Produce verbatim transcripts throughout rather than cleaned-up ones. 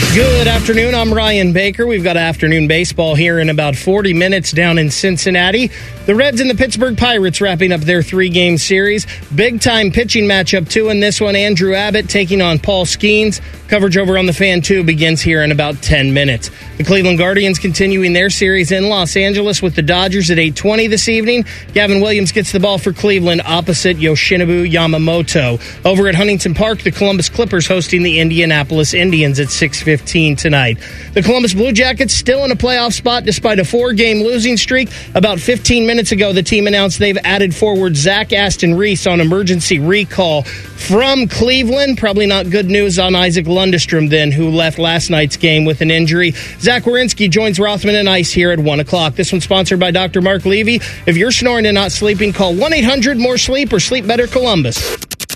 Good afternoon. I'm Ryan Baker. We've got afternoon baseball here in about forty minutes down in Cincinnati. The Reds and the Pittsburgh Pirates wrapping up their three-game series. Big-time pitching matchup, too, in this one. Andrew Abbott taking on Paul Skeens. Coverage over on the Fan two begins here in about ten minutes. The Cleveland Guardians continuing their series in Los Angeles with the Dodgers at eight twenty this evening. Gavin Williams gets the ball for Cleveland opposite Yoshinobu Yamamoto. Over at Huntington Park, the Columbus Clippers hosting the Indianapolis Indians at six fifteen tonight. The Columbus Blue Jackets still in a playoff spot despite a four-game losing streak. About fifteen minutes ago, the team announced they've added forward Zach Aston Reese on emergency recall from Cleveland. Probably not good news on Isaac Lundestrom then, who left last night's game with an injury. Zach Werenski joins Rothman and Ice here at one o'clock. This one's sponsored by Doctor Mark Levy. If you're snoring and not sleeping, call one eight hundred more sleep or Sleep Better Columbus.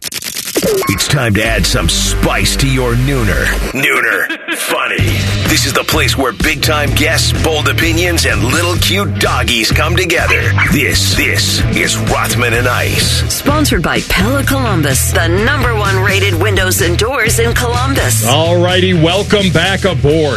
It's time to add some spice to your nooner. Nooner Funny. This is the place where big-time guests, bold opinions, and little cute doggies come together. This, this is Rothman and Ice. Sponsored by Pella Columbus, the number one rated windows and doors in Columbus. All righty, welcome back aboard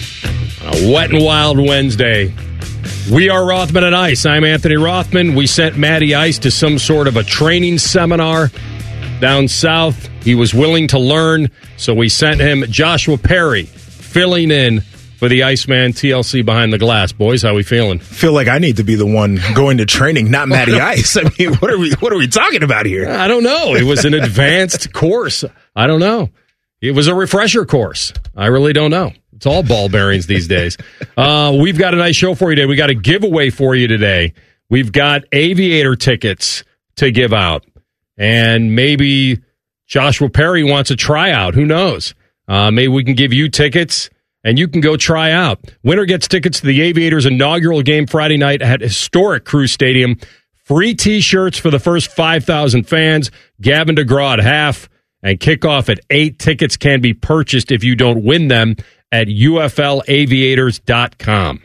on a wet and wild Wednesday. We are Rothman and Ice. I'm Anthony Rothman. We sent Matty Ice to some sort of a training seminar down south. He was willing to learn, so we sent him Joshua Perry, filling in for the Iceman T L C Behind the Glass. Boys, how we feeling? Feel like I need to be the one going to training, not Matty Ice. I mean, what are we what are we talking about here? I don't know. It was an advanced course. I don't know. It was a refresher course. I really don't know. It's all ball bearings these days. Uh, we've got a nice show for you today. We got a giveaway for you today. We've got Aviator tickets to give out. And maybe Joshua Perry wants a tryout. Who knows? Uh, maybe we can give you tickets, and you can go try out. Winner gets tickets to the Aviators' inaugural game Friday night at historic Crew Stadium. Free T-shirts for the first five thousand fans. Gavin DeGraw at half, and kickoff at eight. Tickets can be purchased if you don't win them at U F L aviators dot com.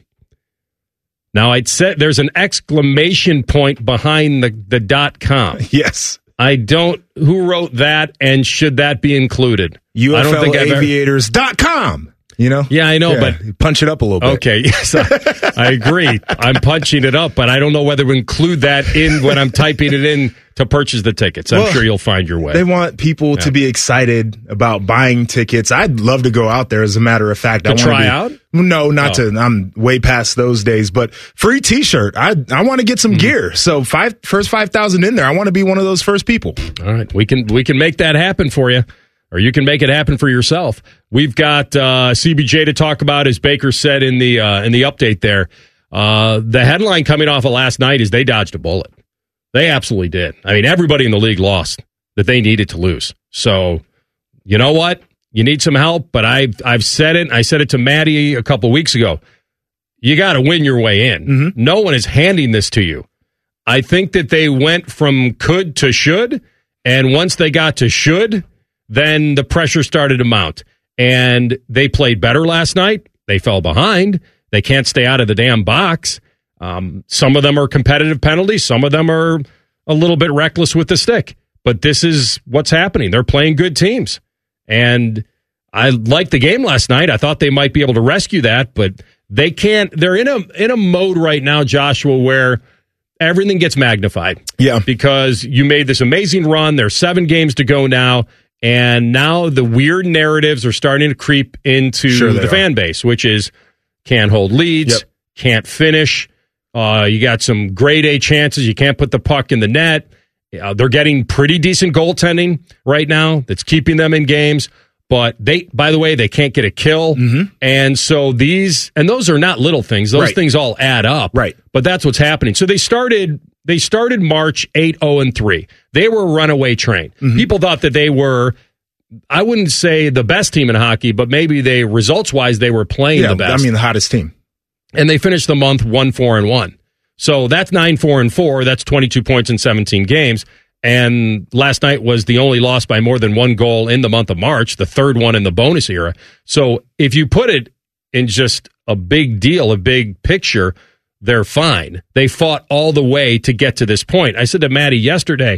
Now, I'd say there's an exclamation point behind the, the dot com. Yes. I don't. Who wrote that, and should that be included? U F L aviators dot com. You know? Yeah, I know, yeah, but punch it up a little bit. Okay, yes, I, I agree. I'm punching it up, but I don't know whether to include that in when I'm typing it in to purchase the tickets. I'm well, sure you'll find your way. They want people yeah. to be excited about buying tickets. I'd love to go out there, as a matter of fact. To I try be, out? No, not oh. to. I'm way past those days, but free T-shirt. I I want to get some mm-hmm. gear. So five first five thousand in there. I want to be one of those first people. All right, we can we can make that happen for you. Or you can make it happen for yourself. We've got uh, C B J to talk about, as Baker said in the uh, in the update there. Uh, the headline coming off of last night is they dodged a bullet. They absolutely did. I mean, everybody in the league lost that they needed to lose. So, you know what? You need some help, but I've, I've said it. I said it to Maddie a couple weeks ago. You got to win your way in. Mm-hmm. No one is handing this to you. I think that they went from could to should, and once they got to should, then the pressure started to mount. And they played better last night. They fell behind. They can't stay out of the damn box. Um, some of them are competitive penalties. Some of them are a little bit reckless with the stick. But this is what's happening. They're playing good teams. And I liked the game last night. I thought they might be able to rescue that, but they can't. They're in a in a mode right now, Joshua, where everything gets magnified. Yeah. Because you made this amazing run. There's seven games to go now. And now the weird narratives are starting to creep into sure the are. fan base, which is can't hold leads, yep. can't finish. Uh, you got some grade A chances. You can't put the puck in the net. Uh, they're getting pretty decent goaltending right now that's keeping them in games. But they, by the way, they can't get a kill. Mm-hmm. And so these, and those are not little things. Those right. things all add up. Right. But that's what's happening. So they started, they started March eight oh and three. They were a runaway train. Mm-hmm. People thought that they were, I wouldn't say the best team in hockey, but maybe they, results wise, they were playing yeah, the best. I mean, the hottest team. And they finished the month one, four, and one. So that's nine, four, and four. That's twenty-two points in seventeen games. And last night was the only loss by more than one goal in the month of March, the third one in the bonus era. So if you put it in just a big deal, a big picture, they're fine. They fought all the way to get to this point. I said to Maddie yesterday,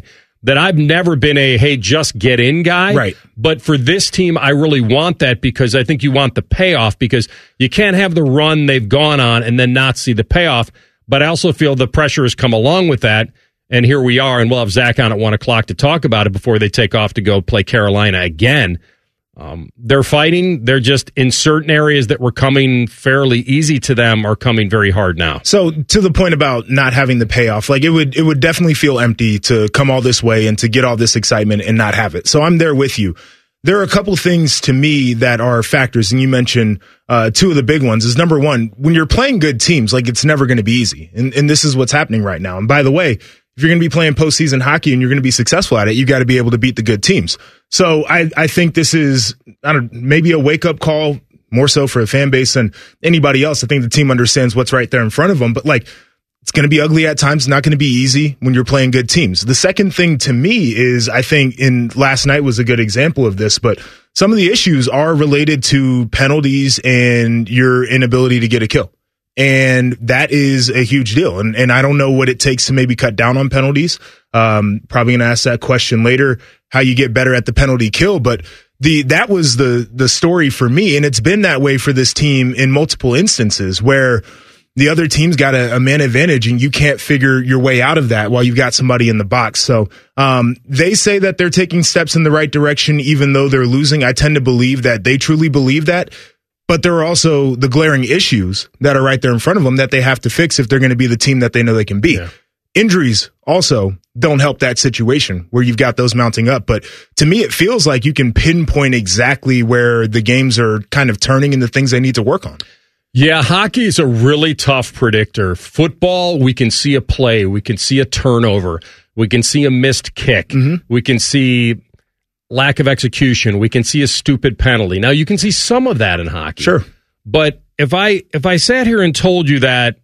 that I've never been a, hey, just get in guy. Right. But for this team, I really want that because I think you want the payoff because you can't have the run they've gone on and then not see the payoff. But I also feel the pressure has come along with that. And here we are, and we'll have Zach on at one o'clock to talk about it before they take off to go play Carolina again. Um, they're fighting. They're just in certain areas that were coming fairly easy to them are coming very hard now. So to the point about not having the payoff, like it would, it would definitely feel empty to come all this way and to get all this excitement and not have it. So I'm there with you. There are a couple things to me that are factors, and you mentioned uh, two of the big ones. Is number one, when you're playing good teams, like it's never going to be easy, and, and this is what's happening right now. And by the way, if you're going to be playing postseason hockey and you're going to be successful at it, you got to be able to beat the good teams. So I, I think this is I don't maybe a wake up call more so for the fan base than anybody else. I think the team understands what's right there in front of them, but like it's going to be ugly at times, not going to be easy when you're playing good teams. The second thing to me is I think in last night was a good example of this, but some of the issues are related to penalties and your inability to get a kill. And that is a huge deal. And and I don't know what it takes to maybe cut down on penalties. Um, probably going to ask that question later, how you get better at the penalty kill. But the that was the the story for me. And it's been that way for this team in multiple instances where the other team's got a, a man advantage and you can't figure your way out of that while you've got somebody in the box. So um, they say that they're taking steps in the right direction, even though they're losing. I tend to believe that they truly believe that. But there are also the glaring issues that are right there in front of them that they have to fix if they're going to be the team that they know they can be. Yeah. Injuries also don't help that situation where you've got those mounting up. But to me, it feels like you can pinpoint exactly where the games are kind of turning and the things they need to work on. Yeah, hockey is a really tough predictor. Football, we can see a play. We can see a turnover. We can see a missed kick. Mm-hmm. We can see lack of execution. We can see a stupid penalty. Now, you can see some of that in hockey. Sure. But if I if I sat here and told you that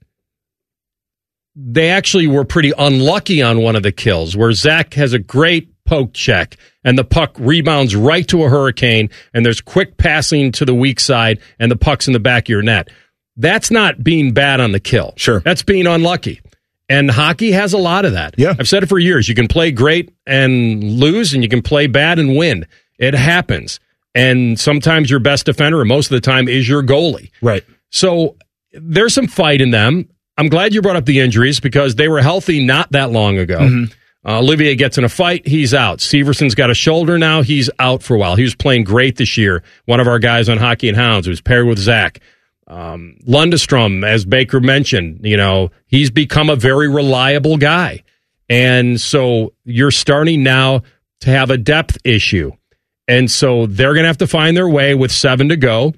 they actually were pretty unlucky on one of the kills, where Zach has a great poke check and the puck rebounds right to a hurricane and there's quick passing to the weak side and the puck's in the back of your net, that's not being bad on the kill. Sure. That's being unlucky. And hockey has a lot of that. Yeah. I've said it for years. You can play great and lose, and you can play bad and win. It happens. And sometimes your best defender, and most of the time, is your goalie. Right. So there's some fight in them. I'm glad you brought up the injuries because they were healthy not that long ago. Mm-hmm. Uh, Olivier gets in a fight. He's out. Severson's got a shoulder now. He's out for a while. He was playing great this year. One of our guys on Hockey and Hounds who was paired with Zach. Um, Lundestrom, as Baker mentioned, you know, he's become a very reliable guy. And so you're starting now to have a depth issue. And so they're going to have to find their way with seven to go.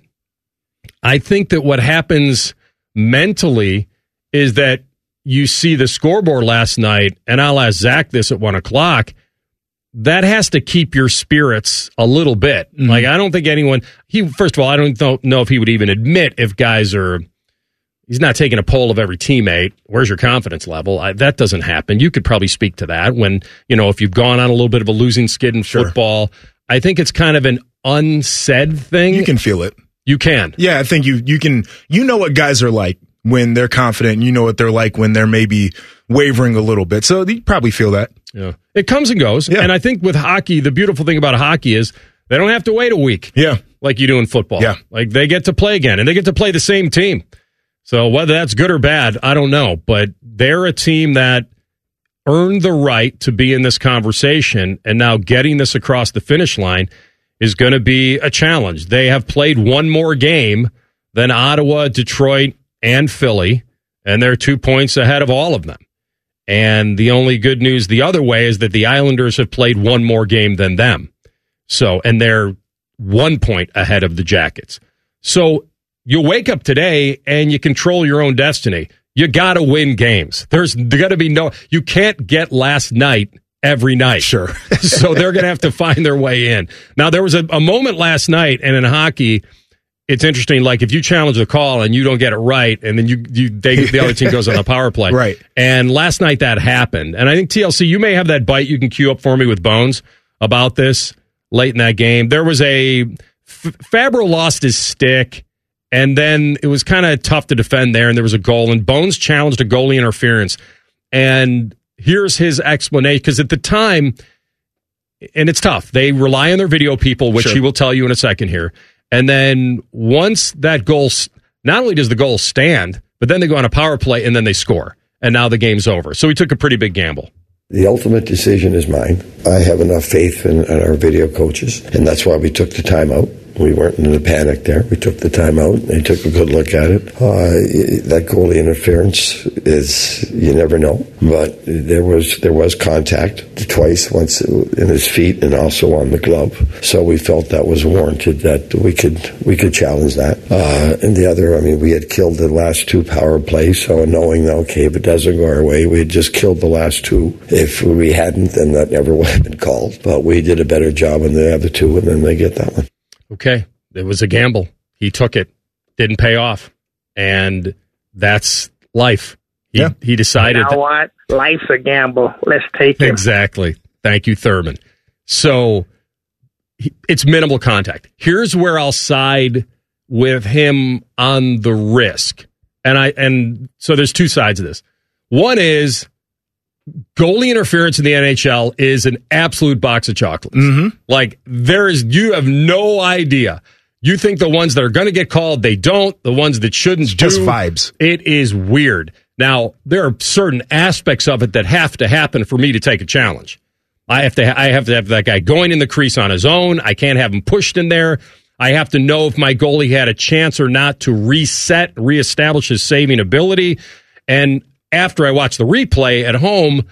I think that what happens mentally is that you see the scoreboard last night, and I'll ask Zach this at one o'clock. That has to keep your spirits a little bit. Mm-hmm. Like, I don't think anyone, he, first of all, I don't know if he would even admit if guys are, he's not taking a poll of every teammate. Where's your confidence level? I, that doesn't happen. You could probably speak to that when, you know, if you've gone on a little bit of a losing skid in Sure. football. I think it's kind of an unsaid thing. You can feel it. You can. Yeah, I think you, you can, you know what guys are like when they're confident, and you know what they're like when they're maybe wavering a little bit. So you probably feel that. Yeah. It comes and goes. Yeah. And I think with hockey, the beautiful thing about hockey is they don't have to wait a week. Yeah. Like you do in football. Yeah. Like they get to play again, and they get to play the same team. So whether that's good or bad, I don't know. But they're a team that earned the right to be in this conversation, and now getting this across the finish line is going to be a challenge. They have played one more game than Ottawa, Detroit, and Philly, and they're two points ahead of all of them. And the only good news the other way is that the Islanders have played one more game than them. So, and they're one point ahead of the Jackets. So you wake up today and you control your own destiny. You got to win games. There's got to be no, you can't get last night every night. Sure. So they're going to have to find their way in. Now, there was a, a moment last night, and in hockey, it's interesting, like if you challenge the call and you don't get it right, and then you, you they, the other team goes on the power play. Right. And last night that happened. And I think, T L C, you may have that bite you can queue up for me with Bones about this late in that game. There was a, F- Fabro lost his stick, and then it was kind of tough to defend there, and there was a goal, and Bones challenged a goalie interference, and here's his explanation, because at the time, and it's tough, they rely on their video people, which Sure. he will tell you in a second here. And then once that goal, not only does the goal stand, but then they go on a power play and then they score. And now the game's over. So he took a pretty big gamble. The ultimate decision is mine. I have enough faith in, in our video coaches, and that's why we took the timeout. We weren't in a panic there. We took the timeout. They took a good look at it. Uh, that goalie interference is, you never know. But there was there was contact twice, once in his feet and also on the glove. So we felt that was warranted, that we could we could challenge that. Uh, and the other, I mean, we had killed the last two power plays, so knowing that, okay, if it doesn't go our way, we had just killed the last two. If we hadn't, then that never would have been called. But we did a better job on the other two, and then they get that one. Okay, it was a gamble. He took it, didn't pay off, and that's life. He, Yeah. he decided. You know that, what? Life's a gamble. Let's take it. exactly. Thank you, Thurman. So he, it's minimal contact. Here's where I'll side with him on the risk, and I and so there's two sides of this. One is, goalie interference in the N H L is an absolute box of chocolates. Mm-hmm. Like, there is, you have no idea. You think the ones that are going to get called, they don't. The ones that shouldn't, Just do. vibes. It is weird. Now, there are certain aspects of it that have to happen for me to take a challenge. I have to, I have to have that guy going in the crease on his own. I can't have him pushed in there. I have to know if my goalie had a chance or not to reset, reestablish his saving ability. And after I watched the replay at home,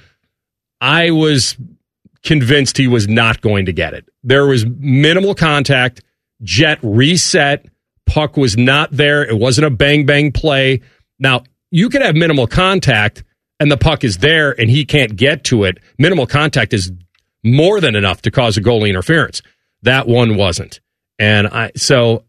I was convinced he was not going to get it. There was minimal contact. Jet reset. Puck was not there. It wasn't a bang-bang play. Now, you could have minimal contact and the puck is there and he can't get to it. Minimal contact is more than enough to cause a goalie interference. That one wasn't. And I so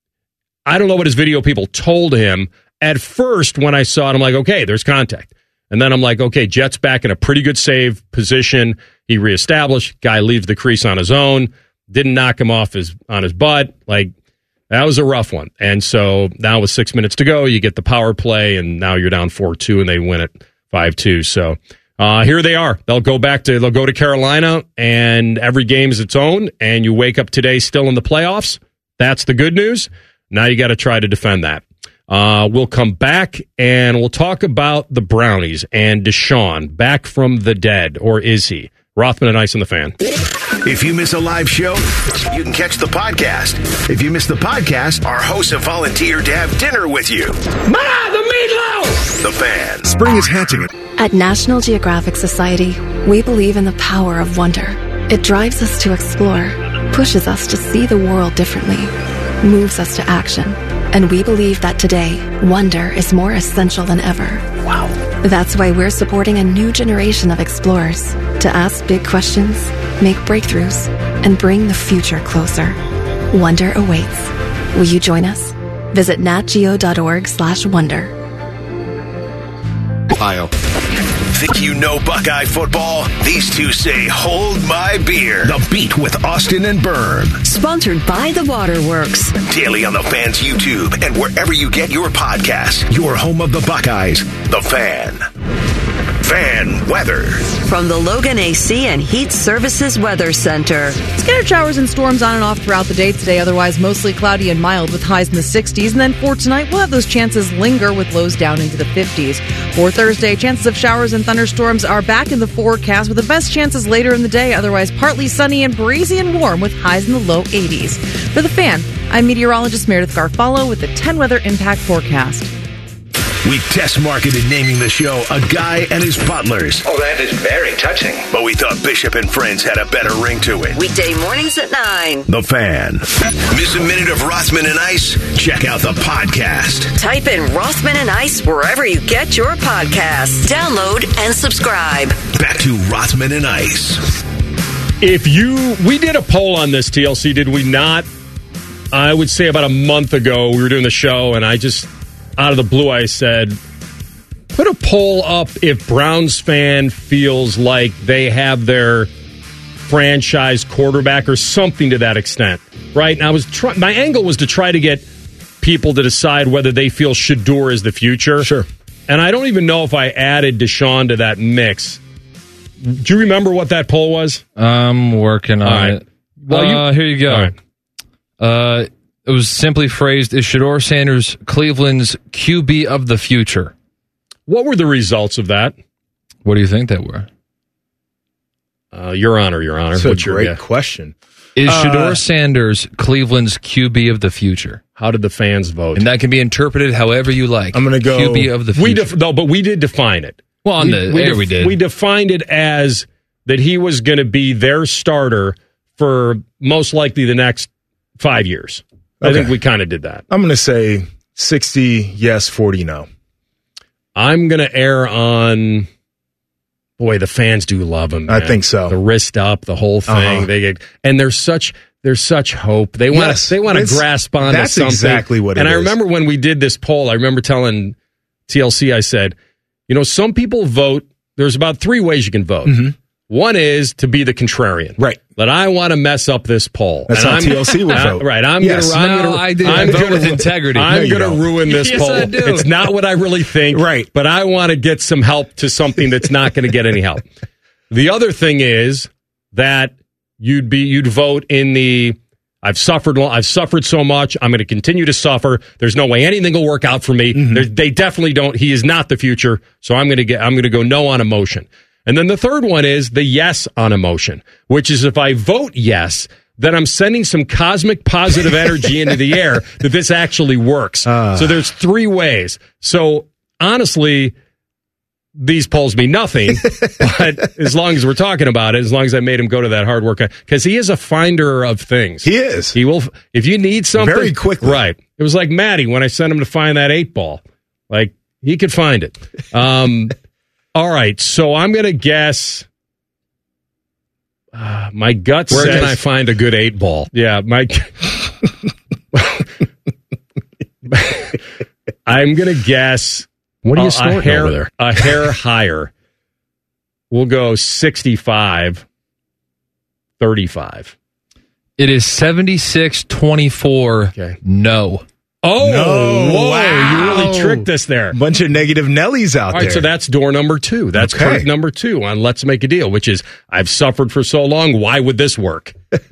I don't know what his video people told him. At first, when I saw it, I'm like, okay, there's contact. And then I'm like, okay, Jet's back in a pretty good save position. He reestablished. Guy leaves the crease on his own. Didn't knock him off his on his butt. Like, that was a rough one. And so now with six minutes to go, you get the power play, and now you're down four two, and they win it five two. So uh, here they are. They'll go back to they'll go to Carolina, and every game is its own. And you wake up today still in the playoffs. That's the good news. Now you got to try to defend that. Uh, we'll come back and we'll talk about the Brownies and Deshaun back from the dead, or is he? Rothman and Ice on the Fan. If you miss a live show, you can catch the podcast. If you miss the podcast, our hosts have volunteered to have dinner with you. Ma, the meatloaf! The Fan. Spring is hatching. At National Geographic Society, we believe in the power of wonder. It drives us to explore, pushes us to see the world differently, moves us to action. And we believe that today, wonder is more essential than ever. Wow. That's why we're supporting a new generation of explorers to ask big questions, make breakthroughs, and bring the future closer. Wonder awaits. Will you join us? Visit natgeo.org slash wonder. Ohio. Think you know Buckeye football? These two say, hold my beer. The Beat with Austin and Berm. Sponsored by The Waterworks. Daily on the Fan's YouTube and wherever you get your podcasts. Your home of the Buckeyes. The Fan. Fan weather. From the Logan A C and Heat Services Weather Center. Scattered showers and storms on and off throughout the day today. Otherwise, mostly cloudy and mild with highs in the sixties. And then for tonight, we'll have those chances linger with lows down into the fifties. For Thursday, chances of showers and thunderstorms are back in the forecast with the best chances later in the day. Otherwise, partly sunny and breezy and warm with highs in the low eighties. For The Fan, I'm meteorologist Meredith Garfalo with the ten Weather Impact Forecast. We test marketed naming the show A Guy and His Butlers. Oh, that is very touching. But we thought Bishop and Friends had a better ring to it. Weekday mornings at nine. The Fan. Miss a minute of Rothman and Ice? Check out the podcast. Type in Rothman and Ice wherever you get your podcasts. Download and subscribe. Back to Rothman and Ice. If you, we did a poll on this, T L C, did we not? I would say about a month ago, we were doing the show, and I just, out of the blue, I said, put a poll up if Browns fan feels like they have their franchise quarterback or something to that extent, right? And I was try- my angle was to try to get people to decide whether they feel Shedeur is the future. Sure. And I don't even know if I added Deshaun to that mix. Do you remember what that poll was? I'm working on right. it. Well, uh, you, here you go. All right. Uh, it was simply phrased, is Shedeur Sanders Cleveland's Q B of the future? What were the results of that? What do you think they were? Uh, Your Honor, Your Honor. That's a What's your great guess? question. Is Uh, Shedeur Sanders Cleveland's Q B of the future? How did the fans vote? And that can be interpreted however you like. I'm going to go Q B of the future. We def- no, but we did define it. Well, on we, the we air def- we did. We defined it as that he was going to be their starter for most likely the next five years. I Okay. think we kind of did that. I'm going to say sixty yes, forty no. I'm going to err on. Boy, the fans do love him. I man. think so. The wrist up, the whole thing. Uh-huh. They get, and there's such there's such hope. They want Yes, they want to that's- grasp onto that's something. exactly what it and I is. remember when we did this poll. I remember telling T L C, I said, you know, some people vote. There's about three ways you can vote. Mm-hmm. One is to be the contrarian, Right. That I want to mess up this poll. That's And how I'm- T L C would I- vote. Right. I'm Yes. gonna. I'm No, gonna, I did. I'm I vote gonna, with integrity. I'm No, you going to don't. ruin this Yes, poll. I do. It's not what I really think. Right. But I want to get some help to something that's not going to get any help. The other thing is that you'd be you'd vote in the I've suffered I've suffered so much. I'm going to continue to suffer. There's no way anything will work out for me. Mm-hmm. They definitely don't. He is not the future. So I'm going to get I'm going to go no on emotion. And then the third one is the yes on emotion, which is if I vote yes, then I'm sending some cosmic positive energy into the air that this actually works. Uh. So there's three ways. So honestly, these polls mean nothing, but as long as we're talking about it, as long as I made him go to that hard work, because he is a finder of things. He is. He will, if you need something. Very quickly. Right. It was like Matty when I sent him to find that eight ball. Like, he could find it. Um, all right. So I'm going to guess. Uh, my gut Where says. can I find a good eight ball? Yeah. My. I'm going to guess. What are you a- a snorting hair, over there? A hair higher. We'll go sixty-five, thirty-five. It is seventy-six twenty-four. Okay. No. Oh, No, whoa, wow. you really tricked us there. Bunch of negative Nellies out All there. right, so that's door number two. That's Okay. curtain number two on Let's Make a Deal, which is I've suffered for so long. Why would this work?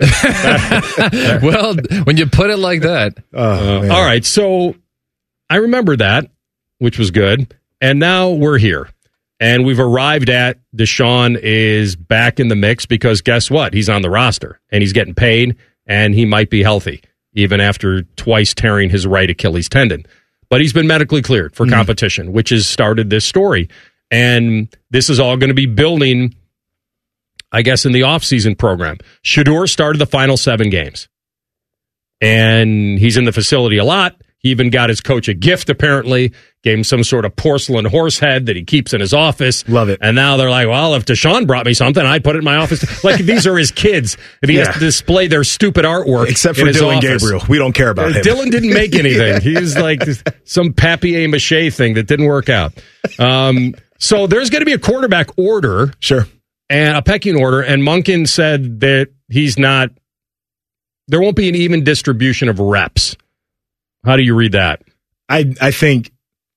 Well, when you put it like that. Oh, man. All right, so I remember that, which was good. And now we're here. And we've arrived at Deshaun is back in the mix because guess what? He's on the roster and he's getting paid and he might be healthy even after twice tearing his right Achilles tendon. But he's been medically cleared for competition, which has started this story. And this is all going to be building, I guess, in the offseason program. Shedeur started the final seven games. And he's in the facility a lot. He even got his coach a gift, apparently, gave him some sort of porcelain horse head that he keeps in his office. Love it. And now they're like, well, if Deshaun brought me something, I'd put it in my office. Like, these are his kids. If he Yeah. has to display their stupid artwork. Except in for his Dylan office. Gabriel. We don't care about Uh, him. Dylan didn't make anything. He was like some papier-mâché thing that didn't work out. Um, so there's going to be a quarterback order. Sure. And a pecking order. And Monken said that he's not, there won't be an even distribution of reps. How do you read that? I I think,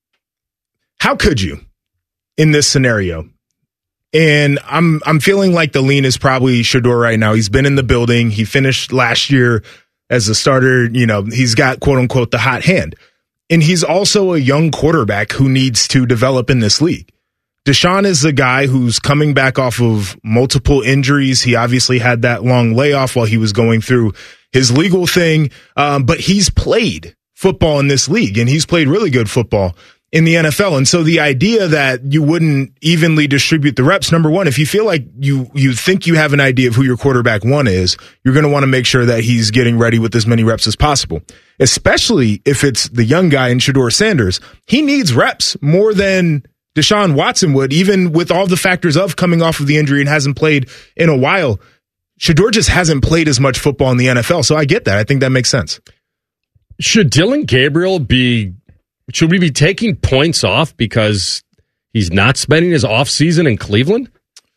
how could you in this scenario? And I'm I'm feeling like the lean is probably Shedeur right now. He's been in the building. He finished last year as a starter. You know, he's got quote unquote the hot hand. And he's also a young quarterback who needs to develop in this league. Deshaun is a guy who's coming back off of multiple injuries. He obviously had that long layoff while he was going through his legal thing. Um, but he's played football in this league, and he's played really good football in the N F L. And so the idea that you wouldn't evenly distribute the reps, number one, if you feel like you you think you have an idea of who your quarterback one is, you're going to want to make sure that he's getting ready with as many reps as possible, especially if it's the young guy in Shedeur Sanders. He needs reps more than Deshaun Watson would, even with all the factors of coming off of the injury and hasn't played in a while. Shedeur just hasn't played as much football in the N F L, so I get that. I think that makes sense. Should Dylan Gabriel be, should we be taking points off because he's not spending his offseason in Cleveland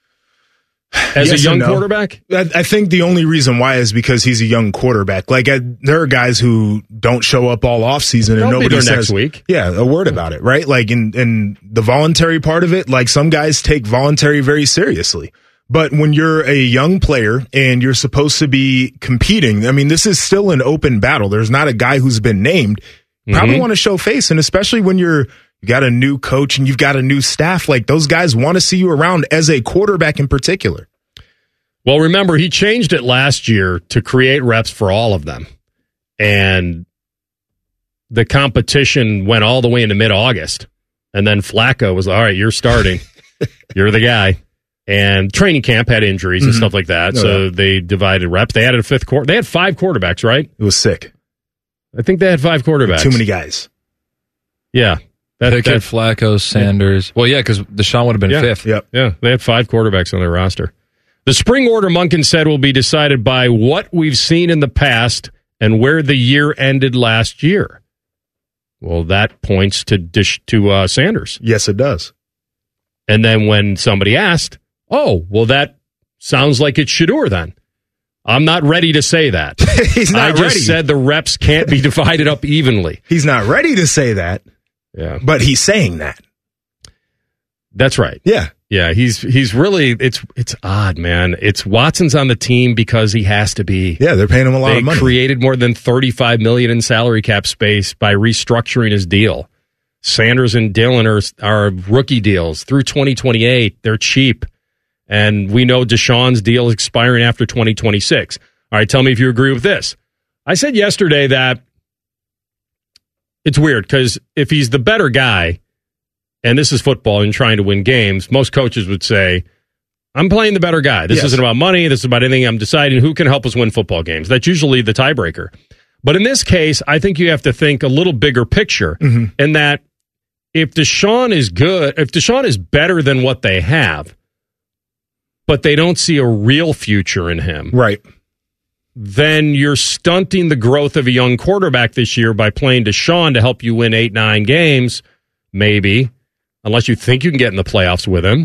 as Yes a young and no. quarterback? I, I think the only reason why is because he's a young quarterback. Like I, there are guys who don't show up all offseason and They'll be nobody there says next week. Yeah, a word about it, right? Like in in the voluntary part of it, like some guys take voluntary very seriously. But when you're a young player and you're supposed to be competing, I mean, this is still an open battle. There's not a guy who's been named. Probably Mm-hmm. want to show face, and especially when you're you got a new coach and you've got a new staff, like those guys want to see you around as a quarterback in particular. Well, remember, he changed it last year to create reps for all of them. And the competition went all the way into mid-August. And then Flacco was, all right, you're starting. You're the guy. And training camp had injuries and Mhm. stuff like that. No, so yeah. they divided reps. They added a fifth quarter. They had five quarterbacks, right? It was sick. I think they had five quarterbacks. Too many guys. Yeah. That, Pickett, that, Flacco, Sanders. Well, yeah, because Deshaun would have been yeah, fifth. Yep. Yeah, they had five quarterbacks on their roster. The spring order, Munkin said, will be decided by what we've seen in the past and where the year ended last year. Well, that points to Dish, to uh, Sanders. Yes, it does. And then when somebody asked, oh, well, that sounds like it's Shedeur then. I'm not ready to say that. He's not I just ready. said the reps can't be divided up evenly. He's not ready to say that, Yeah, but he's saying that. that's right. Yeah. Yeah, he's he's really it's it's odd, man. It's Watson's on the team because he has to be. Yeah, they're paying him a lot They of money. created more than thirty-five million dollars in salary cap space by restructuring his deal. Sanders and Dillon are, are rookie deals through twenty twenty-eight. They're cheap. And we know Deshaun's deal is expiring after twenty twenty-six. All right, tell me if you agree with this. I said yesterday that it's weird because if he's the better guy, and this is football and trying to win games, most coaches would say, I'm playing the better guy. This Yes. isn't about money. This is about anything. I'm deciding who can help us win football games. That's usually the tiebreaker. But in this case, I think you have to think a little bigger picture Mm-hmm. in that if Deshaun is good, if Deshaun is better than what they have, but they don't see a real future in him, Right. then you're stunting the growth of a young quarterback this year by playing Deshaun to help you win eight, nine games, maybe, unless you think you can get in the playoffs with him.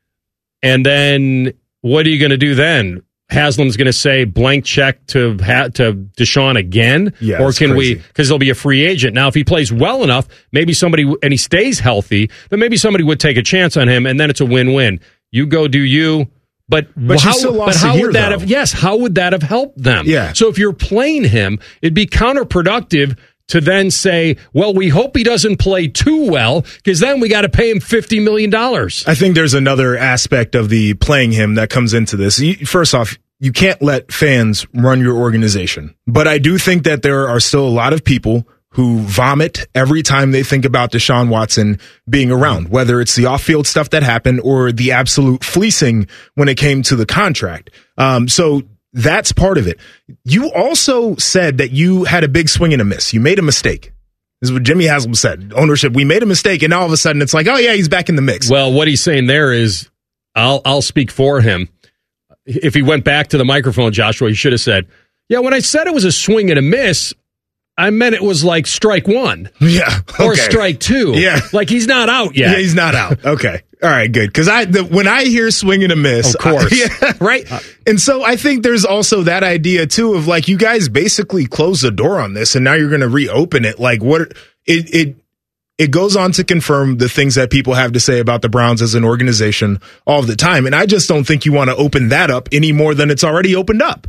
And then what are you going to do then? Haslam's going to say blank check to ha- to Deshaun again? Yeah, or it's can we, crazy. because he'll be a free agent. Now, if he plays well enough, maybe somebody, and he stays healthy, then maybe somebody would take a chance on him, and then it's a win-win. You go do you. But, But you how, still lost but how a year, would that though. have, yes, how would that have helped them? Yeah. So if you're playing him, it'd be counterproductive to then say, well, we hope he doesn't play too well because then we got to pay him fifty million dollars. I think there's another aspect of the playing him that comes into this. You- First off, you can't let fans run your organization. But I do think that there are still a lot of people who vomit every time they think about Deshaun Watson being around, whether it's the off-field stuff that happened or the absolute fleecing when it came to the contract. Um, so that's part of it. You also said that you had a big swing and a miss. You made a mistake. This is what Jimmy Haslam said. Ownership, we made a mistake, and now all of a sudden it's like, oh, yeah, he's back in the mix. Well, what he's saying there is, I'll I'll speak for him. If he went back to the microphone, Joshua, he should have said, yeah, when I said it was a swing and a miss, I meant it was like strike one. Yeah. Or okay. strike two. Yeah. Like he's not out yet. Yeah, he's not out. Okay. All right, good. Because I, the, when I hear swing and a miss, Of course. I- yeah, right. And so I think there's also that idea too of like you guys basically closed the door on this, and now you're going to reopen it. Like what it it it goes on to confirm the things that people have to say about the Browns as an organization all the time, and I just don't think you want to open that up any more than it's already opened up.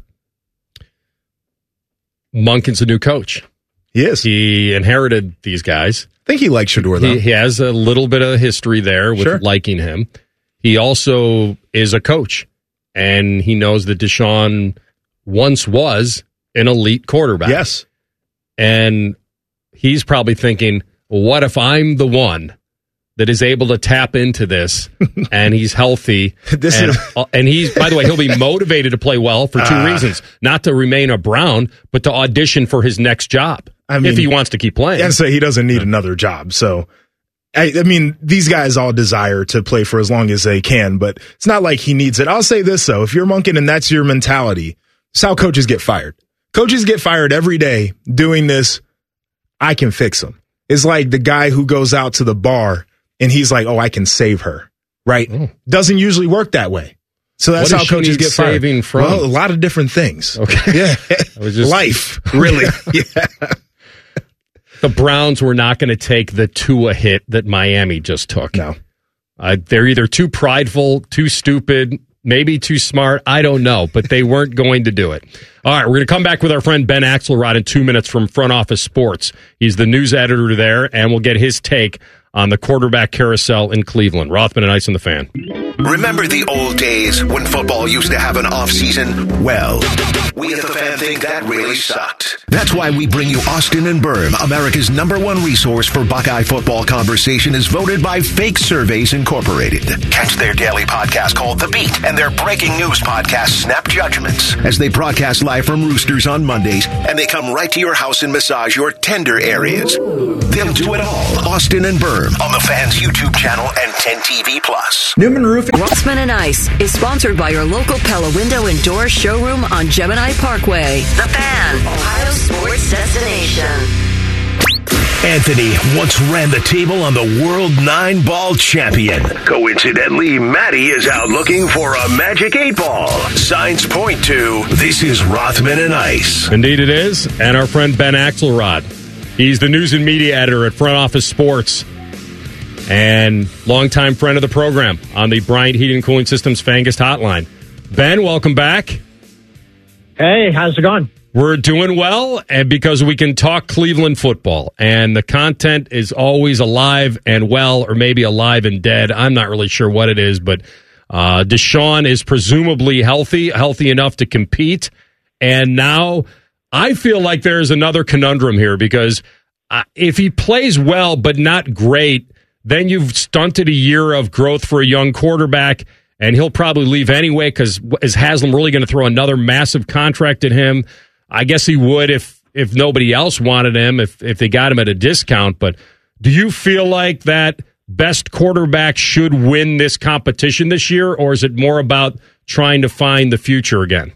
Munkin's a new coach. He is. He inherited these guys. I think he likes Shedeur though. He, he has a little bit of history there with Sure. liking him. He also is a coach, and he knows that Deshaun once was an elite quarterback. Yes. And he's probably thinking, what if I'm the one that is able to tap into this and he's healthy? This and, is- and he's, by the way, he'll be motivated to play well for two Uh, reasons. Not to remain a Brown, but to audition for his next job. I mean, if he wants to keep playing. And so he doesn't need another job. So, I, I mean, these guys all desire to play for as long as they can, but it's not like he needs it. I'll say this, though. If you're Munkin and that's your mentality, it's how coaches get fired. Coaches get fired every day doing this. I can fix them. It's like the guy who goes out to the bar and he's like, oh, I can save her. Right? Oh. Doesn't usually work that way. So that's What how does she coaches need get fired. saving from? Well, a lot of different things. Okay. Yeah. I was just- Life, really. Yeah. The Browns were not going to take the Tua hit that Miami just took. No. Uh, they're either too prideful, too stupid, maybe too smart. I don't know, but they weren't going to do it. All right, we're going to come back with our friend Ben Axelrod in two minutes from Front Office Sports. He's the news editor there, and we'll get his take on the quarterback carousel in Cleveland. Rothman and Ice on the Fan. Remember the old days when football used to have an off-season? Well, we at the Fan think that really sucked. That's why we bring you Austin and Berm, America's number one resource for Buckeye football conversation, is voted by Fake Surveys Incorporated. Catch their daily podcast called The Beat and their breaking news podcast, Snap Judgments, as they broadcast live from Roosters on Mondays, and they come right to your house and massage your tender areas. They'll do it all. Austin and Berm on the Fan's YouTube channel and ten T V Plus. Newman Roofing. Rothman and Ice is sponsored by your local Pella Window and Door showroom on Gemini Parkway. The Fan, Ohio sports destination. Anthony once ran the table on the World Nine-Ball Champion. Coincidentally, Maddie is out looking for a magic eight ball. Signs point to this is Rothman and Ice. Indeed it is. And our friend Ben Axelrod. He's the news and media editor at Front Office Sports and longtime friend of the program on the Bryant Heating and Cooling Systems Fangast Hotline. Ben, welcome back. Hey, how's it going? We're doing well, and because we can talk Cleveland football, and the content is always alive and well, or maybe alive and dead. I'm not really sure what it is, but uh, Deshaun is presumably healthy, healthy enough to compete, and now I feel like there's another conundrum here, because uh, if he plays well but not great, then you've stunted a year of growth for a young quarterback, and he'll probably leave anyway, because is Haslam really going to throw another massive contract at him? I guess he would if if nobody else wanted him, if if they got him at a discount. But do you feel like that best quarterback should win this competition this year, or is it more about trying to find the future again?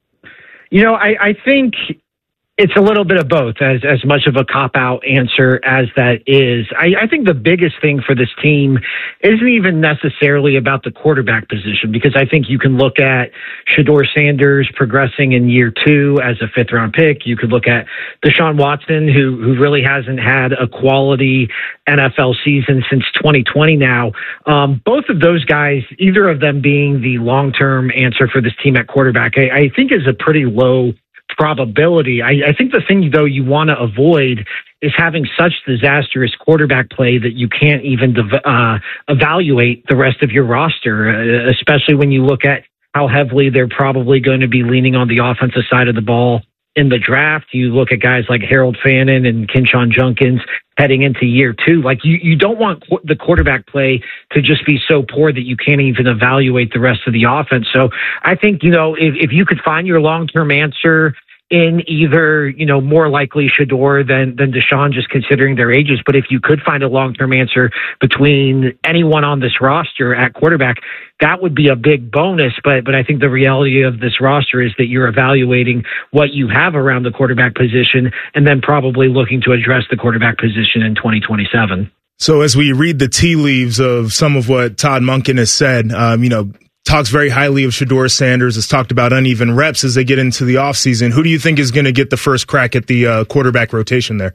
You know, I, I think it's a little bit of both, as as much of a cop-out answer as that is. I, I think the biggest thing for this team isn't even necessarily about the quarterback position, because I think you can look at Shedeur Sanders progressing in year two as a fifth-round pick. You could look at Deshaun Watson, who who really hasn't had a quality N F L season since twenty twenty now. Um, both of those guys, either of them being the long-term answer for this team at quarterback, I, I think is a pretty low probability. I, I think the thing, though, you want to avoid is having such disastrous quarterback play that you can't even uh, evaluate the rest of your roster, uh, especially when you look at how heavily they're probably going to be leaning on the offensive side of the ball in the draft. You look at guys like Harold Fannin and Kinshawn Junkins heading into year two. Like you, you don't want qu- the quarterback play to just be so poor that you can't even evaluate the rest of the offense. So I think, you know, if, if you could find your long-term answer in either, you know, more likely Shedeur than, than Deshaun, just considering their ages. But if you could find a long-term answer between anyone on this roster at quarterback, that would be a big bonus. But, but I think the reality of this roster is that you're evaluating what you have around the quarterback position and then probably looking to address the quarterback position in twenty twenty-seven. So as we read the tea leaves of some of what Todd Monken has said, um, you know, talks very highly of Shedeur Sanders, has talked about uneven reps as they get into the offseason. Who do you think is going to get the first crack at the uh, quarterback rotation there?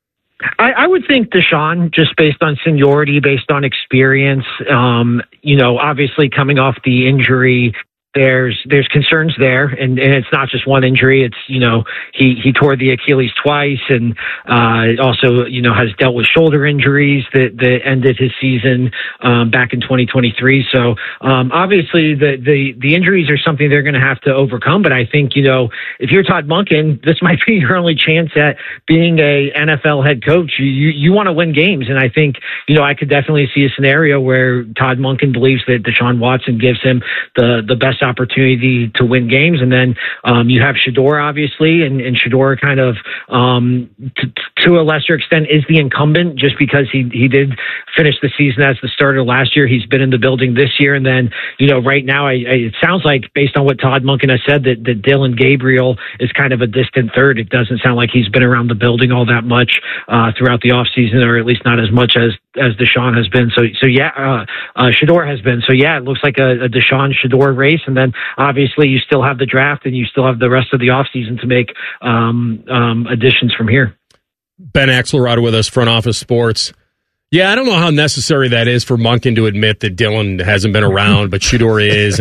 I, I would think Deshaun, just based on seniority, based on experience. Um, you know, obviously coming off the injury, there's there's concerns there, and, and it's not just one injury. It's, you know, he, he tore the Achilles twice, and uh, also, you know, has dealt with shoulder injuries that, that ended his season um, back in twenty twenty-three. So um, obviously the, the, the injuries are something they're going to have to overcome. But I think, you know, if you're Todd Monken, this might be your only chance at being a N F L head coach. You, you, you want to win games. And I think, you know, I could definitely see a scenario where Todd Monken believes that Deshaun Watson gives him the, the best opportunity to win games. And then um, you have Shedeur, obviously, and, and Shedeur kind of, um, t- to a lesser extent, is the incumbent just because he, he did finish the season as the starter last year. He's been in the building this year. And then, you know, right now, I, I, it sounds like, based on what Todd Monken has said, that, that Dillon Gabriel is kind of a distant third. It doesn't sound like he's been around the building all that much uh, throughout the offseason, or at least not as much as, as Deshaun has been. So, so yeah, uh, uh, Shedeur has been. So, yeah, it looks like a, a Deshaun Shedeur race. And then obviously you still have the draft and you still have the rest of the offseason to make um, um, additions from here. Ben Axelrod with us, Front Office Sports. Yeah, I don't know how necessary that is for Monken to admit that Dillon hasn't been around, but Shedeur is. And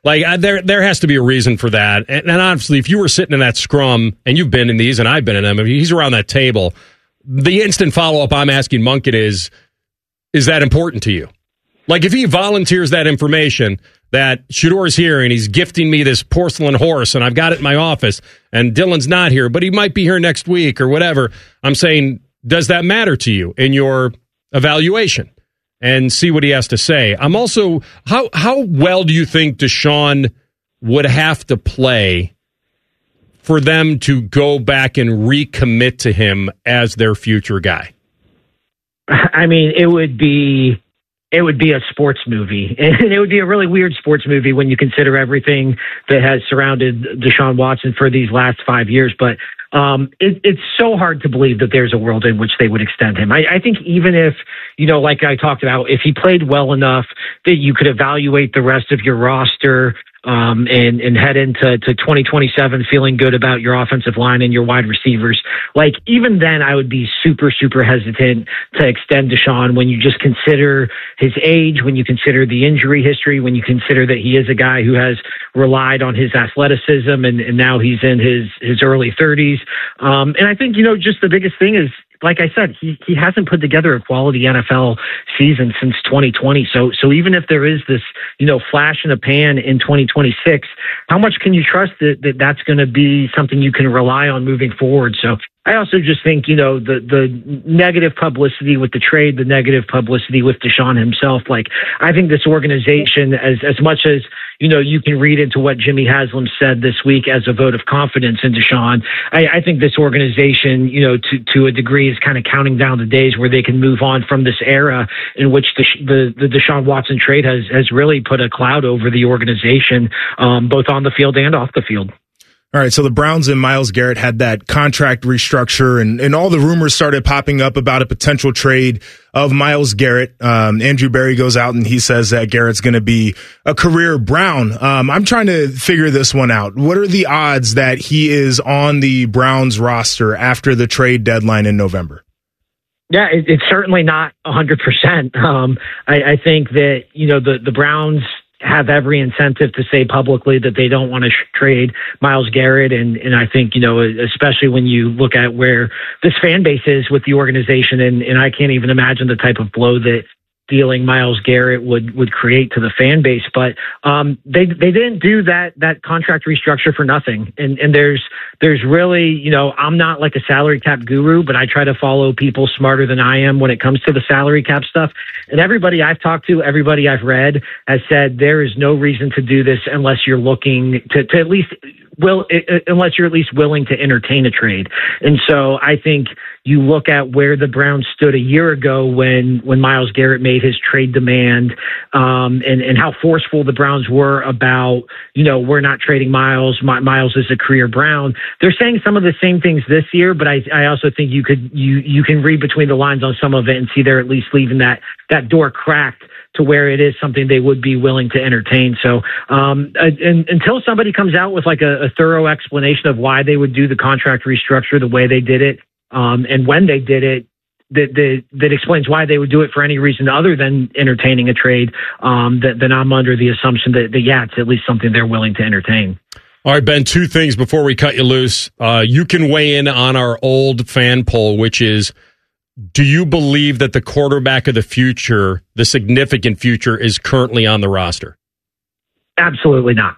Like uh, there, there has to be a reason for that. And, and obviously, if you were sitting in that scrum, and you've been in these, and I've been in them, if he's around that table, the instant follow up I'm asking Monken is, is that important to you? Like if he volunteers that information that Shedor's here and he's gifting me this porcelain horse and I've got it in my office and Dylan's not here, but he might be here next week or whatever. I'm saying, does that matter to you in your evaluation? And see what he has to say. I'm also, how how well do you think Deshaun would have to play for them to go back and recommit to him as their future guy? I mean, it would be it would be a sports movie, and it would be a really weird sports movie when you consider everything that has surrounded Deshaun Watson for these last five years. But um, it, it's so hard to believe that there's a world in which they would extend him. I, I think even if, you know, like I talked about, if he played well enough that you could evaluate the rest of your roster um, and, and head into to twenty twenty-seven feeling good about your offensive line and your wide receivers, like even then I would be super, super hesitant to extend Deshaun when you just consider his age, when you consider the injury history, when you consider that he is a guy who has relied on his athleticism and, and now he's in his, his early thirties. Um, and I think, you know, just the biggest thing is, like I said, he, he hasn't put together a quality N F L season since twenty twenty. So so even if there is this, you know, flash in a pan in twenty twenty-six, how much can you trust that, that that's going to be something you can rely on moving forward? So I also just think, you know, the the negative publicity with the trade, the negative publicity with Deshaun himself, like I think this organization, as as much as, you know, you can read into what Jimmy Haslam said this week as a vote of confidence in Deshaun, I, I think this organization, you know, to, to a degree is kind of counting down the days where they can move on from this era in which the the, the Deshaun Watson trade has, has really put a cloud over the organization, um, both on the field and off the field. All right, so the Browns and Myles Garrett had that contract restructure, and, and all the rumors started popping up about a potential trade of Myles Garrett. Um, Andrew Berry goes out and he says that Garrett's going to be a career Brown. Um, I'm trying to figure this one out. What are the odds that he is on the Browns roster after the trade deadline in November? Yeah, it, it's certainly not one hundred percent. Um, I, I think that, you know, the, the Browns have every incentive to say publicly that they don't want to sh- trade Myles Garrett. And, and I think, you know, especially when you look at where this fan base is with the organization, and, and I can't even imagine the type of blow that dealing Myles Garrett would, would create to the fan base. But um, they they didn't do that that contract restructure for nothing. And and there's there's really, you know, I'm not like a salary cap guru, but I try to follow people smarter than I am when it comes to the salary cap stuff. And everybody I've talked to, everybody I've read has said there is no reason to do this unless you're looking to, to at least will unless you're at least willing to entertain a trade. And so I think you look at where the Browns stood a year ago when when Myles Garrett made his trade demand, um, and and how forceful the Browns were about, you know, we're not trading Myles. My, Myles is a career Brown. They're saying some of the same things this year, but I I also think you could you you can read between the lines on some of it and see they're at least leaving that that door cracked to where it is something they would be willing to entertain. So um, and, until somebody comes out with like a, a thorough explanation of why they would do the contract restructure the way they did it, um, and when they did it, that, that that explains why they would do it for any reason other than entertaining a trade, um, that, then I'm under the assumption that, that, yeah, it's at least something they're willing to entertain. All right, Ben, two things before we cut you loose. Uh, you can weigh in on our old fan poll, which is, do you believe that the quarterback of the future, the significant future, is currently on the roster? Absolutely not.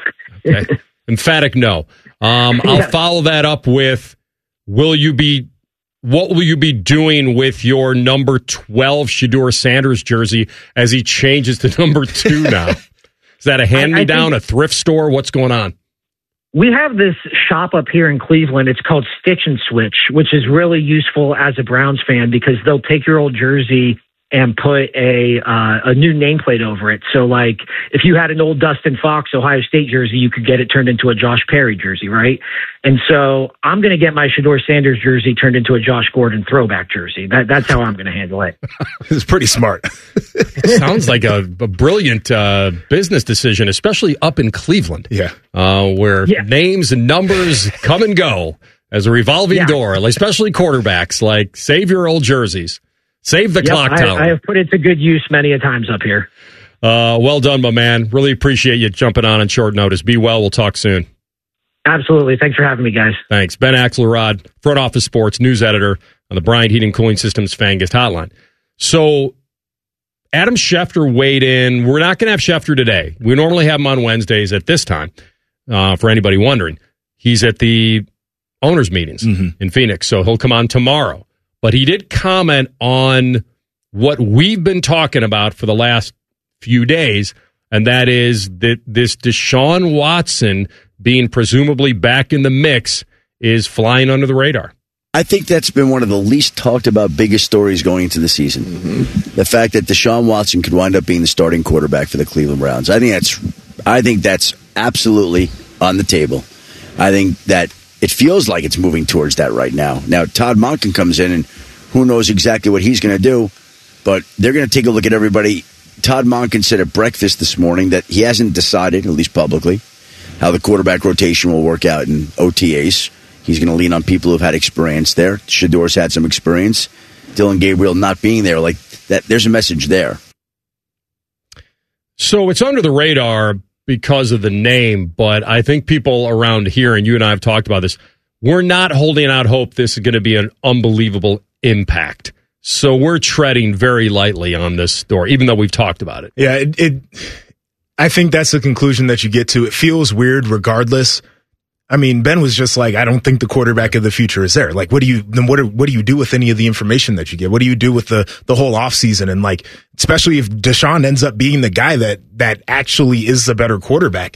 Okay. Emphatic no. Um, I'll yeah. follow that up with, will you be, what will you be doing with your number twelve Shedeur Sanders jersey as he changes to number two now? Is that a hand-me-down, a thrift store? What's going on? We have this shop up here in Cleveland. It's called Stitch and Switch, which is really useful as a Browns fan because they'll take your old jersey and put a uh, a new nameplate over it. So, like, if you had an old Dustin Fox Ohio State jersey, you could get it turned into a Josh Perry jersey, right? And so I'm going to get my Shedeur Sanders jersey turned into a Josh Gordon throwback jersey. That, that's how I'm going to handle it. It's pretty smart. Sounds like a, a brilliant uh, business decision, especially up in Cleveland. Yeah. Uh, where yeah. names and numbers come and go as a revolving yeah. door, especially quarterbacks. Like, save your old jerseys. Save the yep, clock tower. I, I have put it to good use many a times up here. Uh, well done, my man. Really appreciate you jumping on on short notice. Be well. We'll talk soon. Absolutely. Thanks for having me, guys. Thanks. Ben Axelrod, Front Office Sports news editor on the Bryant Heating Cooling Systems Fan Guest Hotline. So Adam Schefter weighed in. We're not going to have Schefter today. We normally have him on Wednesdays at this time, uh, for anybody wondering. He's at the owners' meetings mm-hmm. in Phoenix, so he'll come on tomorrow. But he did comment on what we've been talking about for the last few days, and that is that this Deshaun Watson being presumably back in the mix is flying under the radar. I think that's been one of the least talked about biggest stories going into the season. Mm-hmm. The fact that Deshaun Watson could wind up being the starting quarterback for the Cleveland Browns. I think that's I think that's absolutely on the table. I think that it feels like it's moving towards that right now. Now, Todd Monken comes in, and who knows exactly what he's going to do, but they're going to take a look at everybody. Todd Monken said at breakfast this morning that he hasn't decided, at least publicly, how the quarterback rotation will work out in O T As. He's going to lean on people who've had experience there. Shador's had some experience. Dillon Gabriel not being there, like that. There's a message there. So it's under the radar because of the name, but I think people around here, and you and I have talked about this, we're not holding out hope this is going to be an unbelievable impact. So we're treading very lightly on this story, even though we've talked about it. Yeah, it, it I think that's the conclusion that you get to. It feels weird regardless. I mean, Ben was just like, I don't think the quarterback of the future is there. Like, what do you then what, are, what do you do with any of the information that you get? What do you do with the, the whole offseason? And, like, especially if Deshaun ends up being the guy that, that actually is the better quarterback,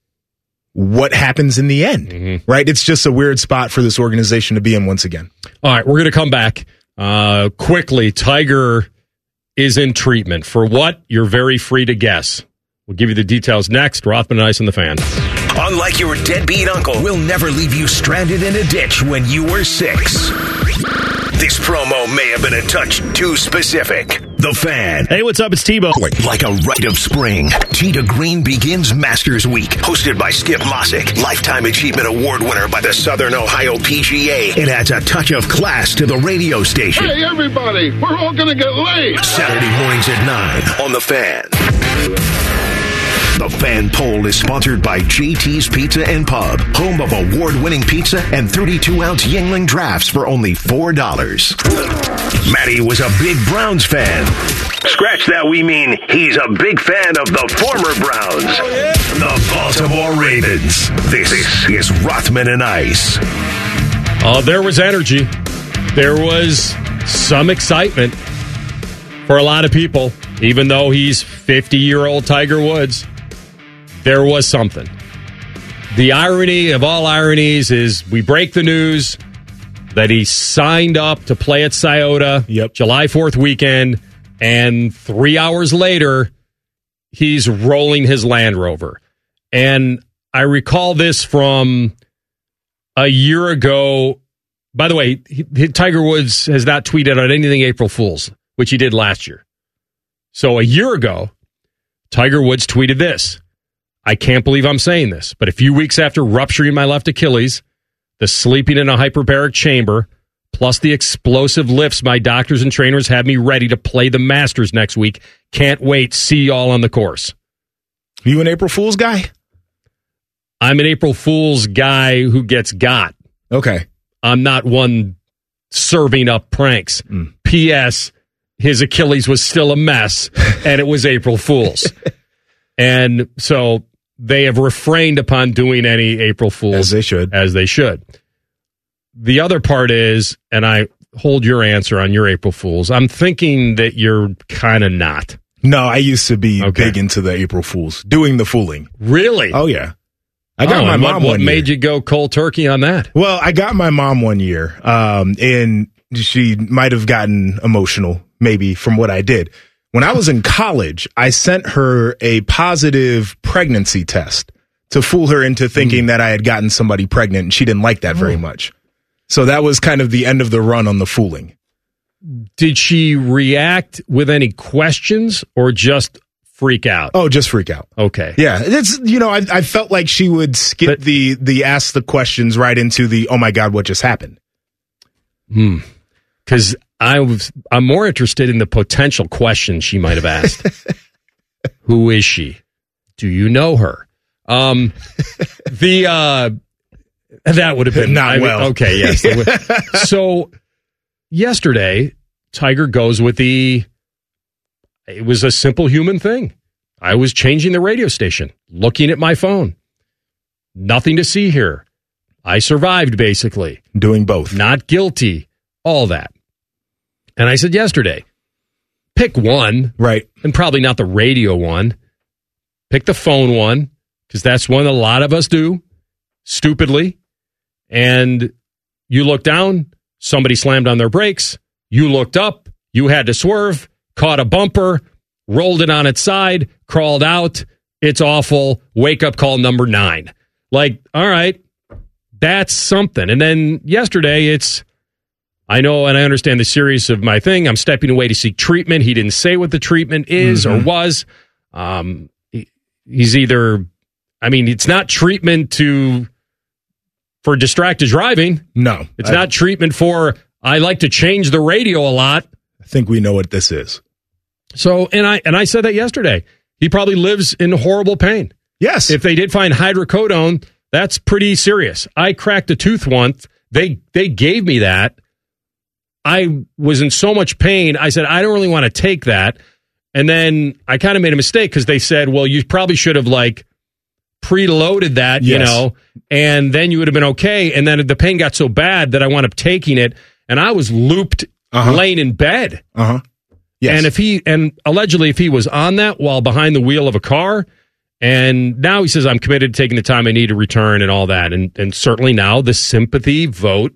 what happens in the end, mm-hmm. right? It's just a weird spot for this organization to be in once again. All right, we're going to come back. Uh, quickly, Tiger is in treatment. For what? You're very free to guess. We'll give you the details next. Rothman and Ice on the Fan. Unlike your deadbeat uncle, we'll never leave you stranded in a ditch when you were six. This promo may have been a touch too specific. The Fan. Hey, what's up? It's Tebow. Like a rite of spring, Tee to Green begins Masters Week. Hosted by Skip Mossick, Lifetime Achievement Award winner by the Southern Ohio P G A. It adds a touch of class to the radio station. Hey, everybody, we're all going to get laid. Saturday mornings at nine on The Fan. The Fan Poll is sponsored by J T's Pizza and Pub, home of award-winning pizza and thirty-two ounce Yuengling drafts for only four dollars. Matty was a big Browns fan. Scratch that, we mean he's a big fan of the former Browns. Oh, yeah. The Baltimore Ravens. This is Rothman and Ice. Oh, there was energy. There was some excitement for a lot of people, even though he's fifty-year-old Tiger Woods. There was something. The irony of all ironies is we break the news that he signed up to play at Scioto yep. July fourth weekend, and three hours later, he's rolling his Land Rover. And I recall this from a year ago. By the way, he, Tiger Woods has not tweeted on anything April Fool's, which he did last year. So a year ago, Tiger Woods tweeted this. I can't believe I'm saying this, but a few weeks after rupturing my left Achilles, the sleeping in a hyperbaric chamber, plus the explosive lifts my doctors and trainers have me ready to play the Masters next week. Can't wait. See y'all on the course. Are you an April Fool's guy? I'm an April Fool's guy who gets got. Okay. I'm not one serving up pranks. Mm. P S. His Achilles was still a mess, and it was April Fool's. And so they have refrained upon doing any April Fools. As they should. As they should. The other part is, and I hold your answer on your April Fools, I'm thinking that you're kind of not. No, I used to be okay. big into the April Fools, doing the fooling. Really? Oh, yeah. I got oh, my mom what, one what year. made you go cold turkey on that? Well, I got my mom one year, um, and she might have gotten emotional, maybe, from what I did. When I was in college, I sent her a positive pregnancy test to fool her into thinking mm. that I had gotten somebody pregnant, and she didn't like that oh. very much. So that was kind of the end of the run on the fooling. Did she react with any questions or just freak out? Oh, just freak out. Okay. Yeah. It's, you know, I, I felt like she would skip but, the, the ask the questions right into the, oh my God, what just happened? Hmm. Because I was, I'm more interested in the potential questions she might have asked. Who is she? Do you know her? Um, the uh, that would have been not I mean, well. Okay, yes. So yesterday, Tiger goes with the. It was a simple human thing. I was changing the radio station, looking at my phone. Nothing to see here. I survived, basically. Doing both. Not guilty. All that. And I said yesterday, pick one. Right. And probably not the radio one. Pick the phone one, because that's one a lot of us do, stupidly. And you look down, somebody slammed on their brakes. You looked up, you had to swerve, caught a bumper, rolled it on its side, crawled out. It's awful. Wake up call number nine. Like, all right, that's something. And then yesterday, it's, I know and I understand the seriousness of my thing. I'm stepping away to seek treatment. He didn't say what the treatment is mm-hmm. or was. Um, he, he's either, I mean, it's not treatment to for distracted driving. No. It's I, not treatment for, I like to change the radio a lot. I think we know what this is. So, and I and I said that yesterday. He probably lives in horrible pain. Yes. If they did find hydrocodone, that's pretty serious. I cracked a tooth once. They they gave me that. I was in so much pain. I said, I don't really want to take that. And then I kind of made a mistake because they said, well, you probably should have like preloaded that, you yes. know, and then you would have been okay. And then the pain got so bad that I wound up taking it, and I was looped, uh-huh. laying in bed. Uh-huh. Yes. And if he, and allegedly if he was on that while behind the wheel of a car, and now he says, I'm committed to taking the time I need to return and all that. And, and certainly now the sympathy vote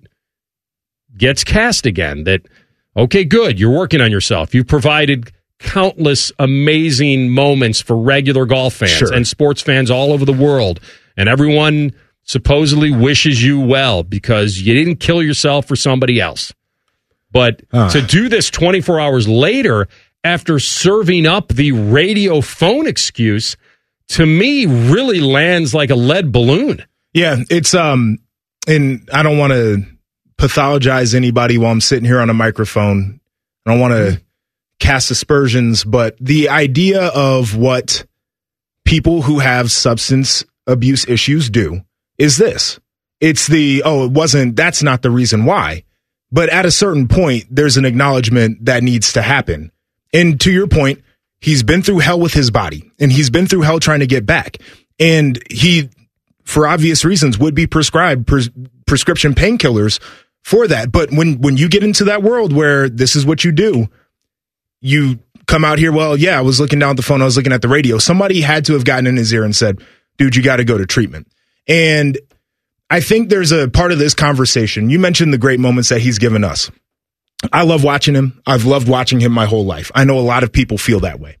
gets cast again that, okay, good, you're working on yourself. You've provided countless amazing moments for regular golf fans sure. and sports fans all over the world. And everyone supposedly wishes you well because you didn't kill yourself for somebody else. But uh. to do this twenty-four hours later, after serving up the radio phone excuse, to me, really lands like a lead balloon. Yeah, it's, um, and I don't want to pathologize anybody while I'm sitting here on a microphone. I don't want to mm. cast aspersions, but the idea of what people who have substance abuse issues do is this. It's the, oh, it wasn't, that's not the reason why. But at a certain point, there's an acknowledgement that needs to happen. And to your point, he's been through hell with his body, and he's been through hell trying to get back. And he, for obvious reasons, would be prescribed pres- prescription painkillers for that. But when, when you get into that world where this is what you do, you come out here, well, yeah, I was looking down at the phone, I was looking at the radio. Somebody had to have gotten in his ear and said, dude, you got to go to treatment. And I think there's a part of this conversation. You mentioned the great moments that he's given us. I love watching him. I've loved watching him my whole life. I know a lot of people feel that way.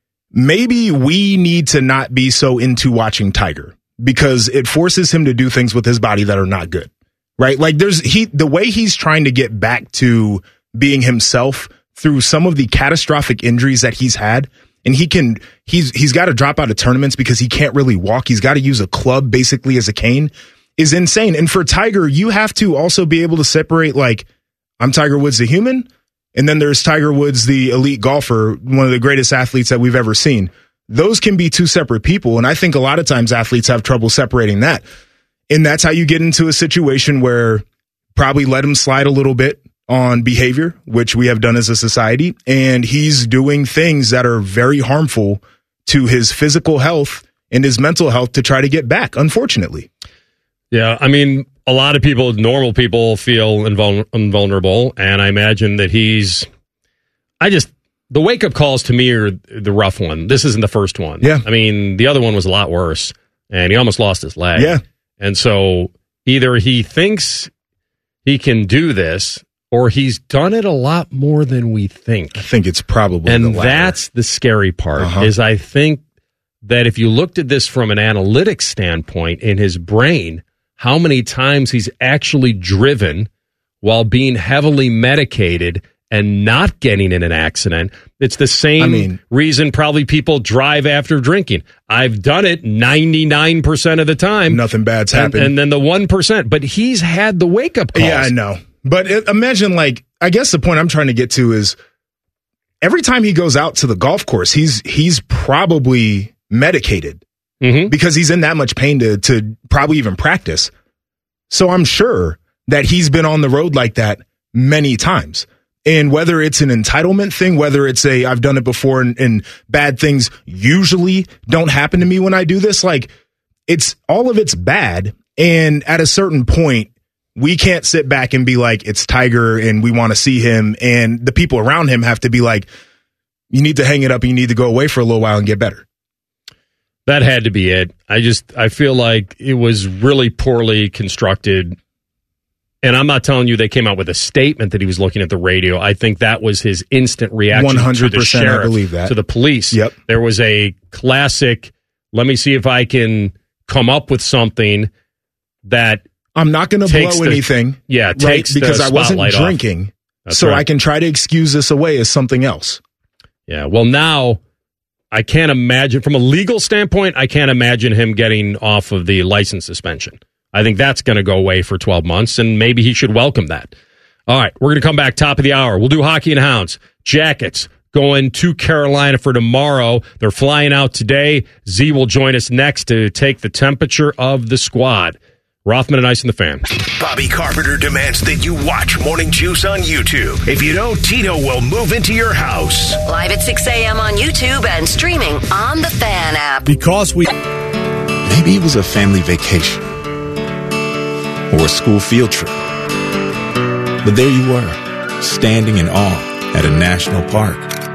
Maybe we need to not be so into watching Tiger because it forces him to do things with his body that are not good, right? Like there's he, the way he's trying to get back to being himself through some of the catastrophic injuries that he's had. And he can, he's, he's got to drop out of tournaments because he can't really walk. He's got to use a club basically as a cane. Is insane. And for Tiger, you have to also be able to separate, like, I'm Tiger Woods the human, and then there's Tiger Woods the elite golfer, one of the greatest athletes that we've ever seen. Those can be two separate people, and I think a lot of times athletes have trouble separating that. And that's how you get into a situation where probably let him slide a little bit on behavior, which we have done as a society, and he's doing things that are very harmful to his physical health and his mental health to try to get back, unfortunately. Yeah, I mean, a lot of people, normal people, feel invul- invulnerable, and I imagine that he's. I just the wake up calls to me are the rough one. This isn't the first one. Yeah, I mean, the other one was a lot worse, and he almost lost his leg. Yeah, and so either he thinks he can do this, or he's done it a lot more than we think. I think it's probably, and the latter. That's the scary part. Uh-huh. Is I think that if you looked at this from an analytics standpoint in his brain, how many times he's actually driven while being heavily medicated and not getting in an accident. It's the same I mean, reason probably people drive after drinking. I've done it ninety-nine percent of the time. Nothing bad's and, happened. And then the one percent. But he's had the wake-up calls. Yeah, I know. But it, imagine, like, I guess the point I'm trying to get to is every time he goes out to the golf course, he's he's probably medicated mm-hmm. because he's in that much pain to to probably even practice. So I'm sure that he's been on the road like that many times. And whether it's an entitlement thing, whether it's a I've done it before and, and bad things usually don't happen to me when I do this, like it's all of it's bad. And at a certain point, we can't sit back and be like, it's Tiger and we want to see him. And the people around him have to be like, you need to hang it up and you need to go away for a little while and get better. That had to be it. I just, I feel like it was really poorly constructed. And I'm not telling you they came out with a statement that he was looking at the radio. I think that was his instant reaction one hundred percent to the sheriff, I believe that. to the police. Yep. There was a classic, let me see if I can come up with something that I'm not going to blow the, anything. Yeah, right? takes because the I wasn't spotlight drinking. off. So right. I can try to excuse this away as something else. Yeah, well, now I can't imagine, from a legal standpoint, I can't imagine him getting off of the license suspension. I think that's going to go away for twelve months, and maybe he should welcome that. All right, we're going to come back top of the hour. We'll do Hockey and Hounds. Jackets going to Carolina for tomorrow. They're flying out today. Z will join us next to take the temperature of the squad. Rothman and Ice and the Fan. Bobby Carpenter demands that you watch Morning Juice on YouTube. If you don't, Tito will move into your house. Live at six a.m. on YouTube and streaming on the Fan app. Because we... Maybe it was a family vacation. Or a school field trip. But there you were, standing in awe at a national park.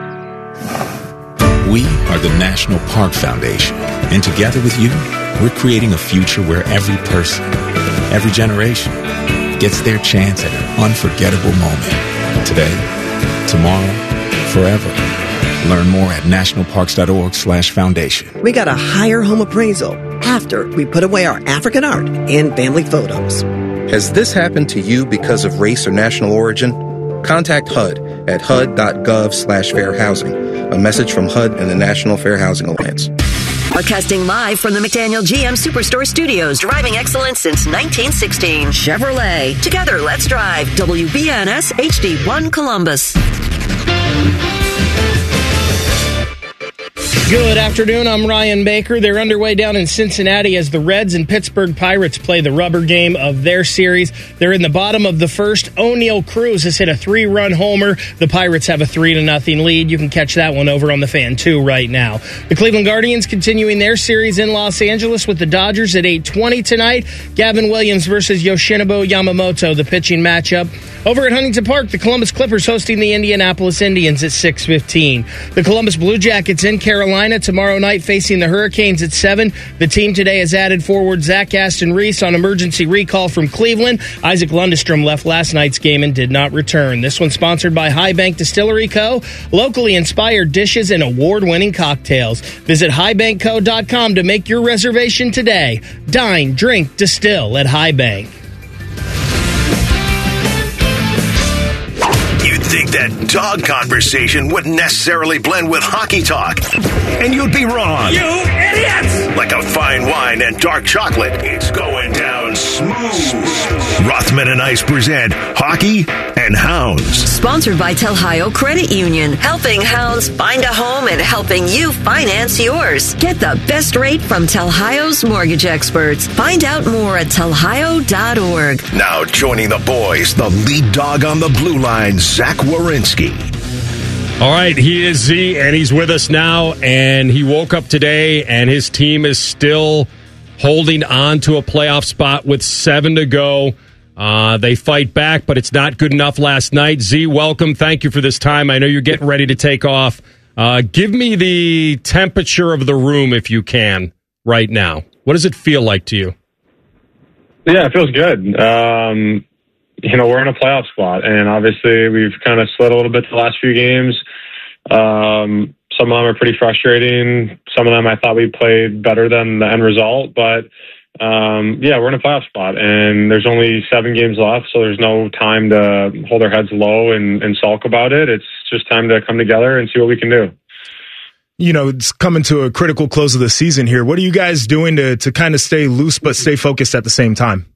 We are the National Park Foundation, and together with you, we're creating a future where every person, every generation, gets their chance at an unforgettable moment. Today, tomorrow, forever. Learn more at nationalparks.org slash foundation. We got a higher home appraisal after we put away our African art and family photos. Has this happened to you because of race or national origin? Contact H U D at H U D dot gov slash fair housing. A message from H U D and the National Fair Housing Alliance. Broadcasting live from the McDaniel G M Superstore Studios, driving excellence since nineteen sixteen. Chevrolet. Together, let's drive. W B N S H D one Columbus. Good afternoon, I'm Ryan Baker. They're underway down in Cincinnati as the Reds and Pittsburgh Pirates play the rubber game of their series. They're in the bottom of the first. O'Neal Cruz has hit a three-run homer. The Pirates have a three to nothing lead. You can catch that one over on the Fan two right now. The Cleveland Guardians continuing their series in Los Angeles with the Dodgers at eight twenty tonight. Gavin Williams versus Yoshinobu Yamamoto, the pitching matchup. Over at Huntington Park, the Columbus Clippers hosting the Indianapolis Indians at six fifteen. The Columbus Blue Jackets in Carolina tomorrow night facing the Hurricanes at seven. The team today has added forward Zach Aston Reese on emergency recall from Cleveland. Isaac Lundestrom left last night's game and did not return. This one's sponsored by High Bank Distillery Co., locally inspired dishes and award-winning cocktails. Visit high bank co dot com to make your reservation today. Dine, drink, distill at High Bank. You'd think that dog conversation wouldn't necessarily blend with hockey talk. And you'd be wrong. You idiots! Like a fine wine and dark chocolate, it's going down smooth. Rothman and Ice present Hockey and Hounds. Sponsored by Telhio Credit Union, helping hounds find a home and helping you finance yours. Get the best rate from Telhio's mortgage experts. Find out more at telhio dot org. Now joining the boys, the lead dog on the blue line, Zach Werenski. All right, he is Z, and he's with us now, and he woke up today, and his team is still holding on to a playoff spot with seven to go. Uh, they fight back, but it's not good enough last night. Z, welcome. Thank you for this time. I know you're getting ready to take off. Uh, give me the temperature of the room, if you can, right now. What does it feel like to you? Yeah, it feels good. Um, you know, we're in a playoff spot, and obviously we've kind of slid a little bit the last few games. Um, some of them are pretty frustrating. Some of them I thought we played better than the end result, but um, yeah, we're in a playoff spot, and there's only seven games left, so there's no time to hold our heads low and, and sulk about it. It's just time to come together and see what we can do. You know, it's coming to a critical close of the season here. What are you guys doing to to kind of stay loose but stay focused at the same time?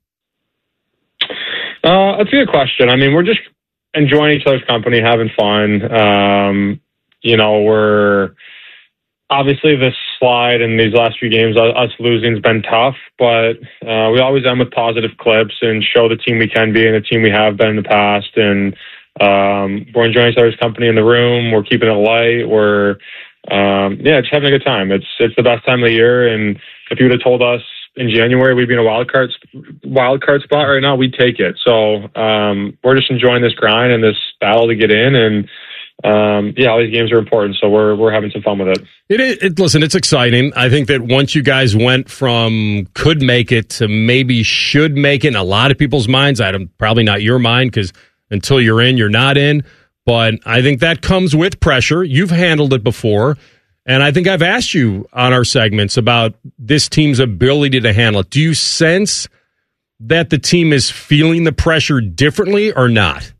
Uh, that's a good question. I mean, we're just enjoying each other's company, having fun. Um, you know, we're obviously this slide in these last few games, us losing has been tough, but uh, we always end with positive clips and show the team we can be and the team we have been in the past. And um, we're enjoying each other's company in the room. We're keeping it light. We're, um, yeah, just having a good time. It's it's the best time of the year. And if you would have told us in January we'd be in a wild card wild card spot right now, we'd take it. So um, we're just enjoying this grind and this battle to get in. And um, yeah, all these games are important. So we're we're having some fun with it. It, is, it listen, it's exciting. I think that once you guys went from could make it to maybe should make it in a lot of people's minds, I don't, probably not your mind, because until you're in, you're not in. But I think that comes with pressure. You've handled it before. And I think I've asked you on our segments about this team's ability to handle it. Do you sense that the team is feeling the pressure differently or not?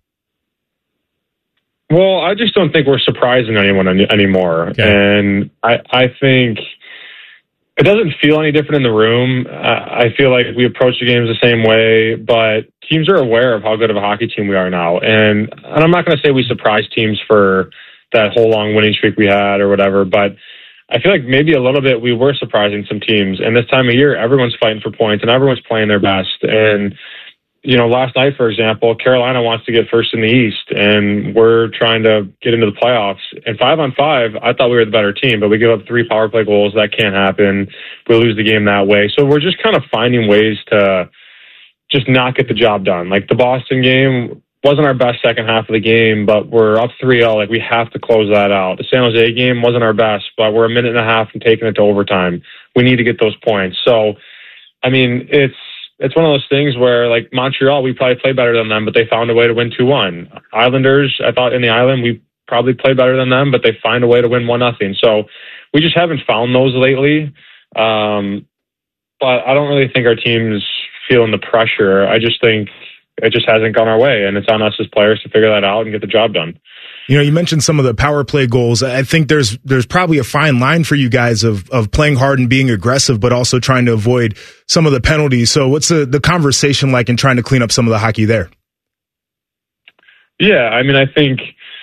Well, I just don't think we're surprising anyone any, anymore. Okay. And I, I think it doesn't feel any different in the room. I, I feel like we approach the games the same way, but teams are aware of how good of a hockey team we are now. And, and I'm not going to say we surprise teams for that whole long winning streak we had or whatever, but I feel like maybe a little bit we were surprising some teams. And this time of year, everyone's fighting for points and everyone's playing their best. And you know, last night, for example, Carolina wants to get first in the East, and we're trying to get into the playoffs. And five on five, I thought we were the better team, but we give up three power play goals. That can't happen. We lose the game that way. So we're just kind of finding ways to just not get the job done. Like the Boston game wasn't our best second half of the game, but we're up three oh. Like we have to close that out. The San Jose game wasn't our best, but we're a minute and a half from taking it to overtime. We need to get those points. So, I mean, it's, It's one of those things where, like, Montreal, we probably played better than them, but they found a way to win two one. Islanders, I thought in the Island, we probably played better than them, but they find a way to win one nothing. So we just haven't found those lately. Um, but I don't really think our team's feeling the pressure. I just think it just hasn't gone our way, and it's on us as players to figure that out and get the job done. You know, you mentioned some of the power play goals. I think there's there's probably a fine line for you guys of of playing hard and being aggressive, but also trying to avoid some of the penalties. So what's the, the conversation like in trying to clean up some of the hockey there? Yeah, I mean, I think,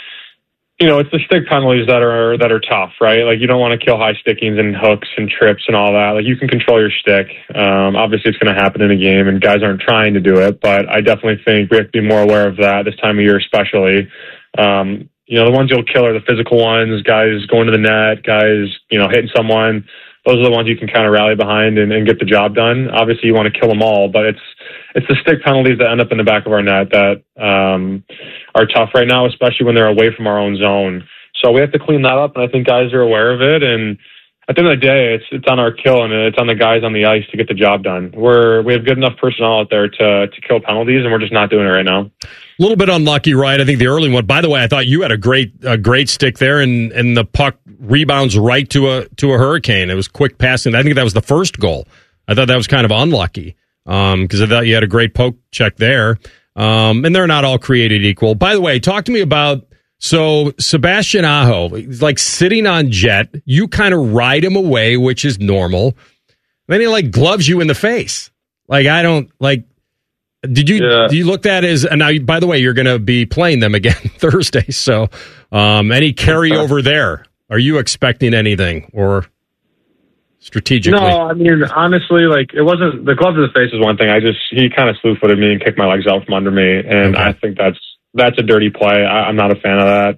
you know, it's the stick penalties that are that are tough, right? Like, you don't want to kill high stickings and hooks and trips and all that. Like, you can control your stick. Um, obviously, it's going to happen in a game, and guys aren't trying to do it, but I definitely think we have to be more aware of that this time of year especially. Um, You know, the ones you'll kill are the physical ones, guys going to the net, guys, you know, hitting someone. Those are the ones you can kind of rally behind and, and get the job done. Obviously, you want to kill them all, but it's it's the stick penalties that end up in the back of our net that um, are tough right now, especially when they're away from our own zone. So we have to clean that up, and I think guys are aware of it. And at the end of the day, it's it's on our kill, and it's on the guys on the ice to get the job done. We're we have good enough personnel out there to to kill penalties, and we're just not doing it right now. A little bit unlucky, right? I think the early one. By the way, I thought you had a great, a great stick there, and, and the puck rebounds right to a to a hurricane. It was quick passing. I think that was the first goal. I thought that was kind of unlucky because um, I thought you had a great poke check there. Um, and they're not all created equal. By the way, talk to me about so Sebastian Aho. He's like sitting on jet. You kind of ride him away, which is normal. Then he like gloves you in the face. Like I don't like. Did you yeah. do you look at it as and now? By the way, you're going to be playing them again Thursday. So, um, any carryover there? Are you expecting anything or strategically? No, I mean honestly, like it wasn't the glove to the face is one thing. I just he kind of slew footed me and kicked my legs out from under me, and okay. I think that's that's a dirty play. I, I'm not a fan of that.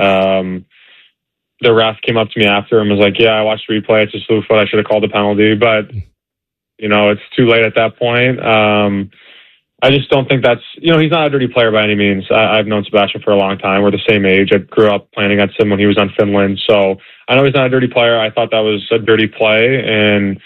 Um, the ref came up to me after and was like, "Yeah, I watched the replay. It's a slew foot. I should have called the penalty, but you know, it's too late at that point." Um, I just don't think that's, you know, he's not a dirty player by any means. I, I've known Sebastian for a long time. We're the same age. I grew up playing against him when he was on Finland. So I know he's not a dirty player. I thought that was a dirty play. And,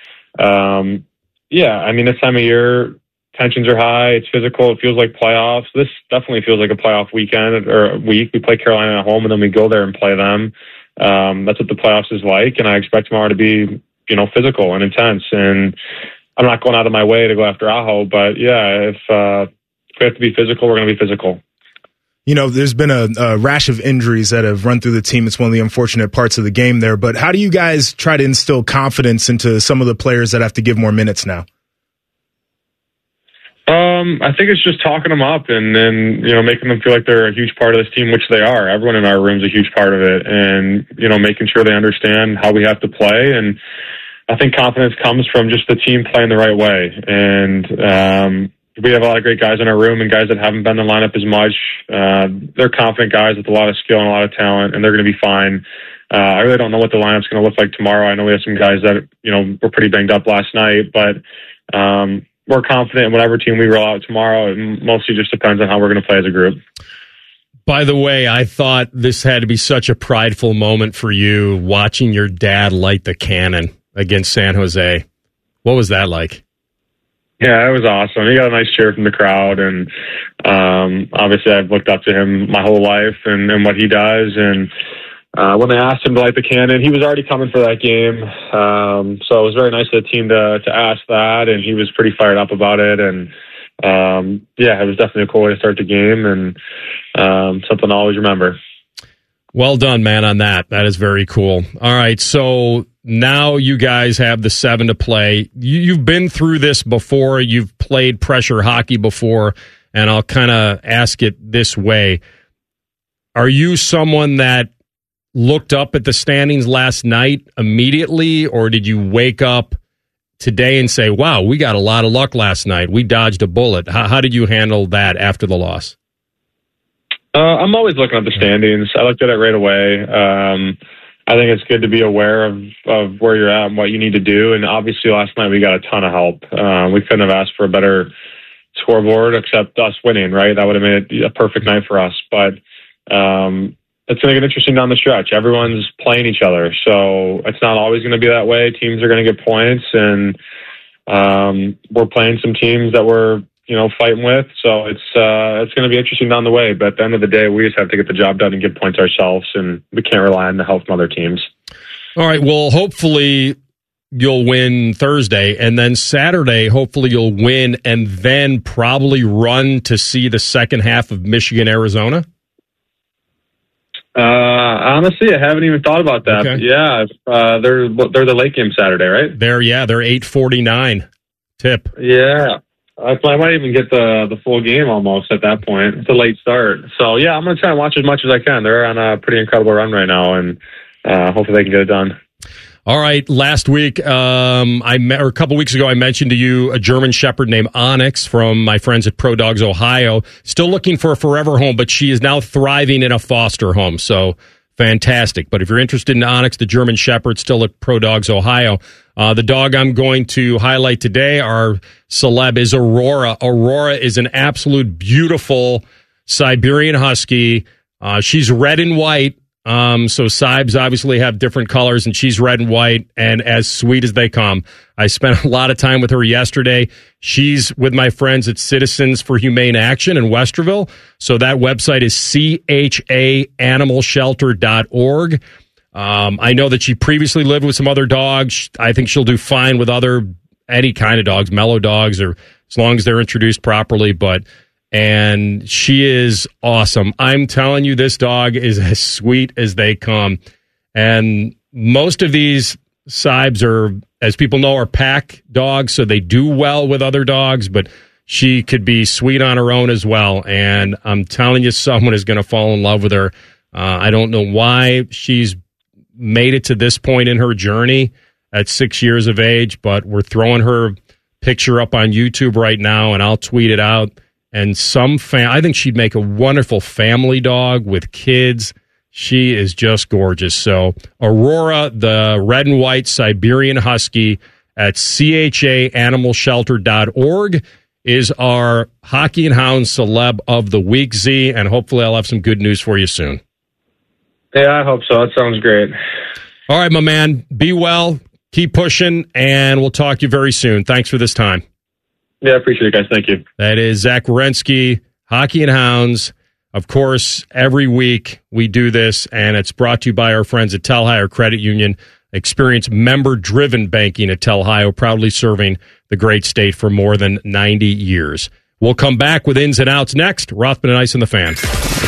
um, yeah, I mean, this time of year, tensions are high. It's physical. It feels like playoffs. This definitely feels like a playoff weekend or week. We play Carolina at home and then we go there and play them. Um, that's what the playoffs is like. And I expect tomorrow to be, you know, physical and intense. And I'm not going out of my way to go after Aho, but yeah, if, uh, if we have to be physical, we're going to be physical. You know, there's been a, a rash of injuries that have run through the team. It's one of the unfortunate parts of the game there. But how do you guys try to instill confidence into some of the players that have to give more minutes now? Um, I think it's just talking them up and then, you know, making them feel like they're a huge part of this team, which they are. Everyone in our room is a huge part of it. And, you know, making sure they understand how we have to play. And I think confidence comes from just the team playing the right way. And um, we have a lot of great guys in our room and guys that haven't been in the lineup as much. Uh, they're confident guys with a lot of skill and a lot of talent, and they're going to be fine. Uh, I really don't know what the lineup's going to look like tomorrow. I know we have some guys that, you know, were pretty banged up last night, but um, we're confident in whatever team we roll out tomorrow. It mostly just depends on how we're going to play as a group. By the way, I thought this had to be such a prideful moment for you watching your dad light the cannon against San Jose. What was that like? Yeah, it was awesome. He got a nice cheer from the crowd, and um, obviously I've looked up to him my whole life and, and what he does. And uh, when they asked him to light the cannon, he was already coming for that game. Um, so it was very nice of the team to, to ask that, and he was pretty fired up about it. And um, yeah, it was definitely a cool way to start the game, and um, something to always remember. Well done, man, on that. That is very cool. All right, so now you guys have the seven to play. You, you've been through this before. You've played pressure hockey before, and I'll kind of ask it this way. Are you someone that looked up at the standings last night immediately, or did you wake up today and say, wow, we got a lot of luck last night. We dodged a bullet. How, how did you handle that after the loss? Uh, I'm always looking at the standings. I looked at it right away. Um, I think it's good to be aware of, of where you're at and what you need to do. And obviously last night we got a ton of help. Uh, we couldn't have asked for a better scoreboard except us winning, right? That would have made it a perfect night for us. But um, it's going to get interesting down the stretch. Everyone's playing each other. So it's not always going to be that way. Teams are going to get points, and um, we're playing some teams that we're, you know, fighting with. So it's uh, it's going to be interesting down the way. But at the end of the day, we just have to get the job done and get points ourselves, and we can't rely on the help from other teams. All right. Well, hopefully you'll win Thursday, and then Saturday, hopefully you'll win, and then probably run to see the second half of Michigan, Arizona. Uh, honestly, I haven't even thought about that. Okay. Yeah, uh, they're they're the late game Saturday, right? They're yeah, they're eight forty-nine tip. Yeah. I might even get the the full game almost at that point. It's a late start. So, yeah, I'm going to try and watch as much as I can. They're on a pretty incredible run right now, and uh, hopefully they can get it done. All right. Last week, um, I met, or a couple weeks ago, I mentioned to you a German Shepherd named Onyx from my friends at Pro Dogs Ohio. Still looking for a forever home, but she is now thriving in a foster home. So fantastic. But if you're interested in Onyx, the German Shepherd, still at Pro Dogs Ohio. Uh, the dog I'm going to highlight today, our celeb, is Aurora. Aurora is an absolute beautiful Siberian Husky. Uh, she's red and white. Um, so Sibes obviously have different colors, and she's red and white and as sweet as they come. I spent a lot of time with her yesterday. She's with my friends at Citizens for Humane Action in Westerville. So that website is C H A animal shelter dot org. Um, I know that she previously lived with some other dogs. I think she'll do fine with other, any kind of dogs, mellow dogs, or as long as they're introduced properly. But, and she is awesome. I'm telling you, this dog is as sweet as they come. And most of these Sibes are, as people know, are pack dogs, so they do well with other dogs, but she could be sweet on her own as well. And I'm telling you, someone is going to fall in love with her. Uh, I don't know why she's made it to this point in her journey at six years of age, but we're throwing her picture up on YouTube right now, and I'll tweet it out. And some fam- I think she'd make a wonderful family dog with kids. She is just gorgeous. So Aurora, the red and white Siberian Husky at C H A animal shelter dot org is our Hockey and Hounds celeb of the week, Z, and hopefully I'll have some good news for you soon. Yeah, I hope so. That sounds great. All right, my man. Be well. Keep pushing, and we'll talk to you very soon. Thanks for this time. Yeah, I appreciate it, guys. Thank you. That is Zach Werenski, Hockey and Hounds. Of course, every week we do this, and it's brought to you by our friends at Telhio Credit Union. Experience member-driven banking at Telhio, proudly serving the great state for more than ninety years. We'll come back with ins and outs next. Rothman and Ice and the Fan.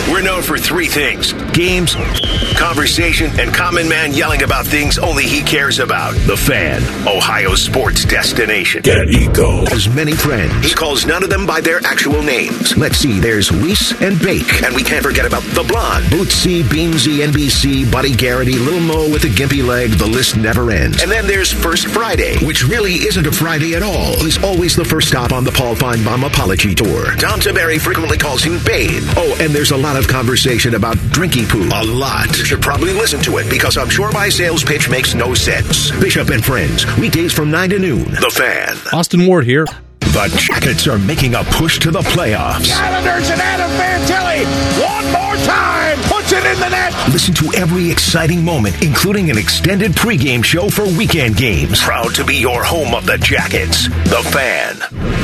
We're known for three things: games, conversation, and common man yelling about things only he cares about. The Fan, Ohio sports destination. Get ego. Has many friends. He calls none of them by their actual names. Let's see, there's Weiss and Bake. And we can't forget about the Blonde, Bootsy, Beamsy, N B C, Buddy Garrity, Little Mo with a gimpy leg. The list never ends. And then there's First Friday, which really isn't a Friday at all. He's always the first stop on the Paul Feinbaum apology tour. Tom Tiberi frequently calls him Babe. Oh, and there's a lot of conversation about drinky poo. A lot. You should probably listen to it, because I'm sure my sales pitch makes no sense. Bishop and Friends, weekdays from nine to noon. The Fan. Austin Ward here. The Jackets are making a push to the playoffs. Islanders and Adam Fantilli. One more time. Puts it in the net. Listen to every exciting moment, including an extended pregame show for weekend games. Proud to be your home of the Jackets. The Fan.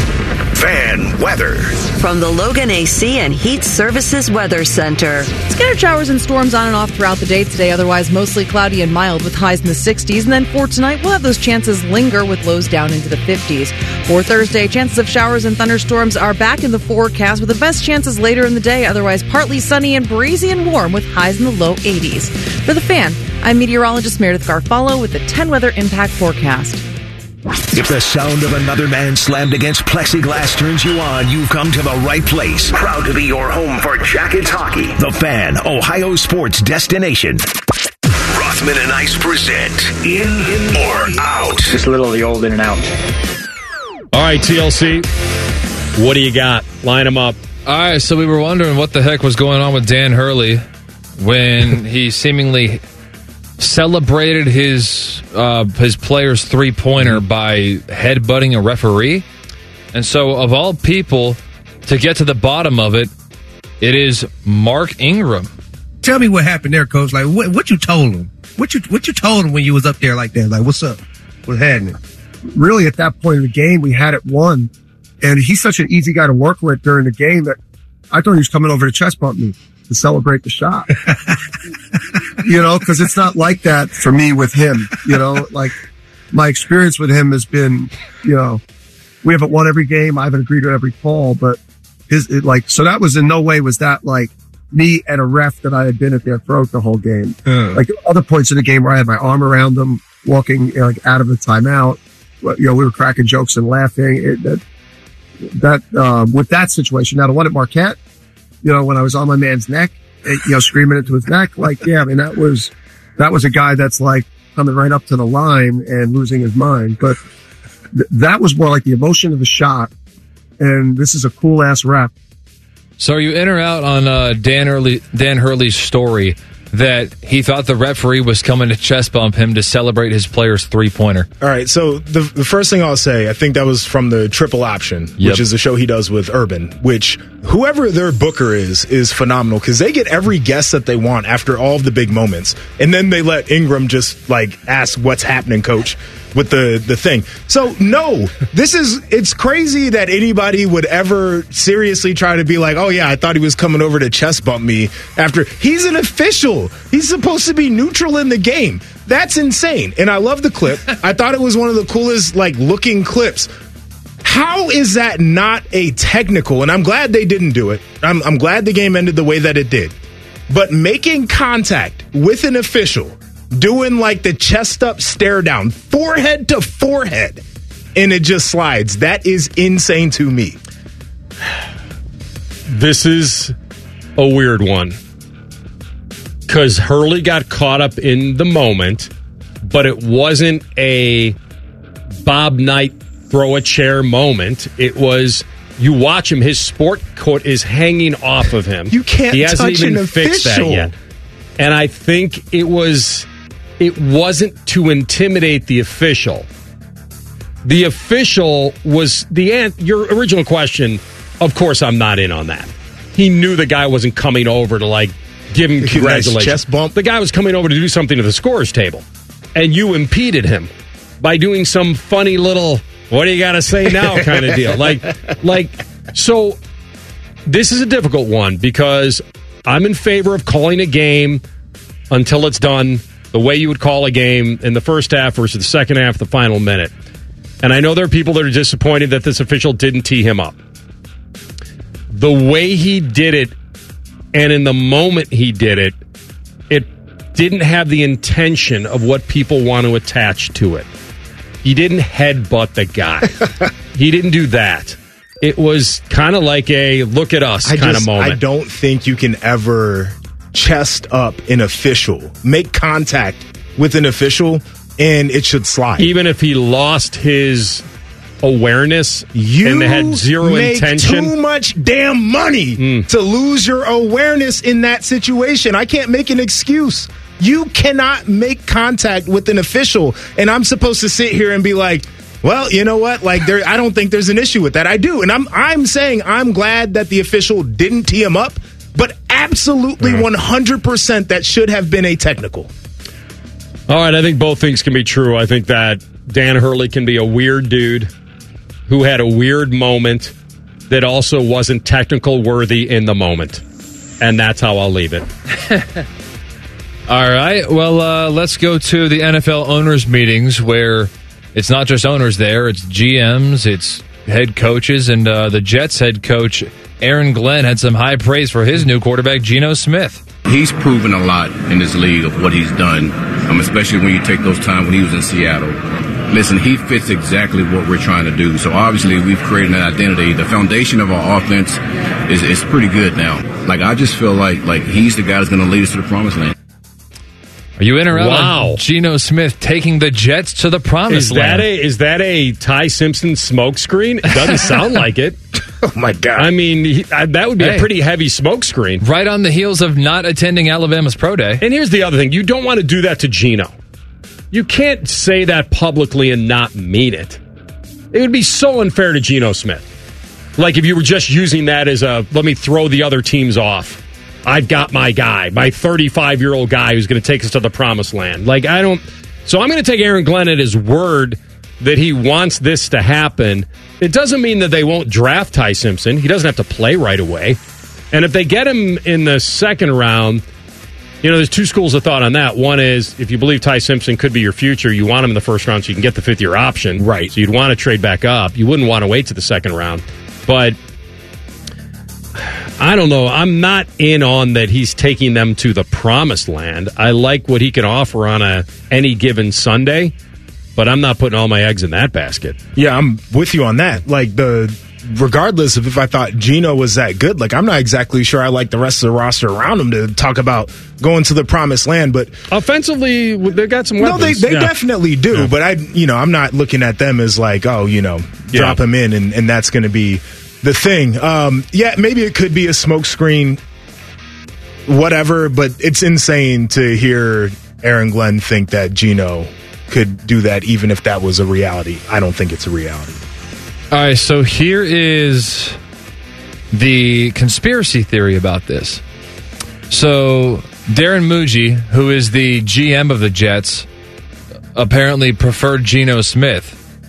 Fan weather. From the Logan A C and Heat Services Weather Center. Scattered showers and storms on and off throughout the day today. Otherwise, mostly cloudy and mild with highs in the sixties. And then for tonight, we'll have those chances linger with lows down into the fifties. For Thursday, chances of showers and thunderstorms are back in the forecast with the best chances later in the day. Otherwise, partly sunny and breezy and warm with highs in the low eighties. For The Fan, I'm meteorologist Meredith Garfalo with the ten Weather Impact Forecast. If the sound of another man slammed against plexiglass turns you on, you've come to the right place. Proud to be your home for Jackets hockey. The Fan, Ohio sports destination. Rothman and Ice present In, in or Out. Just a little of the old in and out. All right, T L C, what do you got? Line them up. All right, so we were wondering what the heck was going on with Dan Hurley when he seemingly celebrated his uh, his player's three-pointer by headbutting a referee. And so, of all people, to get to the bottom of it, it is Mark Ingram. Tell me what happened there, Coach. Like, what, what you told him? What you what you told him when you was up there like that? Like, what's up? What's happening? Really, at that point in the game, we had it won. And he's such an easy guy to work with during the game that I thought he was coming over to chest bump me to celebrate the shot. You know, because it's not like that for me with him. You know, like my experience with him has been, you know, we haven't won every game. I haven't agreed with every call, but his, it, like, so that was in no way was that like me and a ref that I had been at their throat the whole game. Uh. Like other points in the game where I had my arm around them, walking, you know, like out of the timeout. You know, we were cracking jokes and laughing. It, that, that, um, with that situation. Now the one at Marquette, you know, when I was on my man's neck, it, you know, screaming into his neck, like, yeah, I mean, that was, that was a guy that's like coming right up to the line and losing his mind. But th- that was more like the emotion of the shot. And this is a cool ass rep. So are you in or out on uh, Dan Hurley, Dan Hurley's story that he thought the referee was coming to chest bump him to celebrate his player's three-pointer? All right, so the the first thing I'll say, I think that was from the Triple Option, Yep. which is the show he does with Urban, which whoever their booker is, is phenomenal because they get every guest that they want after all of the big moments. And then they let Ingram just, like, ask, what's happening, coach, with the, the thing. So, no, this is, it's crazy that anybody would ever seriously try to be like, oh, yeah, I thought he was coming over to chest bump me after. He's an official. He's supposed to be neutral in the game. That's insane. And I love the clip. I thought it was one of the coolest, like, looking clips. How is that not a technical? And I'm glad they didn't do it. I'm, I'm glad the game ended the way that it did. But making contact with an official, doing like the chest up stare down, forehead to forehead, and it just slides. That is insane to me. This is a weird one because Hurley got caught up in the moment, but it wasn't a Bob Knight throw a chair moment. It was, you watch him, his sport coat is hanging off of him. You can't He hasn't touch even an fixed official. that yet. And I think it was, it wasn't to intimidate the official. The official was the an- your original question. Of course, I'm not in on that. He knew the guy wasn't coming over to like give him congratulations. Chest bump. The guy was coming over to do something to the scorer's table, and you impeded him by doing some funny little "what do you got to say now" kind of deal. Like, like so. This is a difficult one because I'm in favor of calling a game until it's done the way you would call a game in the first half versus the second half, the final minute. And I know there are people that are disappointed that this official didn't tee him up. The way he did it And in the moment he did it, it didn't have the intention of what people want to attach to it. He didn't headbutt the guy. He didn't do that. It was kind of like a look at us I kind just, of moment. I don't think you can ever chest up an official, make contact with an official, and it should slide. Even if he lost his awareness you and had zero make intention. Too much damn money mm. to lose your awareness in that situation. I can't make an excuse. You cannot make contact with an official, and I'm supposed to sit here and be like, well, you know what? Like, there, I don't think there's an issue with that. I do, and I'm I'm saying I'm glad that the official didn't tee him up, but absolutely mm. one hundred percent that should have been a technical. All right, I think both things can be true. I think that Dan Hurley can be a weird dude who had a weird moment that also wasn't technical worthy in the moment. And that's how I'll leave it. All right. Well, uh, let's go to the N F L owners' meetings where it's not just owners there. It's G Ms, it's head coaches, and uh, the Jets head coach, Aaron Glenn, had some high praise for his new quarterback, Geno Smith. He's proven a lot in this league of what he's done, um, especially when you take those times when he was in Seattle. Listen, he fits exactly what we're trying to do. So obviously we've created an identity. The foundation of our offense is, is pretty good now. Like, I just feel like like he's the guy that's going to lead us to the promised land. Are you in or out wow. on Geno Smith taking the Jets to the promised is land? That a, is that a Ty Simpson smokescreen? It doesn't sound like it. Oh, my God. I mean, he, uh, that would be hey, a pretty heavy smokescreen. Right on the heels of not attending Alabama's Pro Day. And here's the other thing. You don't want to do that to Geno. You can't say that publicly and not mean it. It would be so unfair to Geno Smith. Like if you were just using that as a, let me throw the other teams off. I've got my guy, my thirty-five-year-old guy who's going to take us to the promised land. Like, I don't... So I'm going to take Aaron Glenn at his word that he wants this to happen. It doesn't mean that they won't draft Ty Simpson. He doesn't have to play right away. And if they get him in the second round... You know, there's two schools of thought on that. One is, if you believe Ty Simpson could be your future, you want him in the first round so you can get the fifth-year option. Right. So you'd want to trade back up. You wouldn't want to wait to the second round. But I don't know. I'm not in on that he's taking them to the promised land. I like what he can offer on a any given Sunday, but I'm not putting all my eggs in that basket. Yeah, I'm with you on that. Like, the... regardless of if I thought Geno was that good, like I'm not exactly sure I like the rest of the roster around him to talk about going to the promised land. But offensively, they've got some weapons. No, they, they yeah. definitely do. Yeah. But I, you know, I'm not looking at them as like, oh, you know, yeah. drop him in and, and that's going to be the thing. Um, yeah, maybe it could be a smokescreen, whatever. But it's insane to hear Aaron Glenn think that Geno could do that, even if that was a reality. I don't think it's a reality. All right, so here is the conspiracy theory about this. So Darren Muji, who is the G M of the Jets, apparently preferred Geno Smith.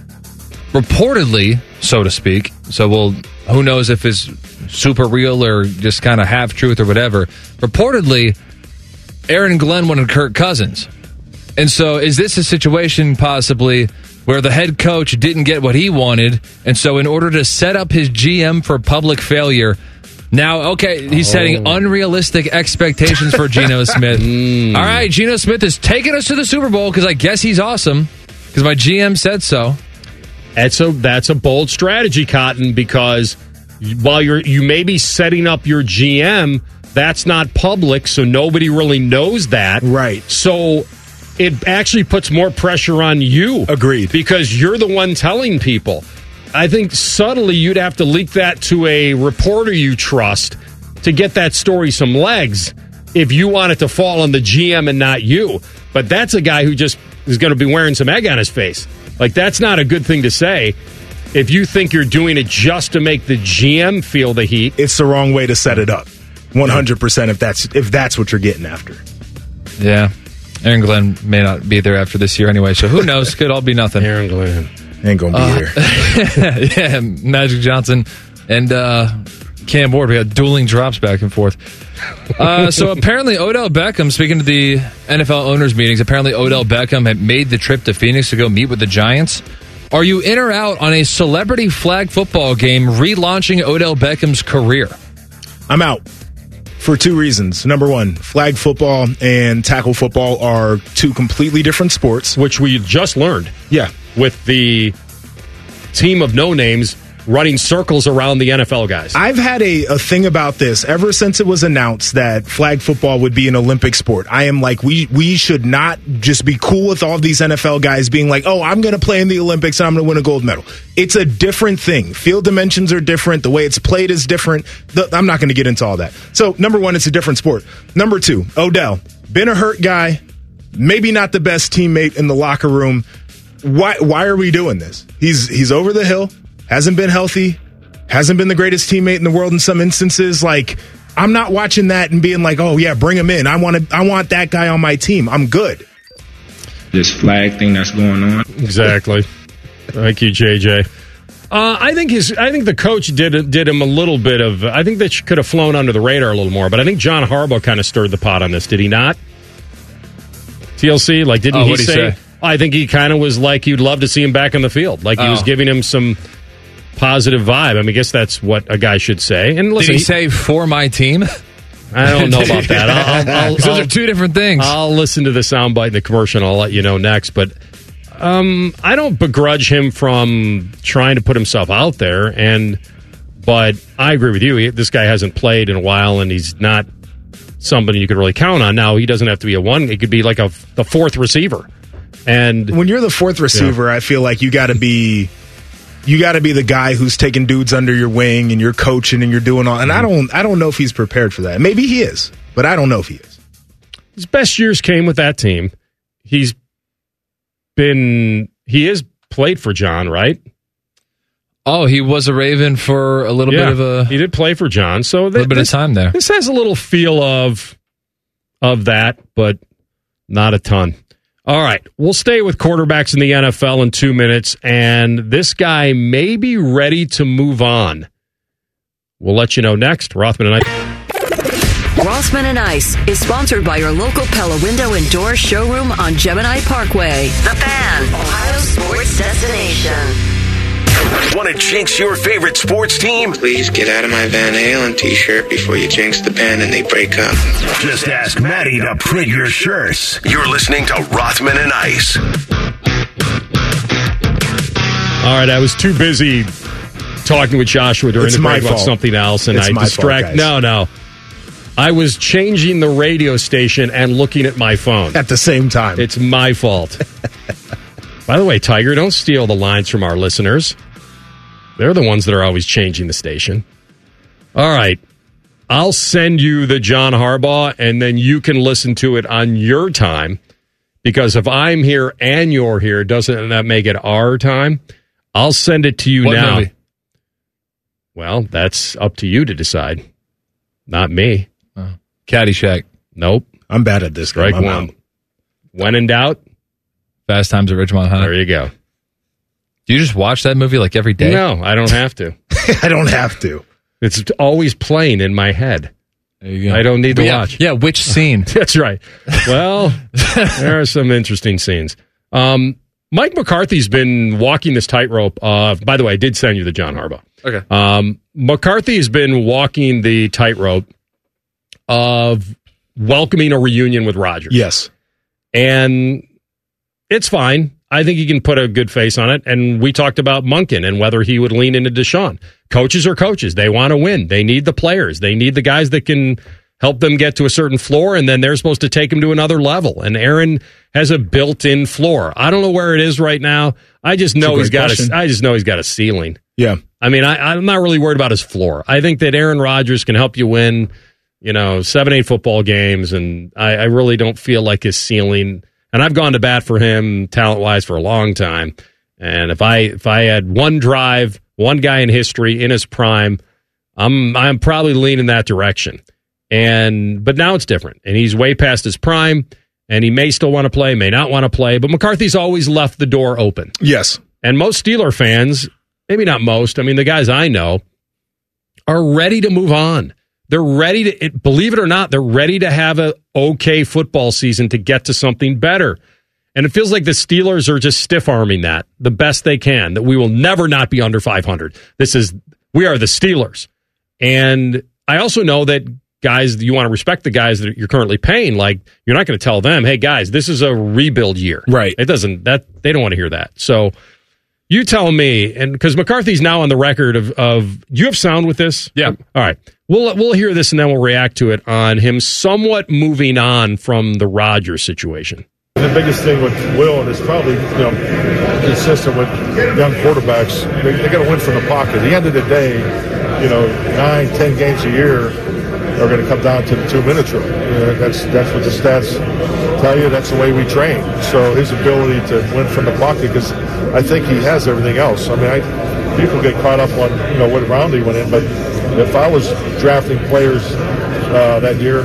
Reportedly, so to speak. So we'll, who knows if it's super real or just kind of half truth or whatever. Reportedly, Aaron Glenn wanted Kirk Cousins. And so is this a situation possibly where the head coach didn't get what he wanted, and so in order to set up his G M for public failure, now, okay, he's oh. setting unrealistic expectations for Geno Smith. Mm. All right, Geno Smith is taking us to the Super Bowl because I guess he's awesome, because my G M said so. That's a, that's a bold strategy, Cotton, because while you're you may be setting up your G M, that's not public, so nobody really knows that. Right. So it actually puts more pressure on you. Agreed. Because you're the one telling people. I think subtly you'd have to leak that to a reporter you trust to get that story some legs if you want it to fall on the G M and not you. But that's a guy who just is going to be wearing some egg on his face. Like, that's not a good thing to say. If you think you're doing it just to make the G M feel the heat. It's the wrong way to set it up. one hundred percent if that's if that's what you're getting after. Yeah. Aaron Glenn may not be there after this year anyway, so who knows? Could all be nothing. Aaron Glenn ain't going to be uh, here. Yeah, Magic Johnson and uh, Cam Ward. We had dueling drops back and forth. Uh, so apparently Odell Beckham, speaking to the N F L owners' meetings, apparently Odell Beckham had made the trip to Phoenix to go meet with the Giants. Are you in or out on a celebrity flag football game relaunching Odell Beckham's career? I'm out. for two reasons. Number one, flag football and tackle football are two completely different sports. Which we just learned. Yeah. With the team of no-names running circles around the N F L guys. I've had a, a thing about this ever since it was announced that flag football would be an Olympic sport. I am like, we we should not just be cool with all these N F L guys being like, oh, I'm going to play in the Olympics and I'm going to win a gold medal. It's a different thing. Field dimensions are different. The way it's played is different. The, I'm not going to get into all that. So, number one, it's a different sport. Number two, Odell, been a hurt guy, maybe not the best teammate in the locker room. Why why are we doing this? He's he's over the hill. Hasn't been healthy, hasn't been the greatest teammate in the world in some instances. Like, I'm not watching that and being like, oh, yeah, bring him in. I want to. I want that guy on my team. I'm good. This flag thing that's going on. Exactly. Thank you, J J. Uh, I think his. I think the coach did did him a little bit of. I think that could have flown under the radar a little more. But I think John Harbaugh kind of stirred the pot on this. Did he not? T L C, like, didn't oh, he what'd say? He say? I think he kind of was like he'd love to see him back on the field. Like he oh. was giving him some positive vibe. I mean, I guess that's what a guy should say. And listen, did he say for my team? I don't know about that. I'll, I'll, I'll, those are two different things. I'll listen to the soundbite in the commercial and I'll let you know next. But um, I don't begrudge him from trying to put himself out there. And but I agree with you. He, this guy hasn't played in a while, and he's not somebody you could really count on. Now, he doesn't have to be a one. It could be like a the fourth receiver. And when you're the fourth receiver, yeah. I feel like you got to be. You got to be the guy who's taking dudes under your wing and you're coaching and you're doing all. And I don't, I don't know if he's prepared for that. Maybe he is, but I don't know if he is. His best years came with that team. He's been, he has played for John, right? Oh, he was a Raven for a little yeah, bit of a. He did play for John, so a little bit this, of time there. This has a little feel of of that, but not a ton. All right, we'll stay with quarterbacks in the N F L in two minutes, and this guy may be ready to move on. We'll let you know next. Rothman and I. Rothman and Ice is sponsored by your local Pella Window and Door showroom on Gemini Parkway. The Fan, Ohio sports destination. Want to jinx your favorite sports team? Please get out of my Van Halen t-shirt before you jinx the band and they break up. Just ask Maddie to print your shirts. You're listening to Rothman and Ice. All right, I was too busy talking with Joshua during it's the break about fault. something else, and it's I distract. No, no. I was changing the radio station and looking at my phone at the same time. It's my fault. By the way, Tiger, don't steal the lines from our listeners. They're the ones that are always changing the station. All right. I'll send you the John Harbaugh, and then you can listen to it on your time. Because if I'm here and you're here, doesn't that make it our time? I'll send it to you what now. Movie? Well, that's up to you to decide. Not me. Oh. Caddyshack. Nope. I'm bad at this. Strike I'm one. out. When in doubt, Fast Times at Ridgemont High. there you go. Do you just watch that movie like every day? No, I don't have to. I don't have to. It's always playing in my head. There you go. I don't need to yeah, watch. Yeah, which scene? That's right. Well, there are some interesting scenes. Um, Mike McCarthy's been walking this tightrope. Uh, by the way, I did send you the John Harbaugh. Okay. Um, McCarthy's been walking the tightrope of welcoming a reunion with Rodgers. Yes. And it's fine. I think he can put a good face on it. And we talked about Monken and whether he would lean into Deshaun. Coaches are coaches. They want to win. They need the players. They need the guys that can help them get to a certain floor, and then they're supposed to take them to another level. And Aaron has a built-in floor. I don't know where it is right now. I just know he's got a, I just know he's got a ceiling. Yeah. I mean, I, I'm not really worried about his floor. I think that Aaron Rodgers can help you win, you know, seven, eight football games, and I, I really don't feel like his ceiling. And I've gone to bat for him talent-wise for a long time. And if I if I had one drive, one guy in history in his prime, I'm I'm probably leaning that direction. And but now it's different, and he's way past his prime, and he may still want to play, may not want to play. But McCarthy's always left the door open. Yes, and most Steeler fans, maybe not most, I mean the guys I know, are ready to move on. They're ready to, it, believe it or not, they're ready to have a okay football season to get to something better. And it feels like the Steelers are just stiff-arming that the best they can, that we will never not be under five hundred. This is, we are the Steelers. And I also know that guys, you want to respect the guys that you're currently paying. Like, you're not going to tell them, hey, guys, this is a rebuild year. Right. It doesn't, that, they don't want to hear that. So you tell me, and because McCarthy's now on the record of, of, do you have sound with this? Yeah. All right. We'll, we'll hear this and then we'll react to it on him somewhat moving on from the Rodgers situation. The biggest thing with Will, and it's probably, you know, consistent with young quarterbacks, they, they got to win from the pocket. At the end of the day, you know, nine, ten games a year are going to come down to the two-minute drill. You know, that's that's what the stats tell you. That's the way we train. So his ability to win from the pocket, because I think he has everything else. I mean, I, people get caught up on, you know, what round he went in, but if I was drafting players uh, that year,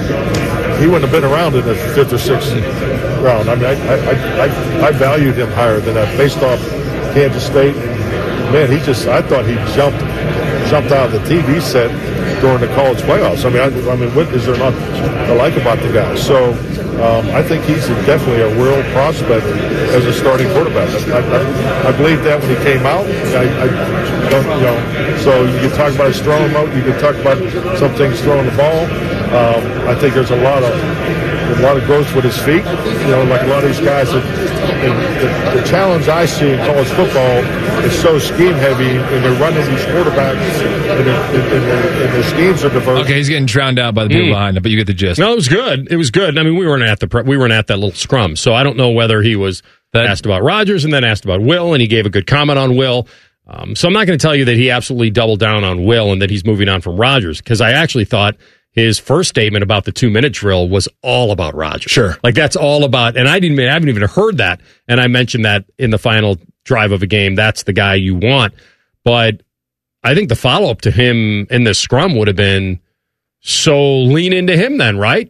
he wouldn't have been around in the fifth or sixth round. I mean, I, I, I, I valued him higher than that based off Kansas State. Man, he just, I thought he jumped jumped out of the T V set during the college playoffs. I mean, I, I mean, what is there not to like about the guy? So um, I think he's definitely a real prospect as a starting quarterback. I, I, I believe that when he came out. I, I don't, you know, so you can talk about his throwing mode. You can talk about some things throwing the ball. Um, I think there's a lot of a lot of growth with his feet. You know, like a lot of these guys. That, the, the challenge I see in college football is so scheme heavy, and they're running these quarterbacks, and, and, and, and the schemes are diverse. Okay, he's getting drowned out by the people mm. behind him, but you get the gist. No, it was good. It was good. I mean, we weren't at the we weren't at that little scrum, so I don't know whether he was that, asked about Rodgers and then asked about Will, and he gave a good comment on Will. Um, so I'm not going to tell you that he absolutely doubled down on Will and that he's moving on from Rodgers, because I actually thought his first statement about the two-minute drill was all about Rodgers. Sure. Like, that's all about, and I didn't, I haven't even heard that, and I mentioned that in the final drive of a game. That's the guy you want. But I think the follow-up to him in this scrum would have been, so lean into him then, right?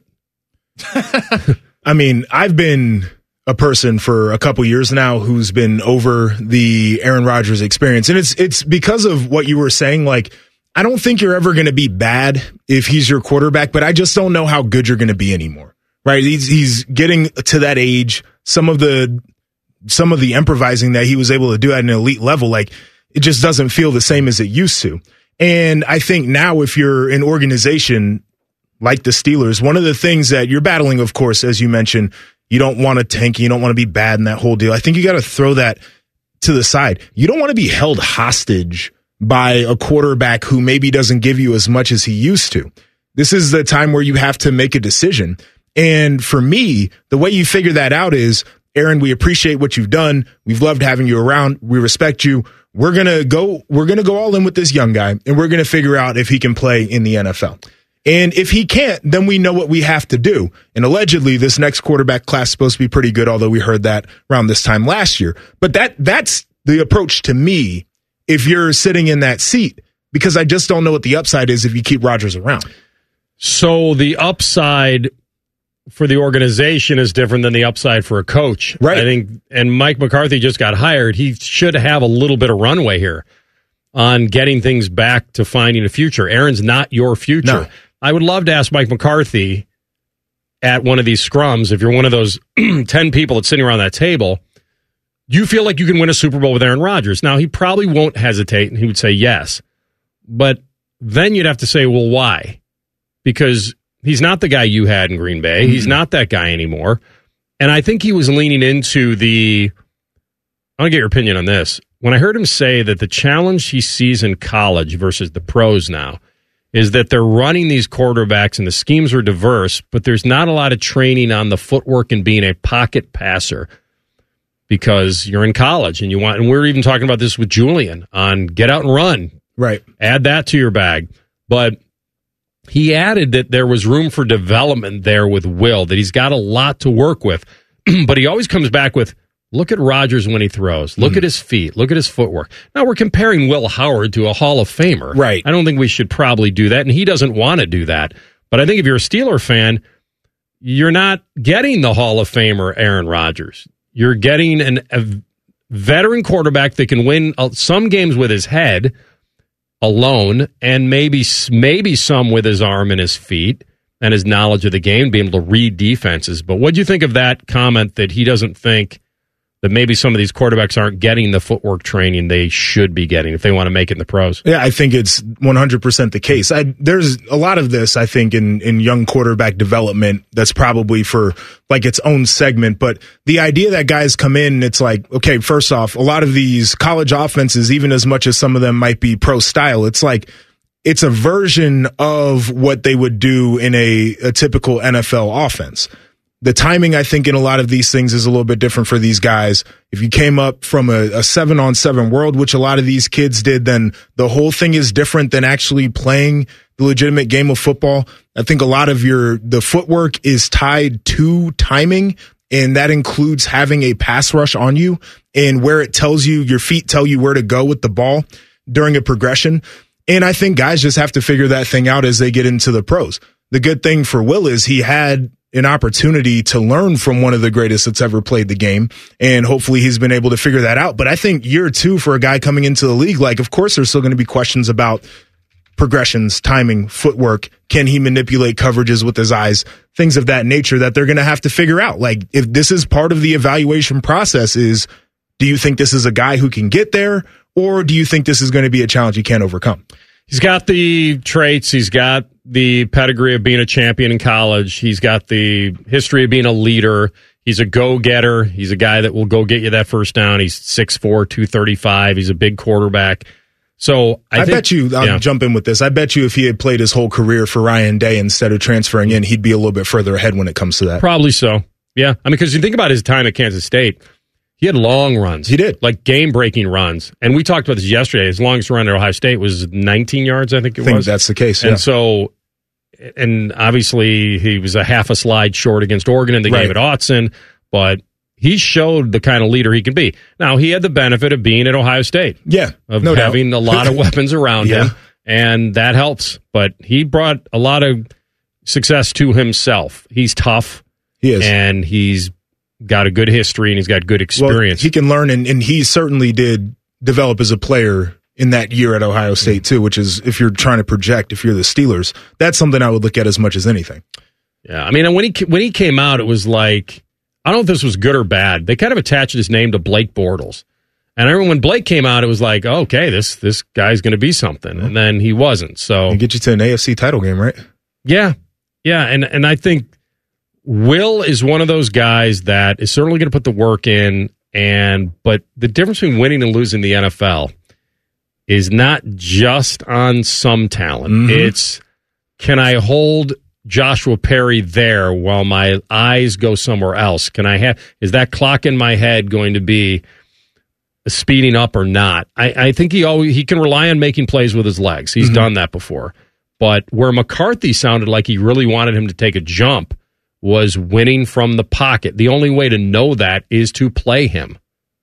I mean, I've been a person for a couple years now who's been over the Aaron Rodgers experience, and it's it's because of what you were saying, like, I don't think you're ever going to be bad if he's your quarterback, but I just don't know how good you're going to be anymore, right? He's he's getting to that age. Some of the some of the improvising that he was able to do at an elite level, like, it just doesn't feel the same as it used to. And I think now, if you're an organization like the Steelers, one of the things that you're battling, of course, as you mentioned, you don't want to tank, you don't want to be bad in that whole deal. I think you got to throw that to the side. You don't want to be held hostage by a quarterback who maybe doesn't give you as much as he used to. This is the time where you have to make a decision. And for me, the way you figure that out is, Aaron, we appreciate what you've done. We've loved having you around. We respect you. We're going to go, we're going to go all in with this young guy, and we're going to figure out if he can play in the N F L. And if he can't, then we know what we have to do. And allegedly, this next quarterback class is supposed to be pretty good, although we heard that around this time last year. But that that's the approach to me if you're sitting in that seat, because I just don't know what the upside is if you keep Rodgers around. So the upside for the organization is different than the upside for a coach. Right. I think, and Mike McCarthy just got hired. He should have a little bit of runway here on getting things back to finding a future. Aaron's not your future. No. I would love to ask Mike McCarthy at one of these scrums, if you're one of those ten people that's sitting around that table, you feel like you can win a Super Bowl with Aaron Rodgers. Now, he probably won't hesitate, and he would say yes. But then you'd have to say, well, why? Because he's not the guy you had in Green Bay. Mm-hmm. He's not that guy anymore. And I think he was leaning into the, I want to get your opinion on this. When I heard him say that the challenge he sees in college versus the pros now is that they're running these quarterbacks and the schemes are diverse, but there's not a lot of training on the footwork and being a pocket passer, because you're in college and you want, and we're even talking about this with Julian on get out and run. Right. Add that to your bag. But he added that there was room for development there with Will, that he's got a lot to work with. But he always comes back with, look at Rodgers when he throws. Look mm. at his feet. Look at his footwork. Now, we're comparing Will Howard to a Hall of Famer. Right. I don't think we should probably do that, and he doesn't want to do that. But I think if you're a Steeler fan, you're not getting the Hall of Famer Aaron Rodgers. You're getting an, a veteran quarterback that can win some games with his head alone, and maybe maybe some with his arm and his feet and his knowledge of the game, being able to read defenses. But what do you think of that comment that he doesn't think that maybe some of these quarterbacks aren't getting the footwork training they should be getting if they want to make it in the pros. Yeah, I think it's one hundred percent the case. I, there's a lot of this, I think, in, in young quarterback development that's probably for like its own segment. But the idea that guys come in, it's like, okay, first off, a lot of these college offenses, even as much as some of them might be pro style, it's like, it's a version of what they would do in a, a typical N F L offense. The timing, I think, in a lot of these things is a little bit different for these guys. If you came up from a, a seven-on-seven world, which a lot of these kids did, then the whole thing is different than actually playing the legitimate game of football. I think a lot of your the footwork is tied to timing, and that includes having a pass rush on you and where it tells you, your feet tell you where to go with the ball during a progression. And I think guys just have to figure that thing out as they get into the pros. The good thing for Will is he had an opportunity to learn from one of the greatest that's ever played the game. And hopefully he's been able to figure that out. But I think year two for a guy coming into the league, like, of course, there's still going to be questions about progressions, timing, footwork. Can he manipulate coverages with his eyes? Things of that nature that they're going to have to figure out. Like, if this is part of the evaluation process, is do you think this is a guy who can get there? Or do you think this is going to be a challenge he can't overcome? He's got the traits. He's got the pedigree of being a champion in college. He's got the history of being a leader. He's a go-getter. He's a guy that will go get you that first down. He's six four, two thirty-five. He's a big quarterback. So I, I think, bet you, I'll yeah. jump in with this. I bet you if he had played his whole career for Ryan Day instead of transferring in, he'd be a little bit further ahead when it comes to that. Probably so. Yeah. I mean, because you think about his time at Kansas State, he had long runs. He did. Like game-breaking runs. And we talked about this yesterday. His longest run at Ohio State was nineteen yards, I think it I think was. that's the case, yeah. And so, and obviously he was a half a slide short against Oregon in the Right. game at Autzen, but he showed the kind of leader he can be. Now, he had the benefit of being at Ohio State. Yeah, Of no having doubt. a lot of weapons around Yeah. him, and that helps. But he brought a lot of success to himself. He's tough. He is. And he's got a good history, and he's got good experience. Well, he can learn, and, and he certainly did develop as a player in that year at Ohio State, too, which is, if you're trying to project, if you're the Steelers, that's something I would look at as much as anything. Yeah, I mean, when he when he came out, it was like, I don't know if this was good or bad. They kind of attached his name to Blake Bortles. And I remember when Blake came out, it was like, oh, okay, this this guy's going to be something. And then he wasn't. So And get you to an A F C title game, right? Yeah, yeah, and and I think Will is one of those guys that is certainly going to put the work in, and but the difference between winning and losing the N F L is not just on some talent. Mm-hmm. It's, can I hold Joshua Perry there while my eyes go somewhere else? Can I have, is that clock in my head going to be speeding up or not? I, I think he always, he can rely on making plays with his legs. He's Mm-hmm. done that before. But where McCarthy sounded like he really wanted him to take a jump was winning from the pocket. The only way to know that is to play him.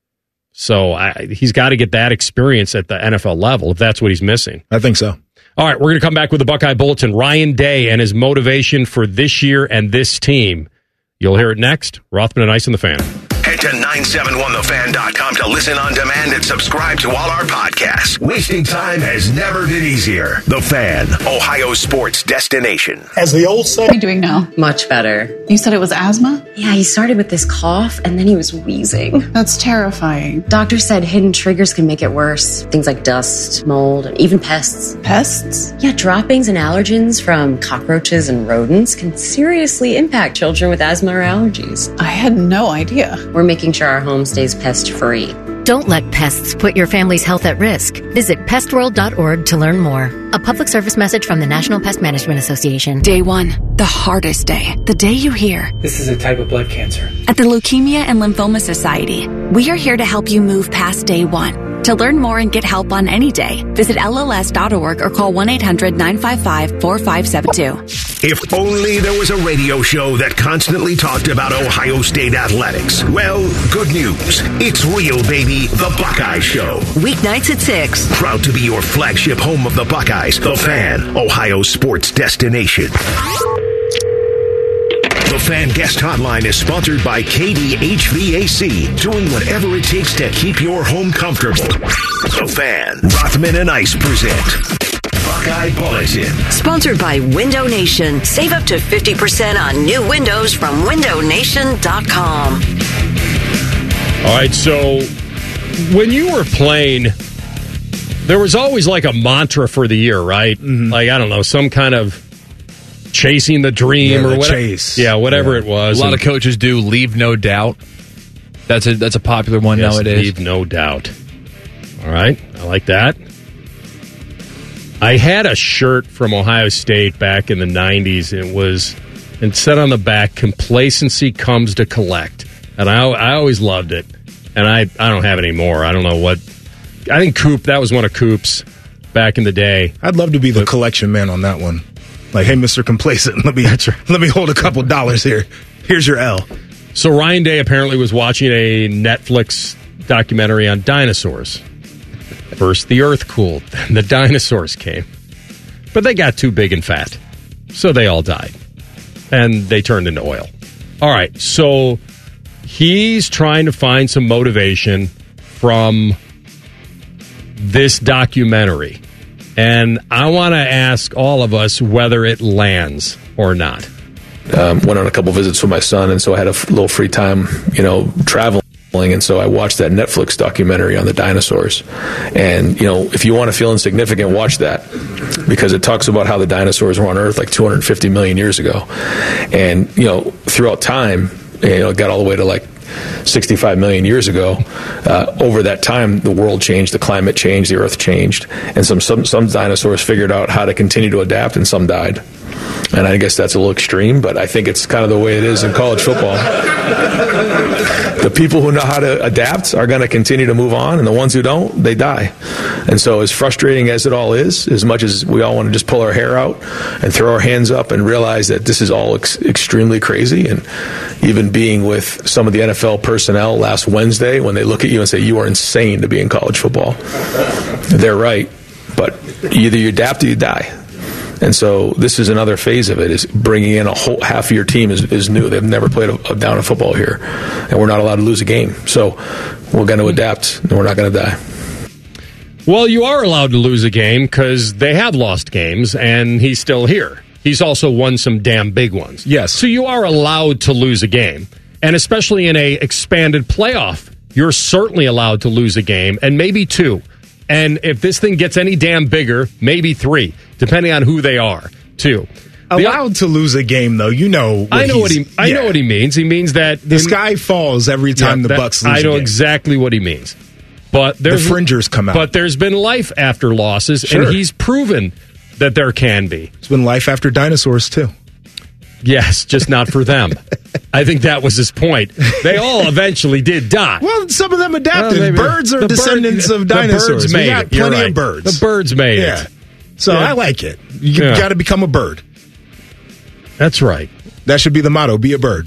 So I, he's got to get that experience at the N F L level if that's what he's missing. I think so. All right, we're going to come back with the Buckeye Bulletin. Ryan Day and his motivation for this year and this team. You'll hear it next. Rothman and Ice and the Fan. Head to nine seven one the fan dot com to listen on demand and subscribe to all our podcasts. Wasting time has never been easier. The Fan, Ohio sports destination. As the old saying. How are you doing now? Much better. You said it was asthma? Yeah, he started with this cough and then he was wheezing. That's terrifying. Doctor said hidden triggers can make it worse. Things like dust, mold, and even pests. Pests? Yeah, droppings and allergens from cockroaches and rodents can seriously impact children with asthma or allergies. I had no idea. We're making sure our home stays pest-free. Don't let pests put your family's health at risk. Visit pest world dot org to learn more. A public service message from the National Pest Management Association. Day one, the hardest day. The day you hear, this is a type of blood cancer. At the Leukemia and Lymphoma Society, we are here to help you move past day one. To learn more and get help on any day, visit L L S dot org or call one eight hundred nine five five four five seven two. If only there was a radio show that constantly talked about Ohio State athletics. Well, good news. It's real, baby. The Buckeye Show. Weeknights at six. Proud to be your flagship home of the Buckeyes. The Fan, Ohio sports destination. The Fan Guest Hotline is sponsored by K D H V A C, doing whatever it takes to keep your home comfortable. The Fan, Rothman and Ice present Buckeye Bulletin. Sponsored by Window Nation. Save up to fifty percent on new windows from window nation dot com. All right, so when you were playing, there was always like a mantra for the year, right? Mm-hmm. Like, I don't know, some kind of chasing the dream yeah, or the whatever. Chase. Yeah, whatever yeah. it was. A lot and, of coaches do leave no doubt. That's a that's a popular one yes, nowadays. Leave no doubt. All right, I like that. I had a shirt from Ohio State back in the nineties. It was, and said on the back, "Complacency comes to collect." And I, I always loved it. And I, I don't have any more. I don't know what. I think Coop, that was one of Coop's back in the day. I'd love to be the but, collection man on that one. Like, hey, Mister Complacent, let me right. let me hold a couple dollars here. Here's your L. So Ryan Day apparently was watching a Netflix documentary on dinosaurs. First the earth cooled, then the dinosaurs came. But they got too big and fat, so they all died. And they turned into oil. All right, so he's trying to find some motivation from this documentary. And I want to ask all of us whether it lands or not. Um, went on a couple visits with my son, and so I had a f- little free time, you know, traveling. And so I watched that Netflix documentary on the dinosaurs. And, you know, if you want to feel insignificant, watch that. Because it talks about how the dinosaurs were on Earth like two hundred fifty million years ago. And, you know, throughout time, you know, it got all the way to like sixty-five million years ago. Uh, over that time, the world changed, the climate changed, the Earth changed. And some, some, some dinosaurs figured out how to continue to adapt, and some died. And I guess that's a little extreme, but I think it's kind of the way it is in college football. The people who know how to adapt are going to continue to move on, and the ones who don't, they die. And so as frustrating as it all is, as much as we all want to just pull our hair out and throw our hands up and realize that this is all ex- extremely crazy, and even being with some of the N F L personnel last Wednesday when they look at you and say, you are insane to be in college football. They're right, but either you adapt or you die. And so this is another phase of it, is bringing in a whole half of your team is, is new. They've never played a, a down of football here, and we're not allowed to lose a game. So we're going to adapt, and we're not going to die. Well, you are allowed to lose a game because they have lost games, and he's still here. He's also won some damn big ones. Yes. So you are allowed to lose a game, and especially in a expanded playoff, you're certainly allowed to lose a game, and maybe two. And if this thing gets any damn bigger, maybe three, depending on who they are, too. Allowed to lose a game, though, you know. I know what he. I yeah. know what he means. He means that the in, sky falls every time yeah, the that, Bucks lose. I know a game. exactly what he means. But there's, the fringers come out. But there's been life after losses, sure. and he's proven that there can be. There's been life after dinosaurs too. Yes, just not for them. I think that was his point. They all eventually did die. Well, some of them adapted. Well, birds are the descendants bird, of dinosaurs. The birds made we got it. plenty right. of birds. The birds made yeah. it. So yeah. I like it. You yeah. got to become a bird. That's right. That should be the motto, be a bird.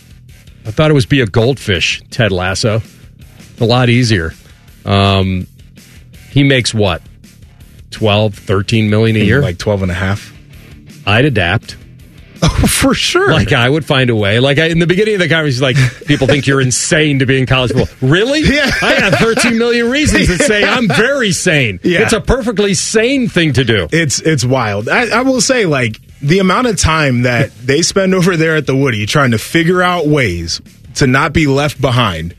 I thought it was be a goldfish, Ted Lasso. A lot easier. Um, he makes what? twelve, thirteen million a year? Like twelve and a half. I'd adapt. Oh, for sure. Like, I would find a way. Like, I, in the beginning of the conversation, like, people think you're insane to be in college football. Really? Yeah. I have thirteen million reasons to say I'm very sane. Yeah. It's a perfectly sane thing to do. It's it's wild. I, I will say, like, the amount of time that they spend over there at the Woody trying to figure out ways to not be left behind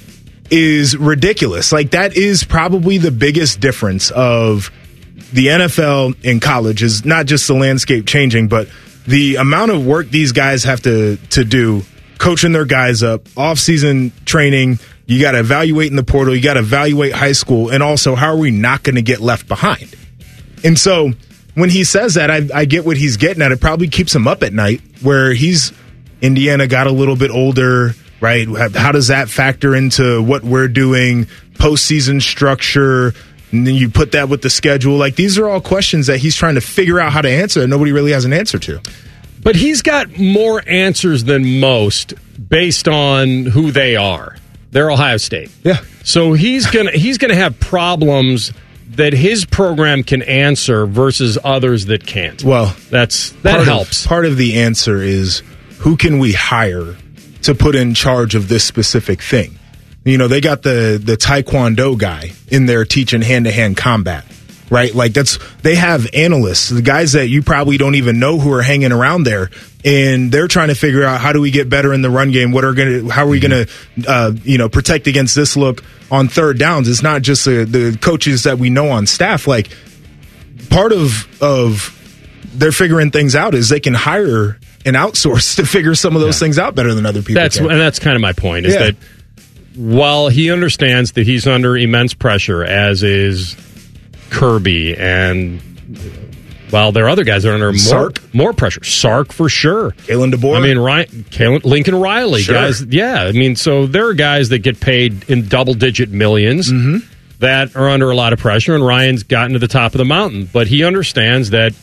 is ridiculous. Like, that is probably the biggest difference of the N F L and college, is not just the landscape changing, but the amount of work these guys have to, to do, coaching their guys up, off-season training, you got to evaluate in the portal, you got to evaluate high school, and also how are we not going to get left behind? And so when he says that, I, I get what he's getting at. It probably keeps him up at night, where he's, Indiana got a little bit older, right? How does that factor into what we're doing, postseason structure? And then you put that with the schedule. Like, these are all questions that he's trying to figure out how to answer that nobody really has an answer to. But he's got more answers than most based on who they are. They're Ohio State. Yeah. So he's gonna he's gonna have problems that his program can answer versus others that can't. Well, that's that part helps. Of, part of the answer is, who can we hire to put in charge of this specific thing? You know, they got the, the Taekwondo guy in there teaching hand-to-hand combat, right? Like that's, they have analysts, the guys that you probably don't even know who are hanging around there. And they're trying to figure out how do we get better in the run game? What are going to, how are we going to, uh, you know, protect against this look on third downs? It's not just the, the coaches that we know on staff. Like part of, of they're figuring things out is they can hire and outsource to figure some of those yeah. things out better than other people. That's, can. And that's kind of my point is yeah. that while he understands that he's under immense pressure, as is Kirby, and while there are other guys that are under more, Sark. more pressure. Sark for sure. Kalen DeBoer. I mean, Ryan, Kalen, Lincoln Riley. Sure. Guys, yeah. I mean, so there are guys that get paid in double-digit millions mm-hmm. that are under a lot of pressure, and Ryan's gotten to the top of the mountain. But he understands that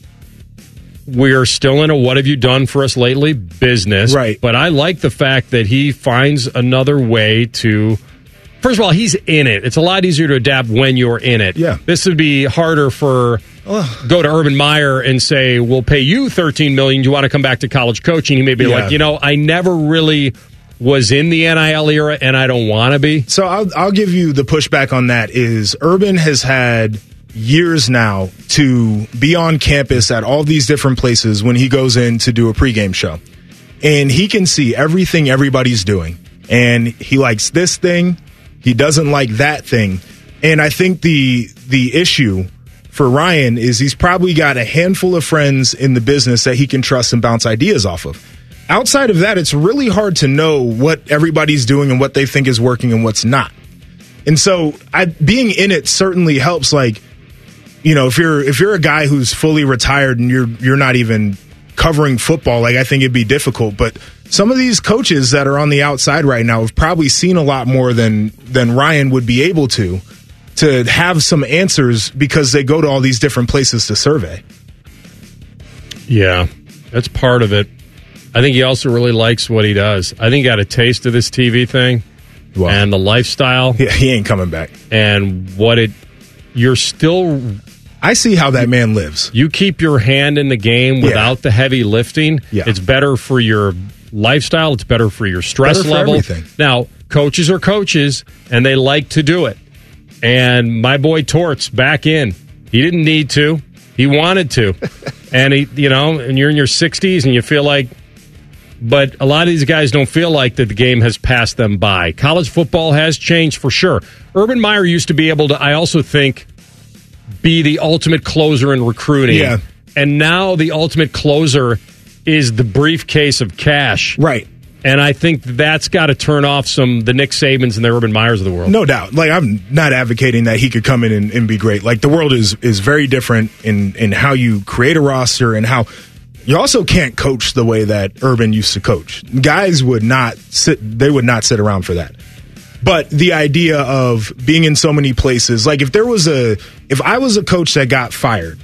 we're still in a what have you done for us lately business. Right. But I like the fact that he finds another way to... First of all, he's in it. It's a lot easier to adapt when you're in it. Yeah. This would be harder for Ugh. go to Urban Meyer and say, we'll pay you thirteen million dollars. Do you want to come back to college coaching? He may be yeah. like, you know, I never really was in the N I L era and I don't want to be. So I'll, I'll give you the pushback on that is Urban has had years now to be on campus at all these different places when he goes in to do a pregame show. And he can see everything everybody's doing. And he likes this thing. He doesn't like that thing. And I think the the issue for Ryan is he's probably got a handful of friends in the business that he can trust and bounce ideas off of. Outside of that, it's really hard to know what everybody's doing and what they think is working and what's not. And so I, being in it certainly helps. Like, you know, if you're if you're a guy who's fully retired and you're you're not even covering football, like I think it'd be difficult. But some of these coaches that are on the outside right now have probably seen a lot more than than Ryan would be able to to have some answers because they go to all these different places to survey. Yeah, that's part of it. I think he also really likes what he does. I think he got a taste of this T V thing wow. and the lifestyle. Yeah, he ain't coming back. And what it, you're still... I see how that man lives. You keep your hand in the game without yeah. the heavy lifting. Yeah. It's better for your lifestyle. It's better for your stress better for level. Everything. Now, coaches are coaches, and they like to do it. And my boy Torts back in. He didn't need to. He wanted to. And, he, you know, and you're in your sixties, and you feel like... But a lot of these guys don't feel like that the game has passed them by. College football has changed for sure. Urban Meyer used to be able to, I also think, be the ultimate closer in recruiting. Yeah. And now the ultimate closer is the briefcase of cash. Right. And I think that's got to turn off some the Nick Sabans and the Urban Meyers of the world. No doubt. Like, I'm not advocating that he could come in and, and be great. Like, the world is is very different in, in how you create a roster and how... You also can't coach the way that Urban used to coach. Guys would not sit, they would not sit around for that. But the idea of being in so many places, like if there was a, if I was a coach that got fired,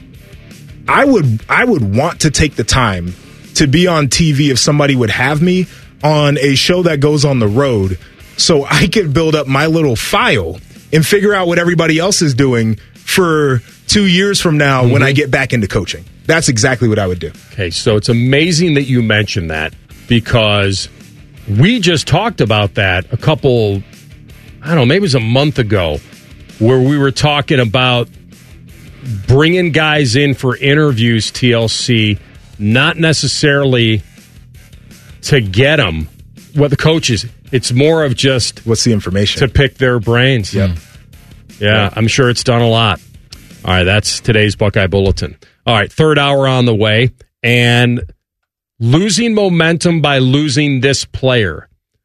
I would, I would want to take the time to be on T V if somebody would have me on a show that goes on the road so I could build up my little file and figure out what everybody else is doing for two years from now mm-hmm. when I get back into coaching. That's exactly what I would do. Okay, so it's amazing that you mentioned that because we just talked about that a couple, I don't know, maybe it was a month ago where we were talking about bringing guys in for interviews, T L C, not necessarily to get them, what the coaches, it's more of just... What's the information? To pick their brains. Yep. Yeah, yep. I'm sure it's done a lot. All right, that's today's Buckeye Bulletin. All right, third hour on the way, and losing momentum by losing this player,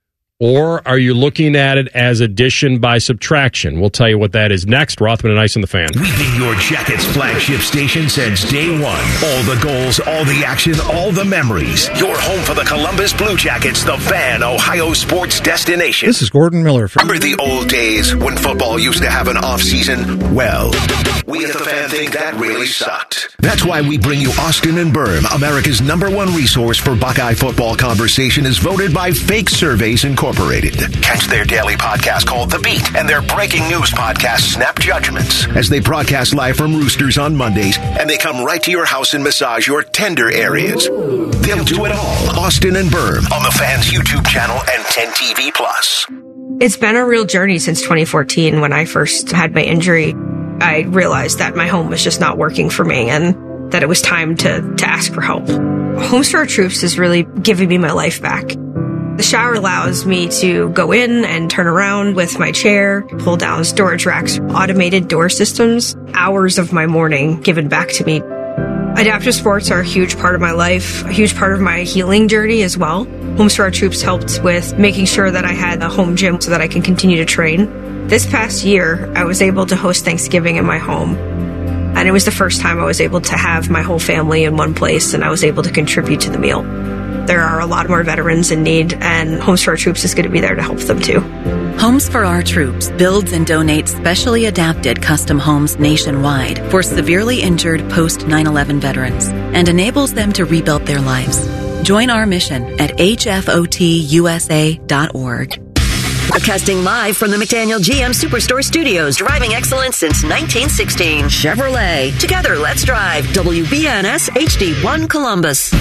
or are you looking at it as addition by subtraction? We'll tell you what that is next. Rothman and Ice in the Fan. We've been your Jackets flagship station since day one. All the goals, all the action, all the memories. Your home for the Columbus Blue Jackets, the Fan, Ohio sports destination. This is Gordon Miller. From- Remember the old days when football used to have an off-season? Well, we at the Fan think that really sucked. That's why we bring you Austin and Berm, America's number one resource for Buckeye football conversation, is voted by Fake Surveys Incorporated. Catch their daily podcast called The Beat and their breaking news podcast, Snap Judgments, as they broadcast live from Roosters on Mondays, and they come right to your house and massage your tender areas. They'll do it all. Austin and Berm on the Fan's YouTube channel and ten T V Plus. It's been a real journey since twenty fourteen when I first had my injury. I realized that my home was just not working for me and that it was time to, to ask for help. Homes for Our Troops is really giving me my life back. The shower allows me to go in and turn around with my chair, pull down storage racks, automated door systems, hours of my morning given back to me. Adaptive sports are a huge part of my life, a huge part of my healing journey as well. Homes for Our Troops helped with making sure that I had a home gym so that I can continue to train. This past year, I was able to host Thanksgiving in my home. And it was the first time I was able to have my whole family in one place, and I was able to contribute to the meal. There are a lot more veterans in need, and Homes for Our Troops is going to be there to help them too. Homes for Our Troops builds and donates specially adapted custom homes nationwide for severely injured post nine eleven veterans and enables them to rebuild their lives. Join our mission at H F O T U S A dot org. Broadcasting live from the McDaniel G M Superstore Studios, driving excellence since nineteen sixteen. Chevrolet. Together, let's drive. W B N S H D one Columbus.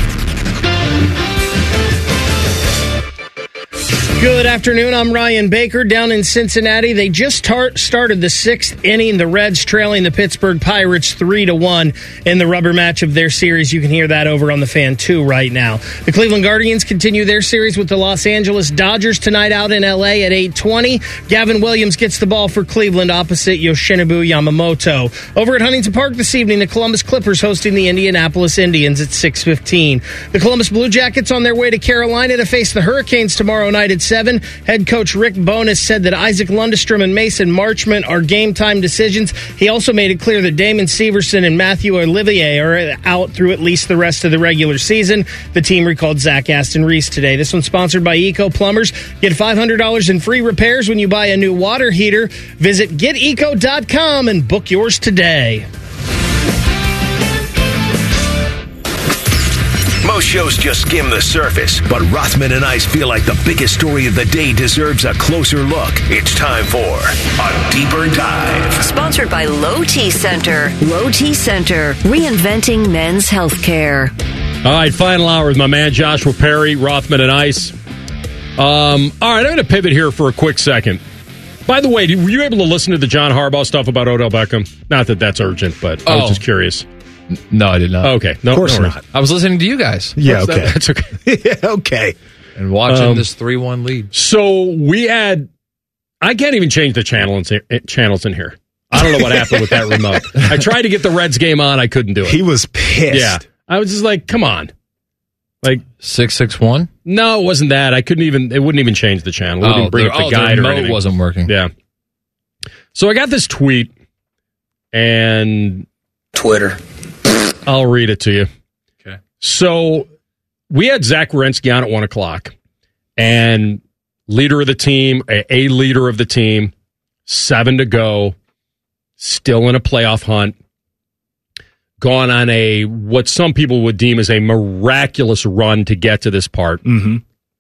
Good afternoon. I'm Ryan Baker down in Cincinnati. They just tar- started the sixth inning. The Reds trailing the Pittsburgh Pirates three to one in the rubber match of their series. You can hear that over on the Fan two right now. The Cleveland Guardians continue their series with the Los Angeles Dodgers tonight out in L A at eight twenty. Gavin Williams gets the ball for Cleveland opposite Yoshinobu Yamamoto. Over at Huntington Park this evening, the Columbus Clippers hosting the Indianapolis Indians at six fifteen. The Columbus Blue Jackets on their way to Carolina to face the Hurricanes tomorrow night at seven. Head coach Rick Bowness said that Isaac Lundestrom and Mason Marchment are game-time decisions. He also made it clear that Damon Severson and Matthew Olivier are out through at least the rest of the regular season. The team recalled Zach Aston Reese today. This one's sponsored by Eco Plumbers. Get five hundred dollars in free repairs when you buy a new water heater. Visit get eco dot com and book yours today. Most shows just skim the surface, but Rothman and I feel like the biggest story of the day deserves a closer look. It's time for A Deeper Dive. Sponsored by Low T Center. Low T Center, reinventing men's health care. All right, final hour with my man Joshua Perry, Rothman and Ice. Um, all right, I'm going to pivot here for a quick second. By the way, were you able to listen to the John Harbaugh stuff about Odell Beckham? Not that that's urgent, but I was Oh. just curious. No, I did not. Okay. No, Of course no not. I was listening to you guys. Yeah, That- okay. That's okay. yeah, okay. And watching Um, this three one lead. So we had, I can't even change the channel in, channels in here. I don't know what happened with that remote. I tried to get the Reds game on. I couldn't do it. He was pissed. Yeah. I was just like, come on. Like six six one? No, it wasn't that. I couldn't even, it wouldn't even change the channel. It Oh, wouldn't bring the- up the oh, the guide or remote anything. wasn't working. Yeah. So I got this tweet and Twitter. I'll read it to you. Okay. So we had Zach Werenski on at one o'clock, and leader of the team, a, a leader of the team, seven to go, still in a playoff hunt, gone on a what some people would deem as a miraculous run to get to this part. Mm-hmm.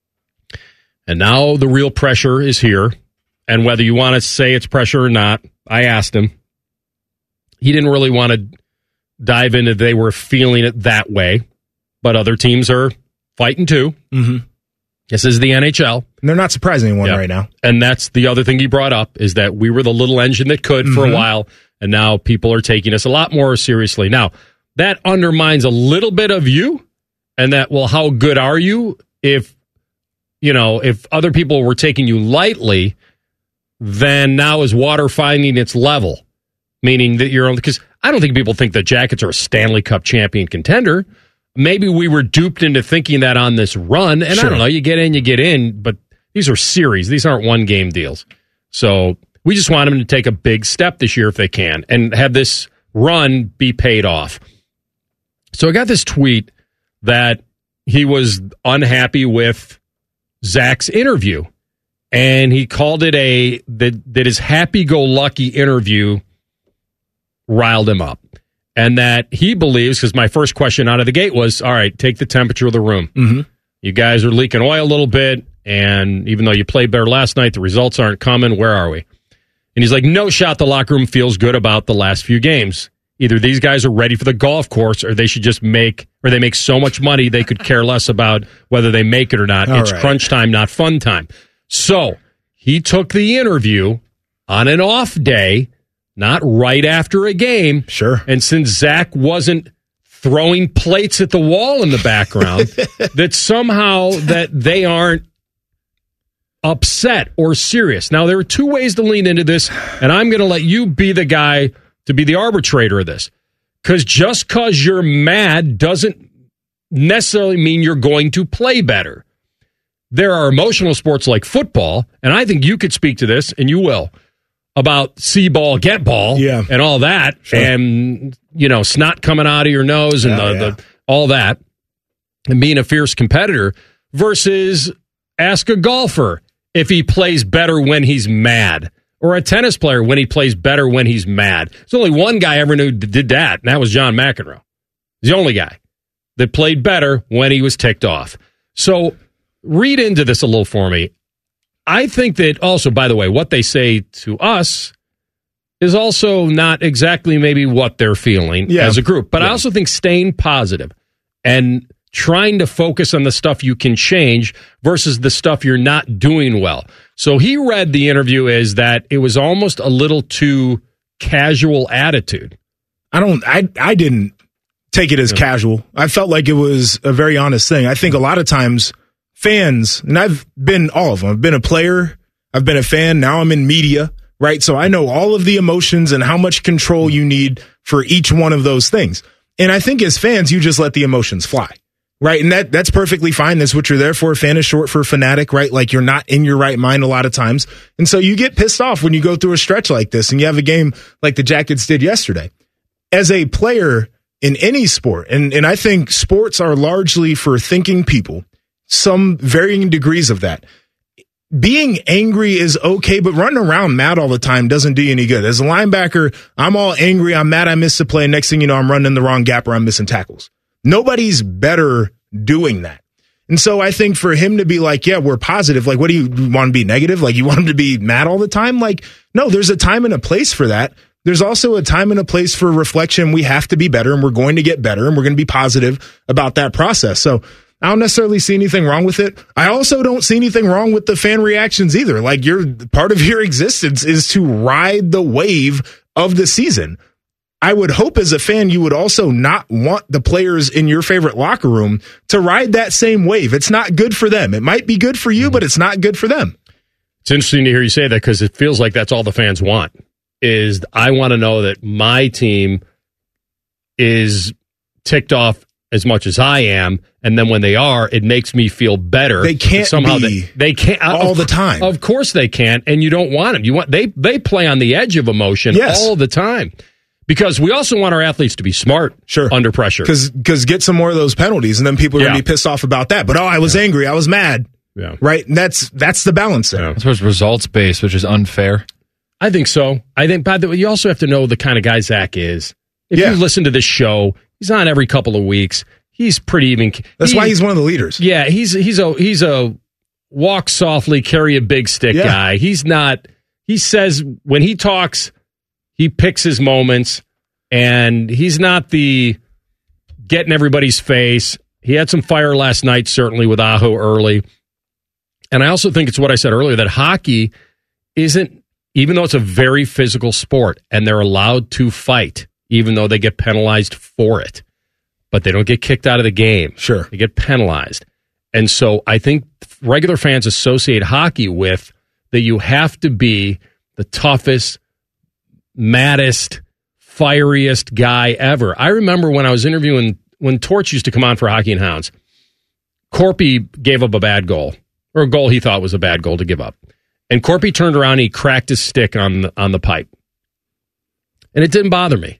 And now the real pressure is here. And whether you want to say it's pressure or not, I asked him. He didn't really want to dive into they were feeling it that way, but other teams are fighting too. Mm-hmm. This is the N H L. And they're not surprising anyone Yeah. right now. And that's the other thing he brought up is that we were the little engine that could for Mhm. a while, and now people are taking us a lot more seriously. Now, that undermines a little bit of you, and that, well, how good are you if, you know, if other people were taking you lightly, then now is water finding its level, meaning that you're on, because I don't think people think the Jackets are a Stanley Cup champion contender. Maybe we were duped into thinking that on this run. And Sure. I don't know, you get in, you get in, but these are series. These aren't one game deals. So we just want them to take a big step this year if they can and have this run be paid off. So I got this tweet that he was unhappy with Zach's interview. And he called it a, that, that his happy-go-lucky interview riled him up. And that he believes, because my first question out of the gate was, all right, take the temperature of the room. Mm-hmm. You guys are leaking oil a little bit, and even though you played better last night, the results aren't coming. Where are we? And he's like, no shot the locker room feels good about the last few games. Either these guys are ready for the golf course, or they should just make, or they make so much money they could care less about whether they make it or not. All it's right. crunch time, not fun time. So he took the interview on an off day not right after a game. Sure. And since Zach wasn't throwing plates at the wall in the background, that somehow that they aren't upset or serious. Now, there are two ways to lean into this, and I'm going to let you be the guy to be the arbitrator of this. Because just because you're mad doesn't necessarily mean you're going to play better. There are emotional sports like football, and I think you could speak to this, and you will, about see ball, get ball, yeah. and all that, sure. and, you know, snot coming out of your nose and yeah, the, yeah. the all that, and being a fierce competitor, versus ask a golfer if he plays better when he's mad, or a tennis player when he plays better when he's mad. There's only one guy I ever knew that did that, and that was John McEnroe. He's the only guy that played better when he was ticked off. So read into this a little for me. I think that also, by the way, what they say to us is also not exactly maybe what they're feeling yeah. as a group. But yeah. I also think staying positive and trying to focus on the stuff you can change versus the stuff you're not doing well. So he read the interview as that it was almost a little too casual attitude. I don't, I, I didn't take it as yeah. casual. I felt like it was a very honest thing. I think a lot of times fans, and I've been all of them, I've been a player, I've been a fan, now I'm in media, right? So I know all of the emotions and how much control you need for each one of those things. And I think as fans, you just let the emotions fly. Right, and that that's perfectly fine. That's what you're there for. Fan is short for fanatic, right? Like you're not in your right mind a lot of times. And so you get pissed off when you go through a stretch like this and you have a game like the Jackets did yesterday. As a player in any sport, and, and I think sports are largely for thinking people, some varying degrees of that. Being angry is okay, but running around mad all the time doesn't do you any good. As a linebacker, I'm all angry, I'm mad I missed a play. Next thing you know, I'm running the wrong gap or I'm missing tackles. Nobody's better doing that. And so I think for him to be like, yeah, we're positive. Like, what do you, you want to be negative? Like, you want him to be mad all the time? Like, no, there's a time and a place for that. There's also a time and a place for reflection. We have to be better and we're going to get better and we're going to be positive about that process. So I don't necessarily see anything wrong with it. I also don't see anything wrong with the fan reactions either. Like, your part of your existence is to ride the wave of the season. I would hope as a fan, you would also not want the players in your favorite locker room to ride that same wave. It's not good for them. It might be good for you, but it's not good for them. It's interesting to hear you say that because it feels like that's all the fans want. Is I want to know that my team is ticked off as much as I am, and then when they are, it makes me feel better. They can't somehow be they, they can't all of, the time. Of course they can't, and you don't want them. You want they they play on the edge of emotion yes. all the time. Because we also want our athletes to be smart sure. under pressure. Because get some more of those penalties, and then people are yeah. going to be pissed off about that. But, oh, I was yeah. angry. I was mad. Yeah. Right? And that's that's the balance there. Yeah. I suppose results-based, which is unfair. I think so. I think, by the way, you also have to know the kind of guy Zach is. If yeah. you listen to this show, he's on every couple of weeks. He's pretty even. That's he, why he's one of the leaders. Yeah, he's he's a he's a walk softly, carry a big stick yeah. guy. He's not. He says when he talks, he picks his moments. And he's not the get in everybody's face. He had some fire last night, certainly with Aho early. And I also think it's what I said earlier, that hockey isn't, even though it's a very physical sport, and they're allowed to fight, even though they get penalized for it. But they don't get kicked out of the game. Sure. They get penalized. And so I think regular fans associate hockey with that you have to be the toughest, maddest, fieriest guy ever. I remember when I was interviewing, when Torch used to come on for Hockey and Hounds, Corpy gave up a bad goal, or a goal he thought was a bad goal to give up. And Corpy turned around and he cracked his stick on the, on the pipe. And it didn't bother me.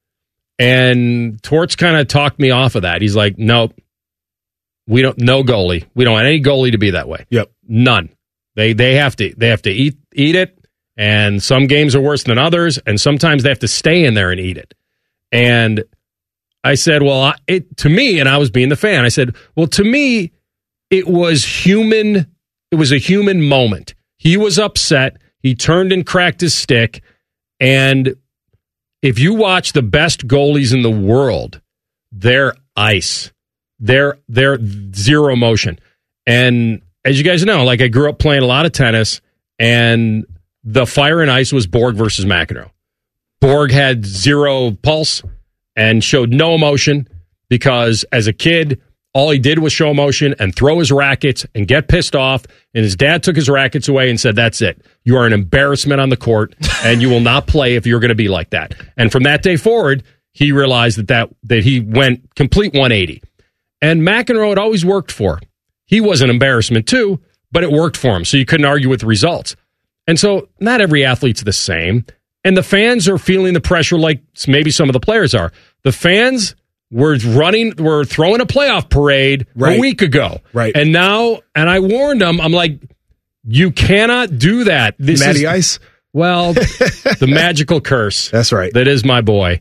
And Torch kind of talked me off of that. He's like, nope, we don't, no goalie. We don't want any goalie to be that way. Yep. None. They they have to they have to eat eat it. And some games are worse than others, and sometimes they have to stay in there and eat it. And I said, well, I, it to me, and I was being the fan, I said, well, to me, it was human. It was a human moment. He was upset. He turned and cracked his stick. And if you watch the best goalies in the world, they're ice. They're, they're zero motion. And as you guys know, like I grew up playing a lot of tennis, and the fire and ice was Borg versus McEnroe. Borg had zero pulse and showed no emotion because as a kid, all he did was show emotion and throw his rackets and get pissed off. And his dad took his rackets away and said, that's it. You are an embarrassment on the court and you will not play if you're going to be like that. And from that day forward, he realized that, that, that he went complete one eighty. And McEnroe had always worked for. He was an embarrassment too, but it worked for him. So you couldn't argue with the results. And so not every athlete's the same. And the fans are feeling the pressure like maybe some of the players are. The fans were running, were throwing a playoff parade right. a week ago. Right. And now, and I warned them, I'm like, you cannot do that. This Matty is, Ice? Well, the magical curse. That's right. That is my boy.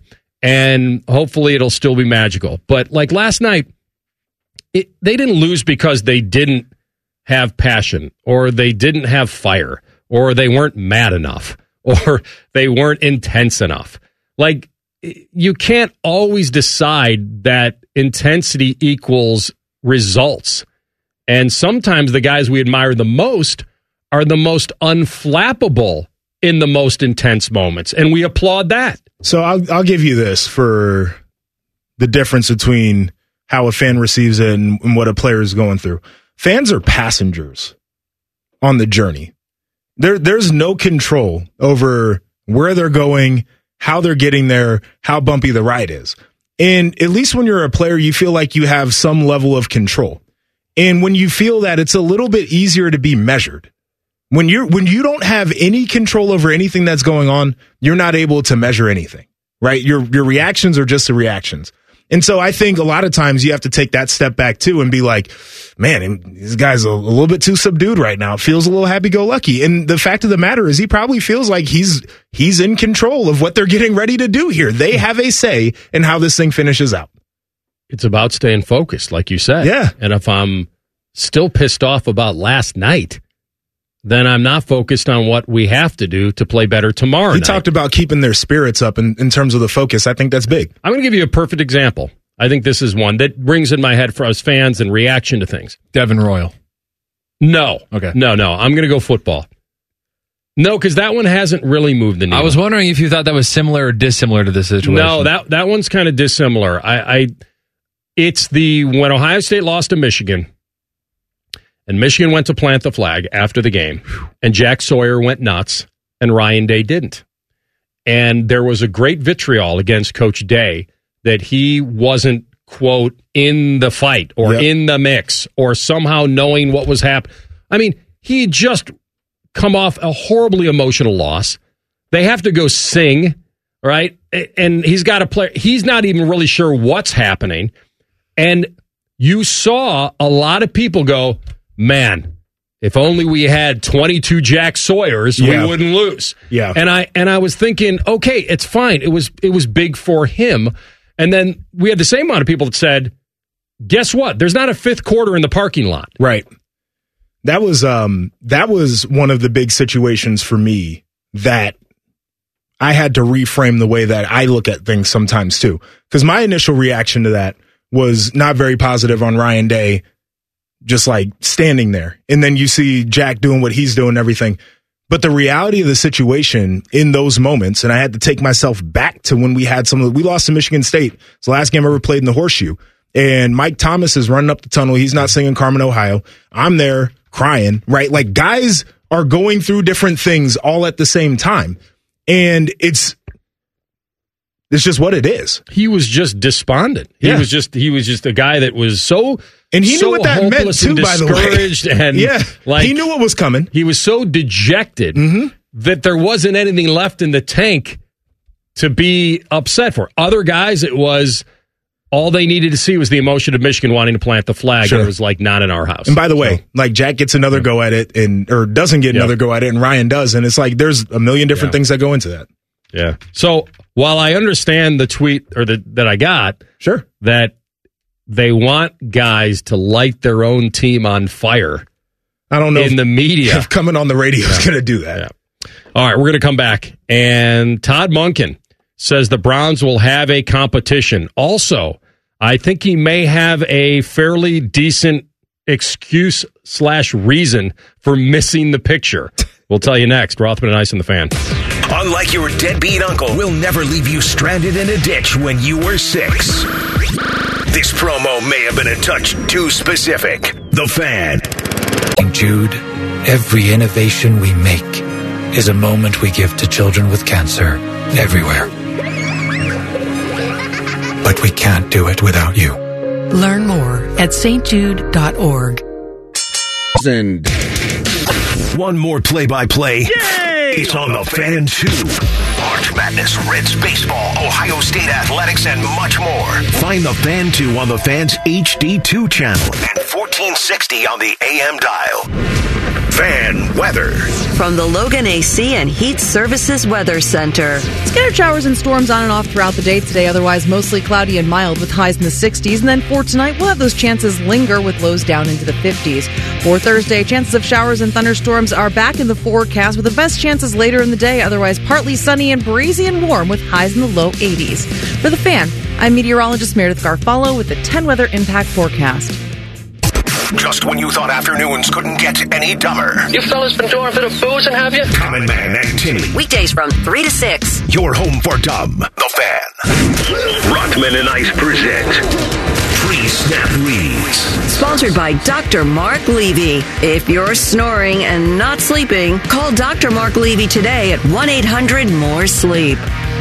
And hopefully it'll still be magical. But like last night, it, they didn't lose because they didn't have passion or they didn't have fire or they weren't mad enough or they weren't intense enough. Like, you can't always decide that intensity equals results. And sometimes the guys we admire the most are the most unflappable in the most intense moments. And we applaud that. So I'll, I'll give you this for the difference between how a fan receives it and, and what a player is going through. Fans are passengers on the journey. There, there's no control over where they're going, how they're getting there, how bumpy the ride is. And at least when you're a player, you feel like you have some level of control. And when you feel that, it's a little bit easier to be measured. When you're when you don't have any control over anything that's going on, you're not able to measure anything, right? Your your reactions are just the reactions. And so I think a lot of times you have to take that step back too and be like, man, this guy's a, a little bit too subdued right now. It feels a little happy-go-lucky. And the fact of the matter is he probably feels like he's he's in control of what they're getting ready to do here. They have a say in how this thing finishes out. It's about staying focused, like you said. Yeah. And if I'm still pissed off about last night, then I'm not focused on what we have to do to play better tomorrow He night. talked about keeping their spirits up in, in terms of the focus. I think that's big. I'm going to give you a perfect example. I think this is one that rings in my head for us fans and reaction to things. Devin Royal. No. Okay. No, no. I'm going to go football. No, because that one hasn't really moved the needle. I was wondering if you thought that was similar or dissimilar to this situation. No, that that one's kind of dissimilar. I, I, it's the when Ohio State lost to Michigan, and Michigan went to plant the flag after the game, and Jack Sawyer went nuts, and Ryan Day didn't. And there was a great vitriol against Coach Day that he wasn't, quote, in the fight or yep. in the mix or somehow knowing what was happening. I mean, he had just come off a horribly emotional loss. They have to go sing, right? And he's got to play. He's not even really sure what's happening. And you saw a lot of people go, man, if only we had twenty-two Jack Sawyers, yeah. we wouldn't lose. Yeah. And I and I was thinking, okay, it's fine. It was it was big for him. And then we had the same amount of people that said, guess what? There's not a fifth quarter in the parking lot. Right. That was um that was one of the big situations for me that I had to reframe the way that I look at things sometimes too. Because my initial reaction to that was not very positive on Ryan Day, just like standing there. And then you see Jack doing what he's doing and everything. But the reality of the situation in those moments, and I had to take myself back to when we had some of the, we lost to Michigan State. It's the last game I ever played in the Horseshoe. And Mike Thomas is running up the tunnel. He's not singing Carmen, Ohio. I'm there crying, right? Like guys are going through different things all at the same time. And it's, it's just what it is. He was just despondent. He yeah. was just he was just a guy that was so and he so knew what that meant too. By the way, and yeah, like he knew what was coming. He was so dejected mm-hmm. that there wasn't anything left in the tank to be upset for. Other guys, it was all they needed to see was the emotion of Michigan wanting to plant the flag. Sure. And it was like not in our house. And by the way, so, like Jack gets another yeah. go at it, and or doesn't get yeah. another go at it, and Ryan does, and it's like there's a million different yeah. things that go into that. Yeah. So while I understand the tweet or the, that I got, sure, that they want guys to light their own team on fire. I don't know in if, the media. If coming on the radio yeah. is going to do that. Yeah. All right, we're going to come back. And Todd Monken says the Browns will have a competition. Also, I think he may have a fairly decent excuse slash reason for missing the picture. We'll tell you next. Rothman and Ice and the Fan. Unlike your deadbeat uncle, we'll never leave you stranded in a ditch when you were six. This promo may have been a touch too specific. The Fan. Jude, every innovation we make is a moment we give to children with cancer everywhere. But we can't do it without you. Learn more at s t jude dot org. And one more play-by-play. Yay! It's on The Fan two. March Madness, Reds baseball, Ohio State athletics, and much more. Find The Fan two on the Fan's H D two channel and fourteen sixty on the A M dial. Fan weather. From the Logan A C and Heat Services Weather Center. Scattered showers and storms on and off throughout the day today, otherwise mostly cloudy and mild with highs in the sixties. And then for tonight, we'll have those chances linger with lows down into the fifties. For Thursday, chances of showers and thunderstorms are back in the forecast with the best chances later in the day, otherwise partly sunny and breezy and warm with highs in the low eighties. For The Fan, I'm meteorologist Meredith Garfalo with the ten Weather Impact Forecast. Just when you thought afternoons couldn't get any dumber. You fellas been doing a bit of boozing, have you? Common Man and Timmy. Weekdays from three to six. Your home for dumb. The Fan. Rockman and Ice present Pre-Snap Reads. Sponsored by Doctor Mark Levy. If you're snoring and not sleeping, call Doctor Mark Levy today at one eight hundred more sleep.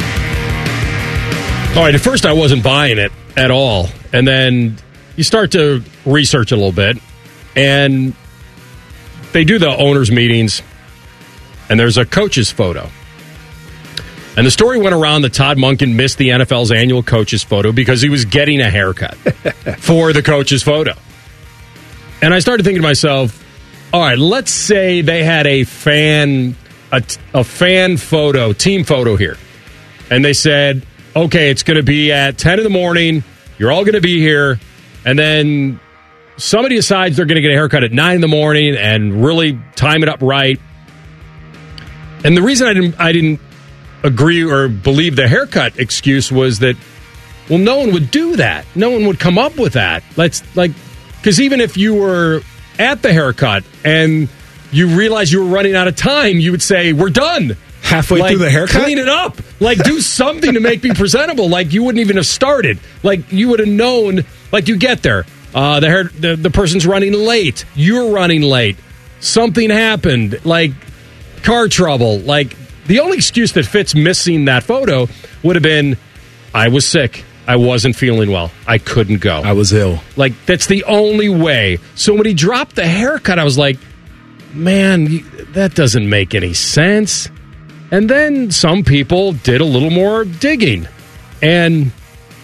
All right, at first I wasn't buying it at all. And then you start to research a little bit, and they do the owners' meetings, and there's a coach's photo. And the story went around that Todd Monken missed the N F L's annual coach's photo because he was getting a haircut for the coach's photo. And I started thinking to myself, all right, let's say they had a fan, a, a fan photo, team photo here. And they said, okay, it's going to be at ten in the morning. You're all going to be here. And then somebody decides they're going to get a haircut at nine in the morning and really time it up right. And the reason I didn't I didn't agree or believe the haircut excuse was that, well, no one would do that. No one would come up with that. Let's like, because even if you were at the haircut and you realized you were running out of time, you would say, we're done. Halfway like, through the haircut? Clean it up. Like, do something to make me presentable. Like, you wouldn't even have started. Like, you would have known, like, you get there. Uh, the, hair, the the person's running late. You're running late. Something happened. Like, car trouble. Like, the only excuse that fits missing that photo would have been, I was sick. I wasn't feeling well. I couldn't go. I was ill. Like, that's the only way. So when he dropped the haircut, I was like, man, that doesn't make any sense. And then some people did a little more digging. And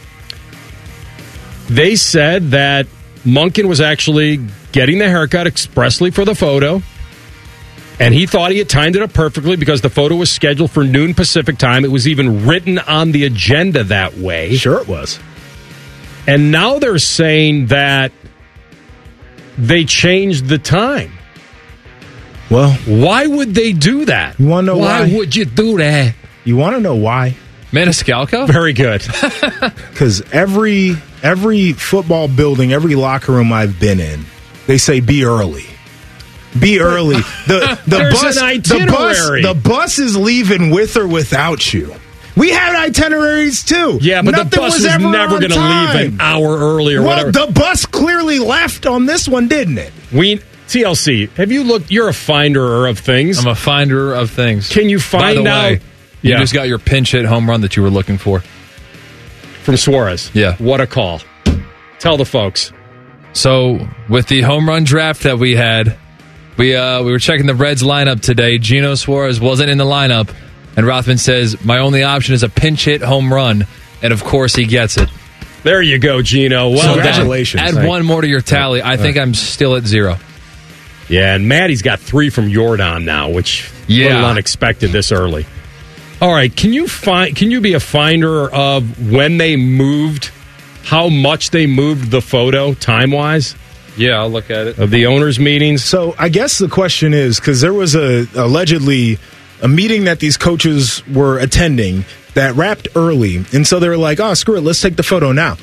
they said that Monken was actually getting the haircut expressly for the photo. And he thought he had timed it up perfectly because the photo was scheduled for noon Pacific time. It was even written on the agenda that way. Sure it was. And now they're saying that they changed the time. Well, why would they do that? You want to know why? Why would you do that? You want to know why? Maniscalco? Very good. Because every every football building, every locker room I've been in, they say be early. Be early. The the There's bus an the bus itinerary. the bus is leaving with or without you. We had itineraries too. Yeah, but Nothing the bus was, was ever never going to leave an hour early or well, whatever. the bus clearly left on this one, didn't it? We T L C, have you looked? You're a finder of things. I'm a finder of things. Can you find By the out? way, you Yeah. just got your pinch hit home run that you were looking for. From Suarez. Yeah. What a call. Tell the folks. So, with the home run draft that we had, we uh, we were checking the Reds lineup today. Gino Suarez wasn't in the lineup, and Rothman says, my only option is a pinch hit home run, and of course he gets it. There you go, Gino. Well, So congratulations. Add Thank- one more to your tally. I think I'm still at zero. Yeah, and Maddie's got three from Jordan now, which Yeah. a little unexpected this early. All right, can you find? Can you be a finder of when they moved, how much they moved the photo time wise Yeah, I'll look at it. of the owners' meetings? So I guess the question is, because there was a allegedly a meeting that these coaches were attending that wrapped early, and so they were like, "Oh, screw it, let's take the photo now."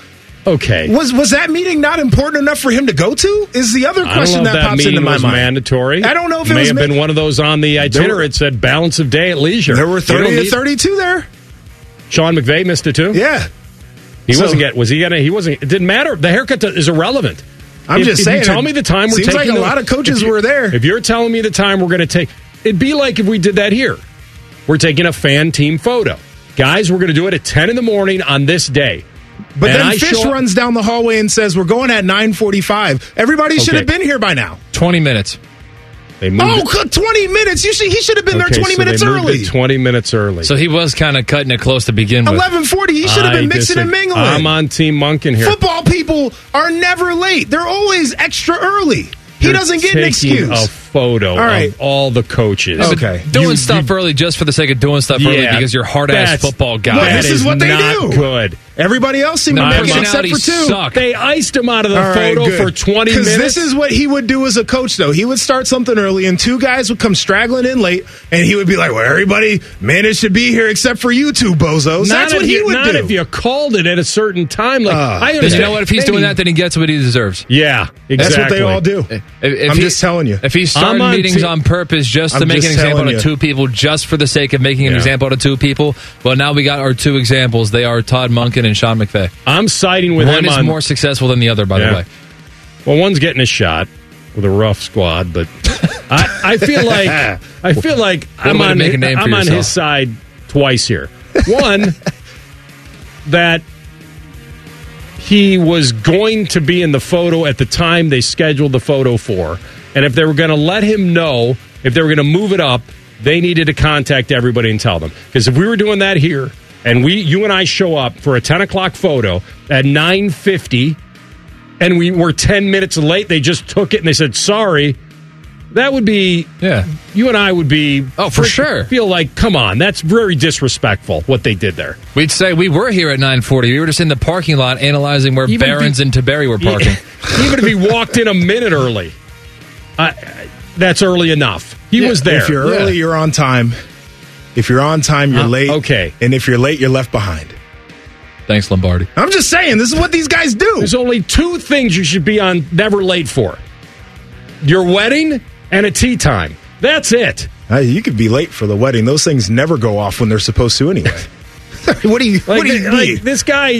Okay. Was was that meeting not important enough for him to go to? Is the other question I don't know that, if that pops meeting into my was mind. mandatory. I don't know if it may was have ma- been one of those on the itinerary. were- It said balance of day at leisure. There were You thirty don't to need- thirty-two there. Sean McVay missed it too. Yeah. He So- wasn't getting. Was he getting? He wasn't. It didn't matter. The haircut is irrelevant. I'm if, just if saying. You tell me the time we're seems taking. like a the- lot of coaches if you- were there. If you're telling me the time we're going to take, it'd be like if we did that here. We're taking a fan team photo, guys. We're going to do it at ten in the morning on this day. But And then I Fish show up- runs down the hallway and says, "We're going at nine forty-five." Everybody should Okay. have been here by now. twenty minutes. They moved Oh, it- good, twenty minutes. You should, he should have been Okay, there twenty so minutes they moved early. it twenty minutes early. So he was kind of cutting it close to begin with. eleven forty. He should have I been mixing and disagree. mingling. I'm on Team Monken here. Football people are never late. They're always extra early. He You're doesn't get an taking excuse. a photo All right. of all the coaches. Yeah, but Okay. Doing You- stuff early just for the sake of doing stuff early Yeah, because you're hard ass that's- football guy. Well, That this is what they not do. Good. Everybody else seemed No, to make it except personalities for two. suck. They iced him out of the All right, photo good. for twenty 'Cause minutes. this is what he would do as a coach, though. He would start something early, and two guys would come straggling in late, and he would be like, "Well, everybody managed to be here except for you two bozos." Not That's what if he you, would not do. if you called it at a certain time. Like Uh, I Then understand. you know what? If he's Maybe- doing that, then he gets what he deserves. yeah, exactly. That's what they all do. If, if I'm he- just telling you. If he's starting I'm on meetings te- on purpose just to I'm make just an example telling out of you. two people, just for the sake of making an Yeah. example out of two people, well, now we got our two examples. They are Todd Monken and Sean McVay. I'm siding with One him is on. more successful than the other, by Yeah. the way. Well, one's getting a shot with a rough squad, but I, I feel like I feel like What a I'm way to on make a name for I'm on yourself. his side twice here. One, that he was going to be in the photo at the time they scheduled the photo for, and if they were going to let him know, if they were going to move it up, they needed to contact everybody and tell them. Because if we were doing that here, and we, you and I show up for a ten o'clock photo at nine fifty, and we were ten minutes late, they just took it and they said, sorry, that would be, Yeah. you and I would be, Oh, for sure. feel like, come on, that's very disrespectful what they did there. We'd say we were here at nine forty. We were just in the parking lot analyzing where Even if Barons he- and Tiberi were parking. Even if he walked in a minute early, I, that's early enough. He Yeah, was there. If you're early, you're on time. If you're on time, you're Uh, late. okay. And if you're late, you're left behind. Thanks, Lombardi. I'm just saying, this is what these guys do. There's only two things you should be on never late for: your wedding and a tea time. That's it. Uh, you could be late for the wedding. Those things never go off when they're supposed to anyway. what do you Like, What do you like, mean? this guy,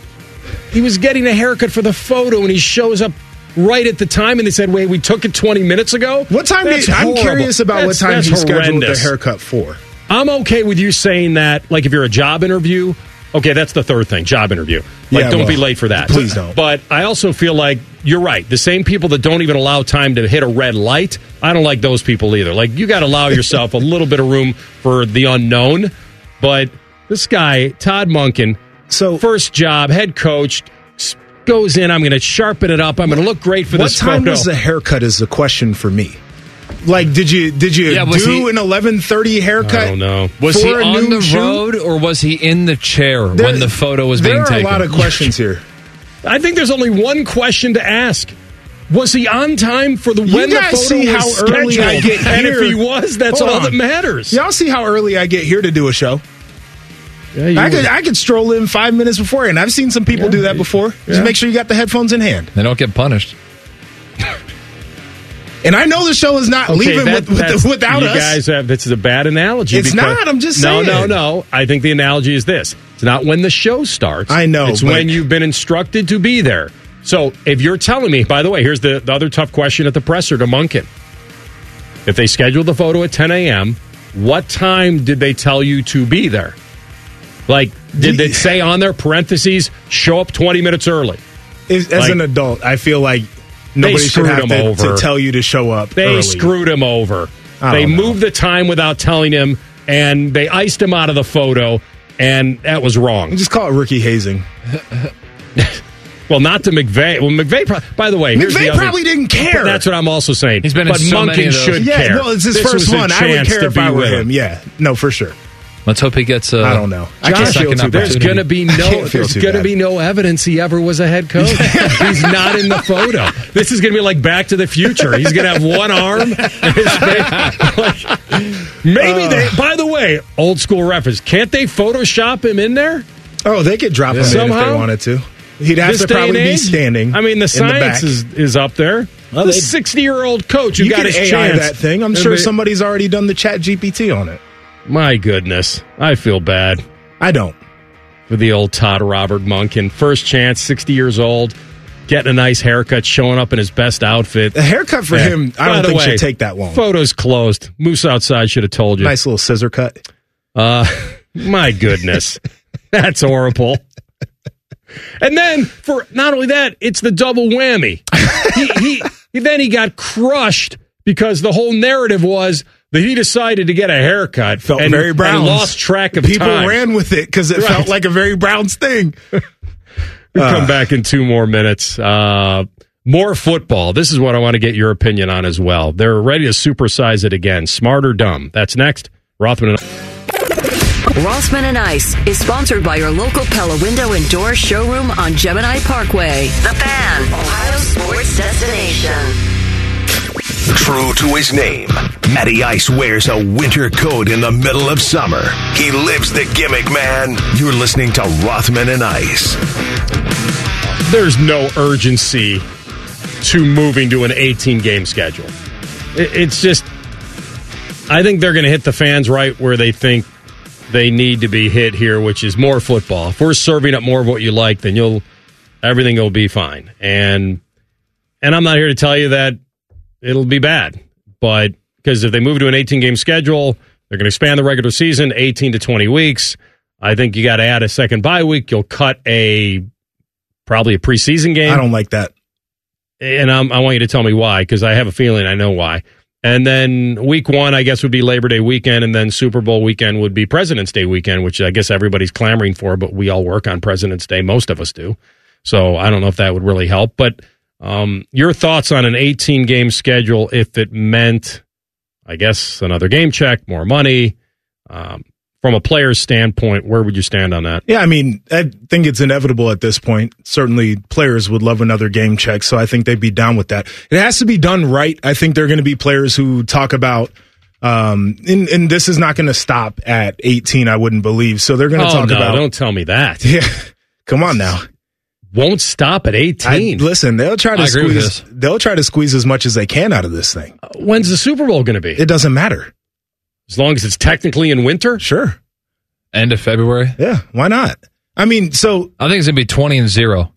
he was getting a haircut for the photo, and he shows up right at the time, and they said, "Wait, we took it twenty minutes ago." What time? That's Did, I'm horrible. curious about That's- what time that's he scheduled horrendous. the haircut for. I'm okay with you saying that. Like, if you're a job interview, okay, that's the third thing, job interview. Like, Yeah, don't well, be late for that. please don't. But I also feel like you're right. The same people that don't even allow time to hit a red light, I don't like those people either. Like, you got to allow yourself a little bit of room for the unknown. But this guy, Todd Monken, so first job, head coach, s- goes in. I'm going to sharpen it up. I'm going to look great for What this time photo. was the haircut? Is the question for me. Like, did you did you Yeah, was do he- an eleven thirty haircut? I don't know. Was for he a on noon the shoot? road or was he in the chair There- when the photo was there being are taken? a lot of questions here. I think there's only one question to ask. Was he on time for the You when the guys photo see how was early I scheduled? get And here. if he was, that's Hold all on. that matters. Y'all see how early I get here to do a show? Yeah, you I could were- I could stroll in five minutes before, and I've seen some people do that before. Yeah. Just make sure you got the headphones in hand. They don't get punished. And I know the show is not Okay, leaving that- with, with that's- the, without you us. guys have, this is a bad analogy. It's because- not, I'm just No, saying. no, no. I think the analogy is this. It's not when the show starts. I know, It's but- when you've been instructed to be there. So if you're telling me, by the way, here's the, the other tough question at the presser to Monken. If they scheduled the photo at ten a.m., what time did they tell you to be there? Like, did they say on their parentheses, show up twenty minutes early? As, as Like- an adult, I feel like nobody should screwed have him to, over. to tell you to show up They early. screwed him over. I They don't know. moved the time without telling him, and they iced him out of the photo, and that was wrong. Just call it rookie hazing. Well, not to McVay. Well, McVay, pro- by the way, here's McVay the other- probably didn't care. That's what I'm also saying. He's been in but so Monken many of those. should Yeah, care. well, it's his This first was a one. I would chance care to if be I were with him. Yeah, no, for sure. Let's hope he gets. Uh, I don't know. I Josh, can't feel second too bad. There's opportunity. going to be I no. can't feel There's too going to bad. be no evidence he ever was a head coach. He's not in the photo. This is going to be like Back to the Future. He's going to have one arm. And his face, like, maybe Uh. they. By the way, old school reference. Can't they Photoshop him in there? Oh, they could drop him in if Somehow? they wanted to. He'd have This to day probably and be age? standing. I mean, the in science the is, is up there. Well, the they- sixty-year-old coach who you got can his A I chance. that thing. I'm And sure they- somebody's already done the Chat G P T on it. My goodness. I feel bad. I don't. For the old Todd Robert Monken. First chance, sixty years old, getting a nice haircut, showing up in his best outfit. The haircut for Yeah. him, I By don't the think way, should take that long. Photos closed. Moose outside should have told you. Nice little scissor cut. Uh, my goodness. That's horrible. And then, for not only that, it's the double whammy. he, he Then he got crushed because the whole narrative was that he decided to get a haircut. Felt and, very Browns. and lost track of People time. ran with it because it Right. felt like a very Browns thing. We'll Uh. come back in two more minutes. Uh, more football. This is what I want to get your opinion on as well. They're ready to supersize it again. Smart or dumb? That's next. Rothman and Rossman and Ice is sponsored by your local Pella Window and Door showroom on Gemini Parkway. The Fan, Ohio sports destination. True to his name, Matty Ice wears a winter coat in the middle of summer. He lives the gimmick, man. You're listening to Rothman and Ice. There's no urgency to moving to an eighteen-game schedule. It- It's just, I think they're going to hit the fans right where they think they need to be hit here, which is more football. If we're serving up more of what you like, then you'll everything will be fine. And and I'm not here to tell you that it'll be bad, but because if they move to an eighteen-game schedule, they're going to expand the regular season eighteen to twenty weeks. I think you got to add a second bye week. You'll cut a probably a preseason game. I don't like that. And I'm, I want you to tell me why, because I have a feeling I know why. And then week one, I guess, would be Labor Day weekend, and then Super Bowl weekend would be President's Day weekend, which I guess everybody's clamoring for, but we all work on President's Day. Most of us do. So I don't know if that would really help. But um, your thoughts on an eighteen-game schedule if it meant, I guess, another game check, more money. Um, from a player's standpoint, where would you stand on that? Yeah, I mean, I think it's inevitable at this point. Certainly, players would love another game check, so I think they'd be down with that. It has to be done right. I think there are going to be players who talk about, um, and, and this is not going to stop at eighteen, I wouldn't believe. So they're going to Oh, talk no, about. don't tell me that. Yeah, come on now. Won't stop at eighteen. I, listen, they'll try to I agree with squeeze. this. They'll try to squeeze as much as they can out of this thing. When's the Super Bowl going to be? It doesn't matter. As long as it's technically in winter? Sure. End of February? Yeah, why not? I mean, so I think it's going to be twenty and zero.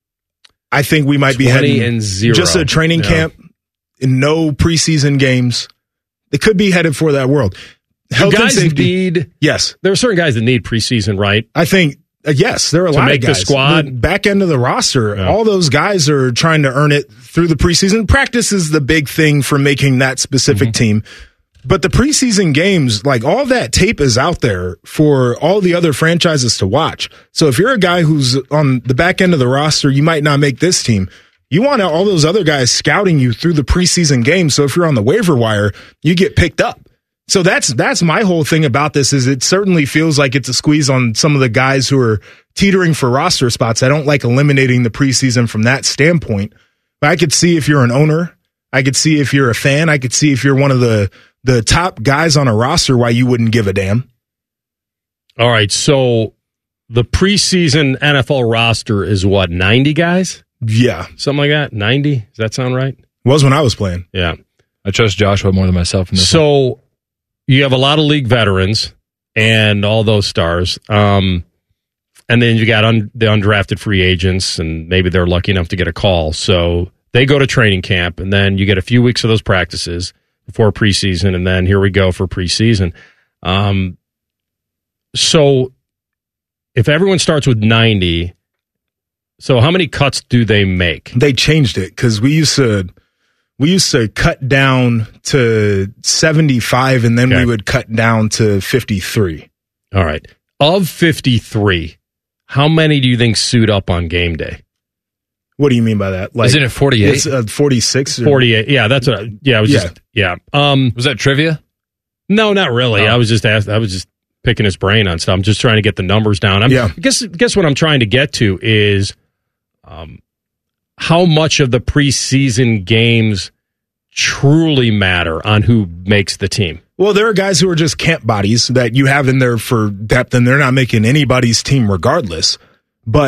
I think we might be twenty heading and zero. just a training Yeah. camp, no preseason games. They could be headed for that world. Do Health and guys safety. need. Yes, There are certain guys that need preseason, right? I think uh, yes, there are a To lot make of the guys. squad. The back end of the roster, Yeah. all those guys are trying to earn it through the preseason. Practice is the big thing for making that specific Mm-hmm. team. But the preseason games, like all that tape is out there for all the other franchises to watch. So if you're a guy who's on the back end of the roster, you might not make this team. You want all those other guys scouting you through the preseason game. So if you're on the waiver wire, you get picked up. So that's that's my whole thing about this is it certainly feels like it's a squeeze on some of the guys who are teetering for roster spots. I don't like eliminating the preseason from that standpoint. But I could see if you're an owner, I could see if you're a fan, I could see if you're one of the the top guys on a roster why you wouldn't give a damn. All right. So the preseason N F L roster is what, ninety guys? Yeah. Something like that? ninety? Does that sound right? Was when I was playing. Yeah. I trust Joshua more than myself in this. So you have a lot of league veterans and all those stars. Um, and then you got un- the undrafted free agents, and maybe they're lucky enough to get a call. So they go to training camp, and then you get a few weeks of those practices before preseason, and then here we go for preseason. Um, so if everyone starts with ninety, so how many cuts do they make? They changed it because we used to we used to cut down to seventy-five, and then Okay. we would cut down to fifty-three. All right. Of fifty-three, how many do you think suit up on game day? What do you mean by that? Like, Isn't it forty-eight? It's uh, forty-six. Or, forty-eight. Yeah, that's what I, yeah, I was Yeah. just yeah. Um Was that trivia? no, not really. Oh. I was just asked I was just picking his brain on stuff. I'm just trying to get the numbers down. I'm Yeah. guess guess what I'm trying to get to is um how much of the preseason games truly matter on who makes the team. Well, there are guys who are just camp bodies that you have in there for depth, and they're not making anybody's team regardless. But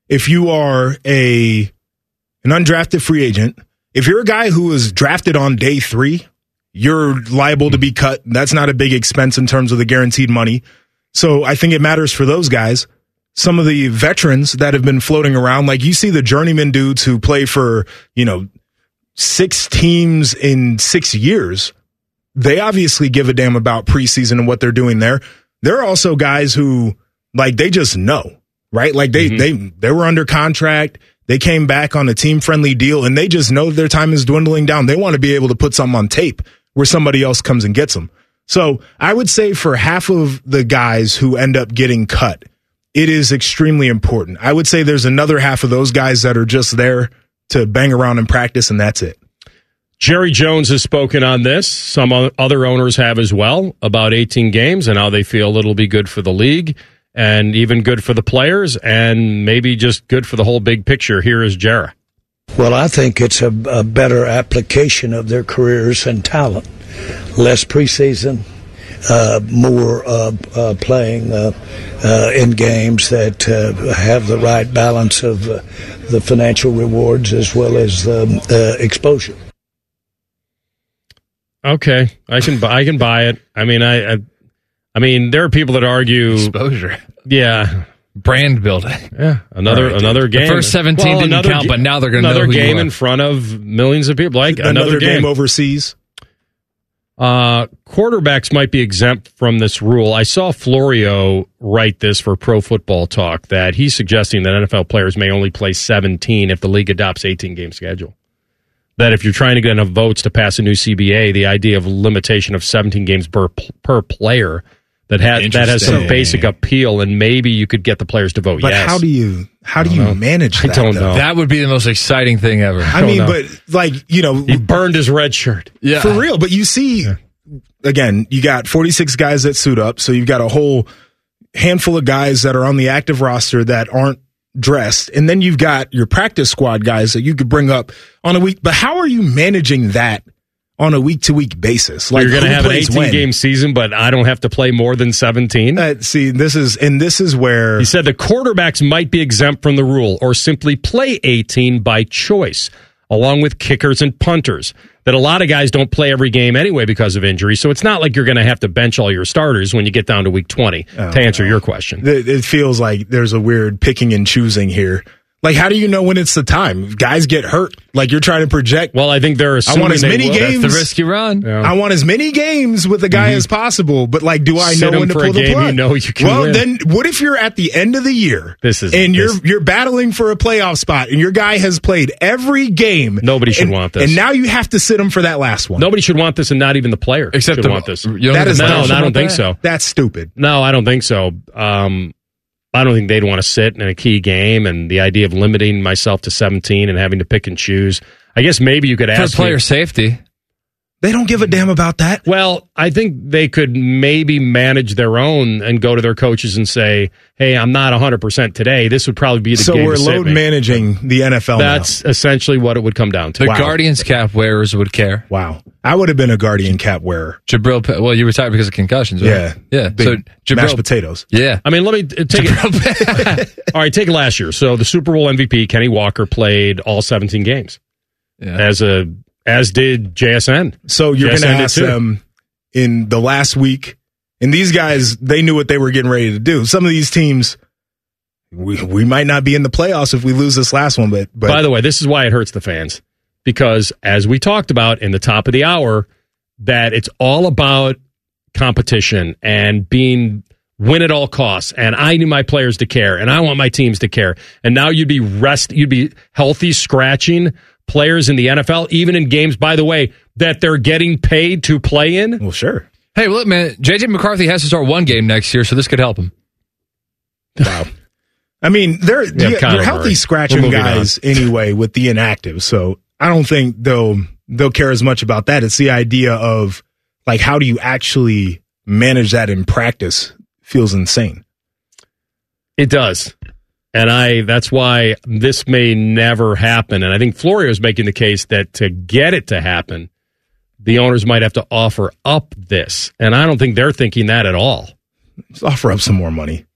if you are a an undrafted free agent, if you're a guy who was drafted on day three, you're liable to be cut. That's not a big expense in terms of the guaranteed money. So I think it matters for those guys. Some of the veterans that have been floating around, like you see the journeyman dudes who play for, you know, six teams in six years. They obviously give a damn about preseason and what they're doing there. There are also guys who, like, they just know, right? Like they, mm-hmm. they, they were under contract. They came back on a team-friendly deal, and they just know their time is dwindling down. They want to be able to put something on tape where somebody else comes and gets them. So I would say for half of the guys who end up getting cut, it is extremely important. I would say there's another half of those guys that are just there to bang around and practice, and that's it. Jerry Jones has spoken on this. Some other owners have as well, about eighteen games and how they feel it'll be good for the league and even good for the players and maybe just good for the whole big picture. Here is Jerry. Well, I think it's a, a better application of their careers and talent. Less preseason, uh, more uh, uh, playing uh, uh, in games that uh, have the right balance of uh, the financial rewards as well as um, uh, exposure. Okay, I can I can buy it. I mean, I, I, I mean, there are people that argue exposure. Yeah, brand building. Yeah, another right, another dude. game. The first seventeen well, didn't count, ga- but now they're going to know another who game you are. in front of millions of people. Like another, another game. game overseas. Uh, quarterbacks might be exempt from this rule. I saw Florio write this for Pro Football Talk that he's suggesting that N F L players may only play seventeen if the league adopts eighteen game schedule. That if you're trying to get enough votes to pass a new C B A, the idea of limitation of seventeen games per per player that has that has some basic appeal, and maybe you could get the players to vote but yes. But how do you how do you know. manage that? I don't though? know. That would be the most exciting thing ever. I, I mean, know. but like you know, he burned his red shirt. Yeah, for real. But you see, yeah. again, you got forty-six guys that suit up, so you've got a whole handful of guys that are on the active roster that aren't dressed, and then you've got your practice squad guys that you could bring up on a week. But how are you managing that on a week to week basis? Like, you're going to have an eighteen game season, but I don't have to play more than seventeen. Uh, see, this is and this is where he said the quarterbacks might be exempt from the rule or simply play eighteen by choice, along with kickers and punters. That a lot of guys don't play every game anyway because of injury, so it's not like you're going to have to bench all your starters when you get down to week twenty, oh, to answer your question. It feels like there's a weird picking and choosing here. Like, how do you know when it's the time? Guys get hurt. Like, you're trying to project. Well, I think there are. I want as many games. That's the risk you run. Yeah. I want as many games with the guy mm-hmm. as possible. But like, do I Sit know when to for pull a game the plug? You know you can well, win. then what if you're at the end of the year? This is and this. you're you're battling for a playoff spot, and your guy has played every game. Nobody should and, want this. And now you have to sit him for that last one. Nobody should want this, and not even the player Except should the, want this. That is no, no, I don't think that. so. That's stupid. No, I don't think so. Um, I don't think they'd want to sit in a key game, and the idea of limiting myself to seventeen and having to pick and choose. I guess maybe you could ask for player me, safety. They don't give a damn about that. Well, I think they could maybe manage their own and go to their coaches and say, hey, I'm not one hundred percent today. This would probably be the so game we're to sit load me. managing the N F L That's now. essentially what it would come down to. The Wow. Guardians cap wearers would care. Wow. I would have been a Guardian cap wearer. Jabril, well, you retired because of concussions, right? Yeah. Yeah. Big so Jabril, mashed potatoes. Yeah. I mean, let me take it. All right, take it last year. So the Super Bowl M V P, Kenny Walker, played all seventeen games. Yeah. As a as did J S N. So you're going to ask too. them in the last week, and these guys, they knew what they were getting ready to do. Some of these teams, we we might not be in the playoffs if we lose this last one. But, but by the way, this is why it hurts the fans. Because as we talked about in the top of the hour, that it's all about competition and being win at all costs. And I need my players to care, and I want my teams to care. And now you'd be rest, you'd be healthy scratching players in the N F L, even in games, by the way, that they're getting paid to play in. Well, sure. Hey, look, man, J J McCarthy has to start one game next year, so this could help him. Wow. I mean, they're Yeah, you're Kyler healthy Murray. scratching We're moving guys anyway with the inactive. So I don't think they'll they'll care as much about that. It's the idea of like, how do you actually manage that in practice? Feels insane. It does. And I that's why this may never happen. And I think Florio is making the case that to get it to happen, the owners might have to offer up this. And I don't think they're thinking that at all. Just offer up some more money.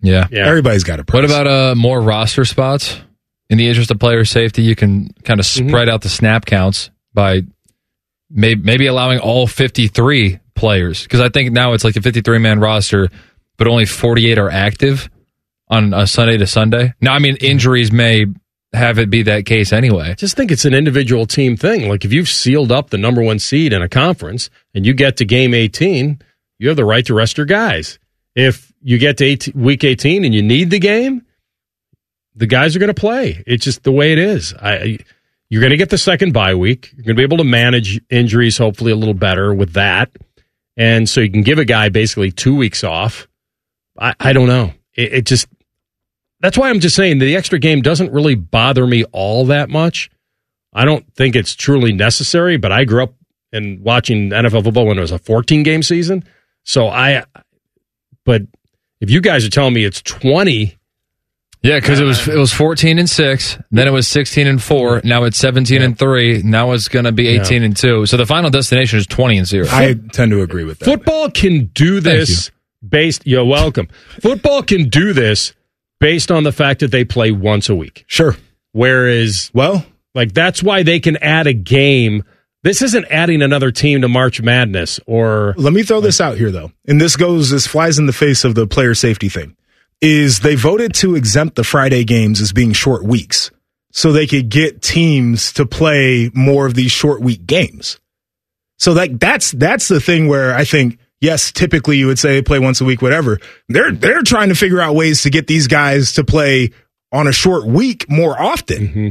Yeah. Yeah. Everybody's got a price. What about uh, more roster spots? In the interest of player safety, you can kind of spread mm-hmm. out the snap counts by may- maybe allowing all fifty-three players. Because I think now it's like a fifty-three man roster, but only forty-eight are active on a Sunday to Sunday. Now, I mean, injuries may have it be that case anyway. I just think it's an individual team thing. Like if you've sealed up the number one seed in a conference and you get to game eighteen, you have the right to rest your guys. If you get to eighteen, week eighteen and you need the game, the guys are going to play. It's just the way it is. I, you're going to get the second bye week. You're going to be able to manage injuries hopefully a little better with that. And so you can give a guy basically two weeks off. I, I don't know. It, it just, that's why I'm just saying the extra game doesn't really bother me all that much. I don't think it's truly necessary, but I grew up in watching N F L football when it was a fourteen game season. So I, but if you guys are telling me it's twenty, yeah, because it was it was fourteen and six, then it was sixteen and four, now it's seventeen yeah. and three, now it's going to be eighteen yeah. and two. So the final destination is twenty and zero. I tend to agree with that. Football can do this based. You're welcome. Football can do this based on the fact that they play once a week. Sure. Whereas, well, like that's why they can add a game. This isn't adding another team to March Madness. Or let me throw this out here though, and this goes this flies in the face of the player safety thing. Is they voted to exempt the Friday games as being short weeks so they could get teams to play more of these short week games. So like that's that's the thing where I think, yes, typically you would say they play once a week, whatever. They're they're trying to figure out ways to get these guys to play on a short week more often. Mm-hmm.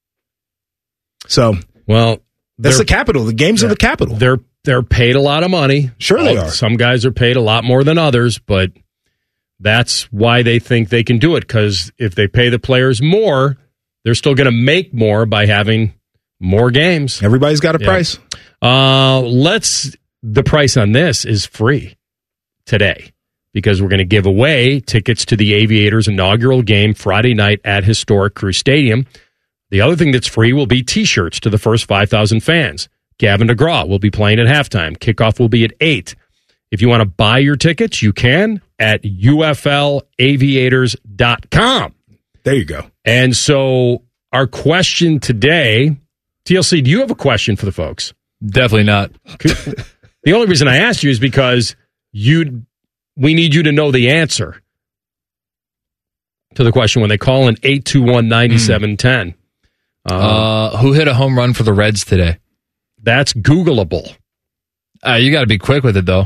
So well, that's the capital. The games yeah, are the capital. They're they're paid a lot of money. Sure they All, are. Some guys are paid a lot more than others, but that's why they think they can do it, because if they pay the players more, they're still going to make more by having more games. Everybody's got a yeah. price. Uh, let's. The price on this is free today because we're going to give away tickets to the Aviators' inaugural game Friday night at historic Crew Stadium. The other thing that's free will be T-shirts to the first five thousand fans. Gavin DeGraw will be playing at halftime. Kickoff will be at eight. If you want to buy your tickets, you can at U F L aviators dot com. There you go. And so our question today, T L C, do you have a question for the folks? Definitely not. The only reason I asked you is because you, we need you to know the answer to the question when they call in eight two one, nine seven one zero. Uh, uh, who hit a home run for the Reds today? That's Googleable. Uh, you got to be quick with it, though.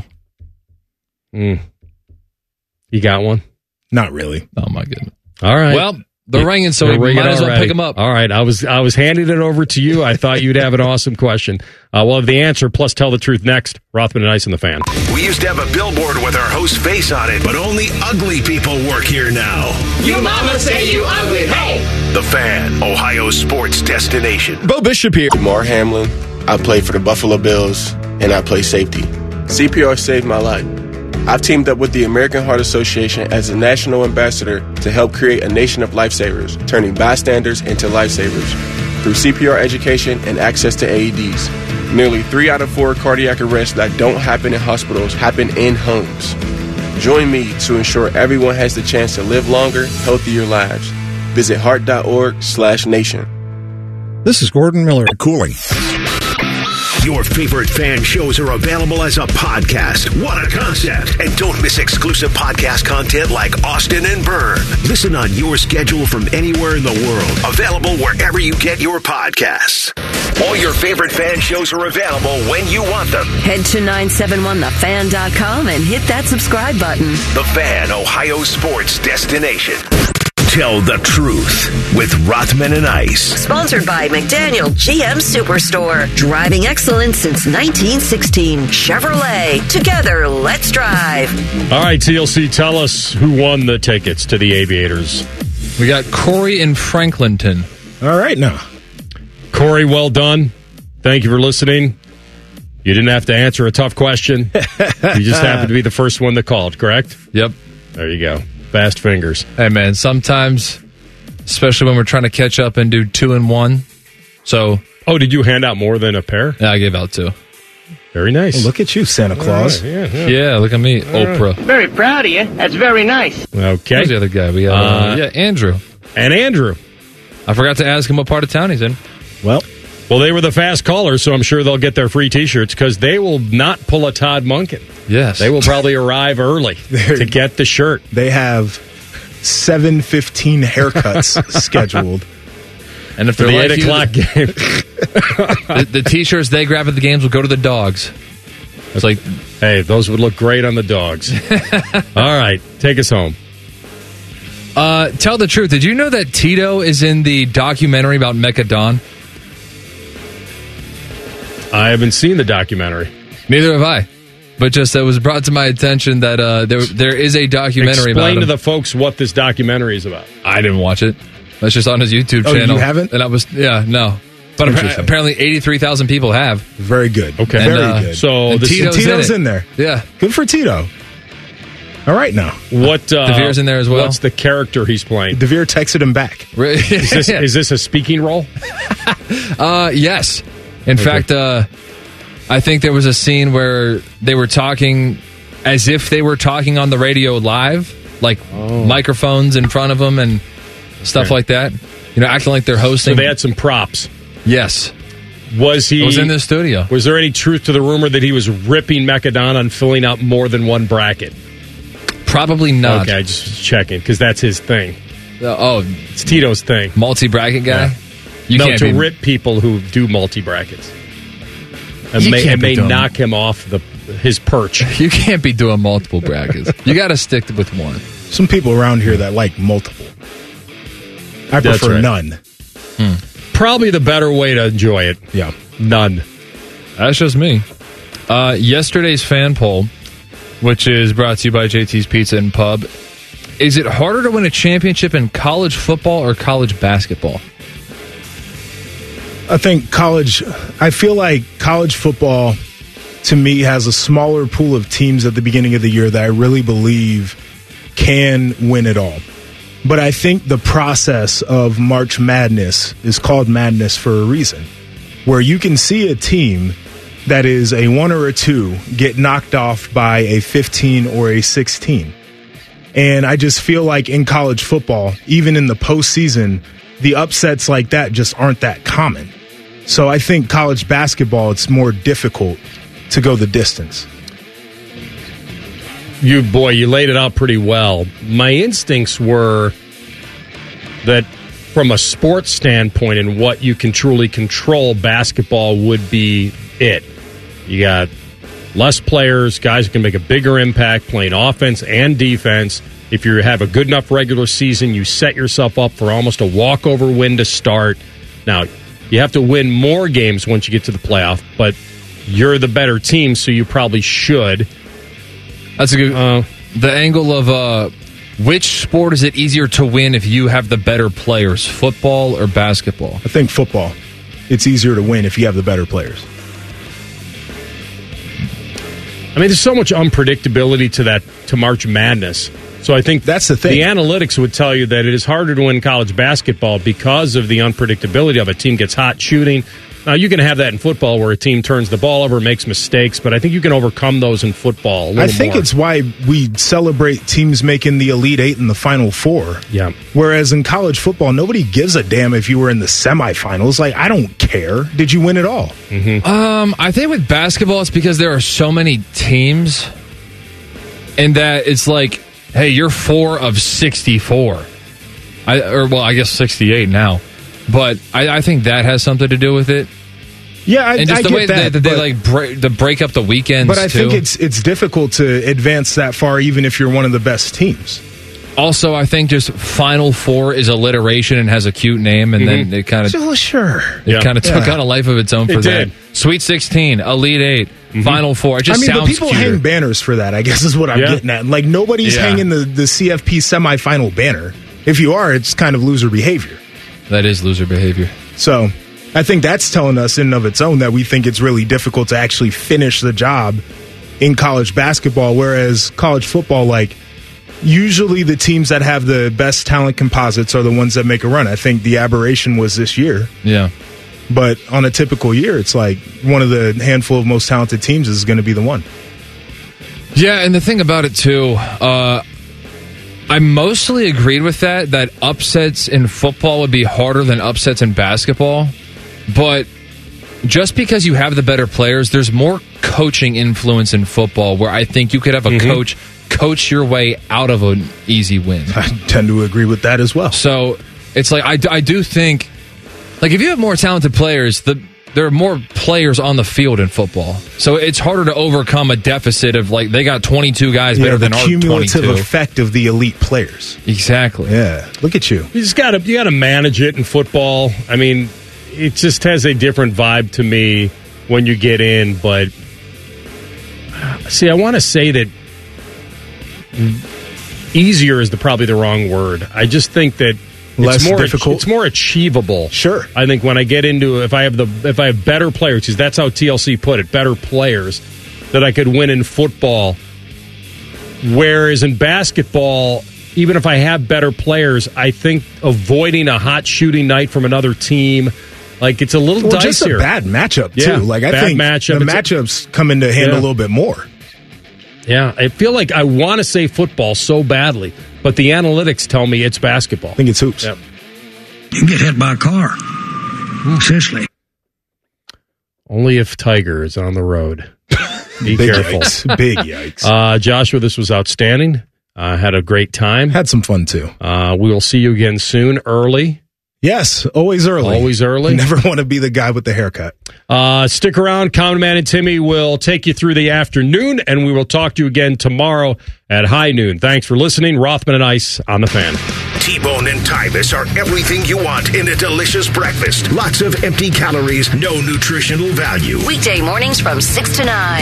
Mm. You got one? Not really. Oh, my goodness. All right. Well, they're ringing, so we might as well pick them up. All right. I was I was handing it over to you. I thought you'd have an awesome question. Uh, we'll have the answer, plus Tell the Truth next. Rothman and Ice and the Fan. We used to have a billboard with our host's face on it, but only ugly people work here now. You mama say you ugly, hey! The Fan, Ohio's sports destination. Bo Bishop here. Mar Hamlin. I play for the Buffalo Bills, and I play safety. C P R saved my life. I've teamed up with the American Heart Association as a national ambassador to help create a nation of lifesavers, turning bystanders into lifesavers through C P R education and access to A E Ds. Nearly three out of four cardiac arrests that don't happen in hospitals happen in homes. Join me to ensure everyone has the chance to live longer, healthier lives. Visit heart.org slash nation. This is Gordon Miller. Cooling. Your favorite fan shows are available as a podcast. What a concept. And don't miss exclusive podcast content like Austin and Byrne. Listen on your schedule from anywhere in the world. Available wherever you get your podcasts. All your favorite fan shows are available when you want them. Head to nine seven one the fan dot com and hit that subscribe button. The Fan, Ohio sports destination. Tell the Truth with Rothman and Ice. Sponsored by McDaniel G M Superstore. Driving excellence since nineteen sixteen. Chevrolet. Together, let's drive. All right, T L C, tell us who won the tickets to the Aviators. We got Corey in Franklinton. All right, now. Corey, well done. Thank you for listening. You didn't have to answer a tough question. You just happened to be the first one that called, correct? Yep. There you go. Fast fingers. Hey, man, sometimes, especially when we're trying to catch up and do two and one. So, oh, did you hand out more than a pair? Yeah, I gave out two. Very nice. Well, look at you, Santa Claus. Right, yeah, yeah. Yeah, look at me, Oprah. Very proud of you. That's very nice. Okay. Who's the other guy? We got uh, Uh, yeah, Andrew. And Andrew. I forgot to ask him what part of town he's in. Well, well, they were the fast callers, so I'm sure they'll get their free T-shirts because they will not pull a Todd Monken. Yes. They will probably arrive early to get the shirt. They have seven fifteen haircuts scheduled. And if For they're the like eight you, o'clock game. the, the T-shirts they grab at the games will go to the dogs. It's like, hey, those would look great on the dogs. All right, take us home. Uh, tell the truth. Did you know that Tito is in the documentary about Mecha Don? I haven't seen the documentary. Neither have I. But just it was brought to my attention that uh, there there is a documentary about Explain him. to the folks what this documentary is about. I didn't watch it. That's just on his YouTube Oh, channel. you haven't? And I was, yeah, no. But appa- Interesting. apparently eighty-three thousand people have. Very good. Okay. Very And, uh, good. So And this Tito's, Tito's in, in it. there. Yeah. Good for Tito. All right now. What uh, DeVere's in there as well? What's the character he's playing? DeVere texted him back. Is this, is this a speaking role? Uh, yes. In fact, uh, I think there was a scene where they were talking as if they were talking on the radio live, like microphones in front of them and stuff Okay. like that. You know, acting like they're So hosting. they had some props. yes. Was he? It was in the studio. Was there any truth to the rumor that he was ripping Mechadon on filling out more than one bracket? Probably not. Okay, just checking because that's his thing. Uh, oh, It's Tito's thing. multi-bracket guy? Yeah. You no, can't to be, rip people who do multi brackets. And You may, can't and be may doing- knock him off the his perch. You can't be doing multiple brackets. You got to stick with one. Some people around here that like multiple. I That's prefer right. none. Probably the better way to enjoy it. Yeah. None. That's just me. Uh, yesterday's fan poll, which is brought to you by J T's Pizza and Pub. Is it harder to win a championship in college football or college basketball? I think college, I feel like college football to me has a smaller pool of teams at the beginning of the year that I really believe can win it all. But I think the process of March Madness is called madness for a reason, where you can see a team that is a one or a two get knocked off by a fifteen or a sixteen. And I just feel like in college football, even in the postseason, the upsets like that just aren't that common. So I think college basketball, it's more difficult to go the distance. You, boy, you laid it out pretty well. My instincts were that from a sports standpoint and what you can truly control, basketball would be it. You got less players, guys who can make a bigger impact playing offense and defense. If you have a good enough regular season, you set yourself up for almost a walkover win to start. Now, you have to win more games once you get to the playoff, but you're the better team, so you probably should. That's a good. Uh, the angle of uh, which sport is it easier to win if you have the better players, football or basketball? I think football. It's easier to win if you have the better players. I mean, there's so much unpredictability to that, to March Madness. So I think that's the thing. The analytics would tell you that it is harder to win college basketball because of the unpredictability of a team gets hot shooting. Now, you can have that in football where a team turns the ball over, makes mistakes, but I think you can overcome those in football a little I think more. it's why we celebrate teams making the Elite Eight and the Final Four. Yeah. Whereas in college football, nobody gives a damn if you were in the semifinals. Like, I don't care. Did you win it all? Mm-hmm. Um, I think with basketball, it's because there are so many teams, and that it's like, hey, you're four of sixty-four. I or well, I guess sixty-eight now. But I, I think that has something to do with it. Yeah, I, and just I the get way that, that they, but- like break, the break up the weekends. But I too. think it's it's difficult to advance that far, even if you're one of the best teams. Also, I think just Final Four is alliteration and has a cute name, and Mhm. then it kind of So, sure. it Yeah. kind of took Yeah. on a life of its own for It that. did. Sweet sixteen, Elite 8 Final Four. It just I mean, sounds but people cuter. hang banners for that, I guess is what I'm Yeah. getting at. Like, nobody's Yeah. hanging the, the C F P semifinal banner. If you are, it's kind of loser behavior. That is loser behavior. So I think that's telling us in and of its own that we think it's really difficult to actually finish the job in college basketball, whereas college football, like, usually the teams that have the best talent composites are the ones that make a run. I think the aberration was this year. Yeah. But on a typical year, it's like one of the handful of most talented teams is going to be the one. Yeah, and the thing about it, too, uh, I mostly agreed with that, that upsets in football would be harder than upsets in basketball. But just because you have the better players, there's more coaching influence in football where I think you could have a mm-hmm. coach coach your way out of an easy win. I tend to agree with that as well. So it's like, I, I do think, like, if you have more talented players, the there are more players on the field in football. So it's harder to overcome a deficit of, like, they got twenty-two guys yeah, better than our twenty-two. The cumulative effect of the elite players. Exactly. Yeah. Look at you. You just got to you got to manage it in football. I mean, it just has a different vibe to me when you get in. But, see, I want to say that easier is the, probably the wrong word. I just think that less it's more difficult. It's more achievable. Sure. I think when I get into if I have the if I have better players, because that's how T L C put it, better players, that I could win in football. Whereas in basketball, even if I have better players, I think avoiding a hot shooting night from another team, like, it's a little well, dicier. Just a bad matchup too. Yeah, like I bad think matchup. the It's matchups a, come into hand yeah. a little bit more. Yeah, I feel like I want to say football so badly, but the analytics tell me it's basketball. I think it's hoops. Yep. You can get hit by a car. Seriously. Only if Tiger is on the road. Be Big careful. Yikes. Big yikes. Uh, Joshua, this was outstanding. I uh, had a great time. Had some fun, too. Uh, we will see you again soon, early. Yes, always early. Always early. Never want to be the guy with the haircut. Uh, stick around. Common Man and Timmy will take you through the afternoon, and we will talk to you again tomorrow at high noon. Thanks for listening. Rothman and Ice on the Fan. T-Bone and Tyvis are everything you want in a delicious breakfast. Lots of empty calories, no nutritional value. Weekday mornings from six to nine.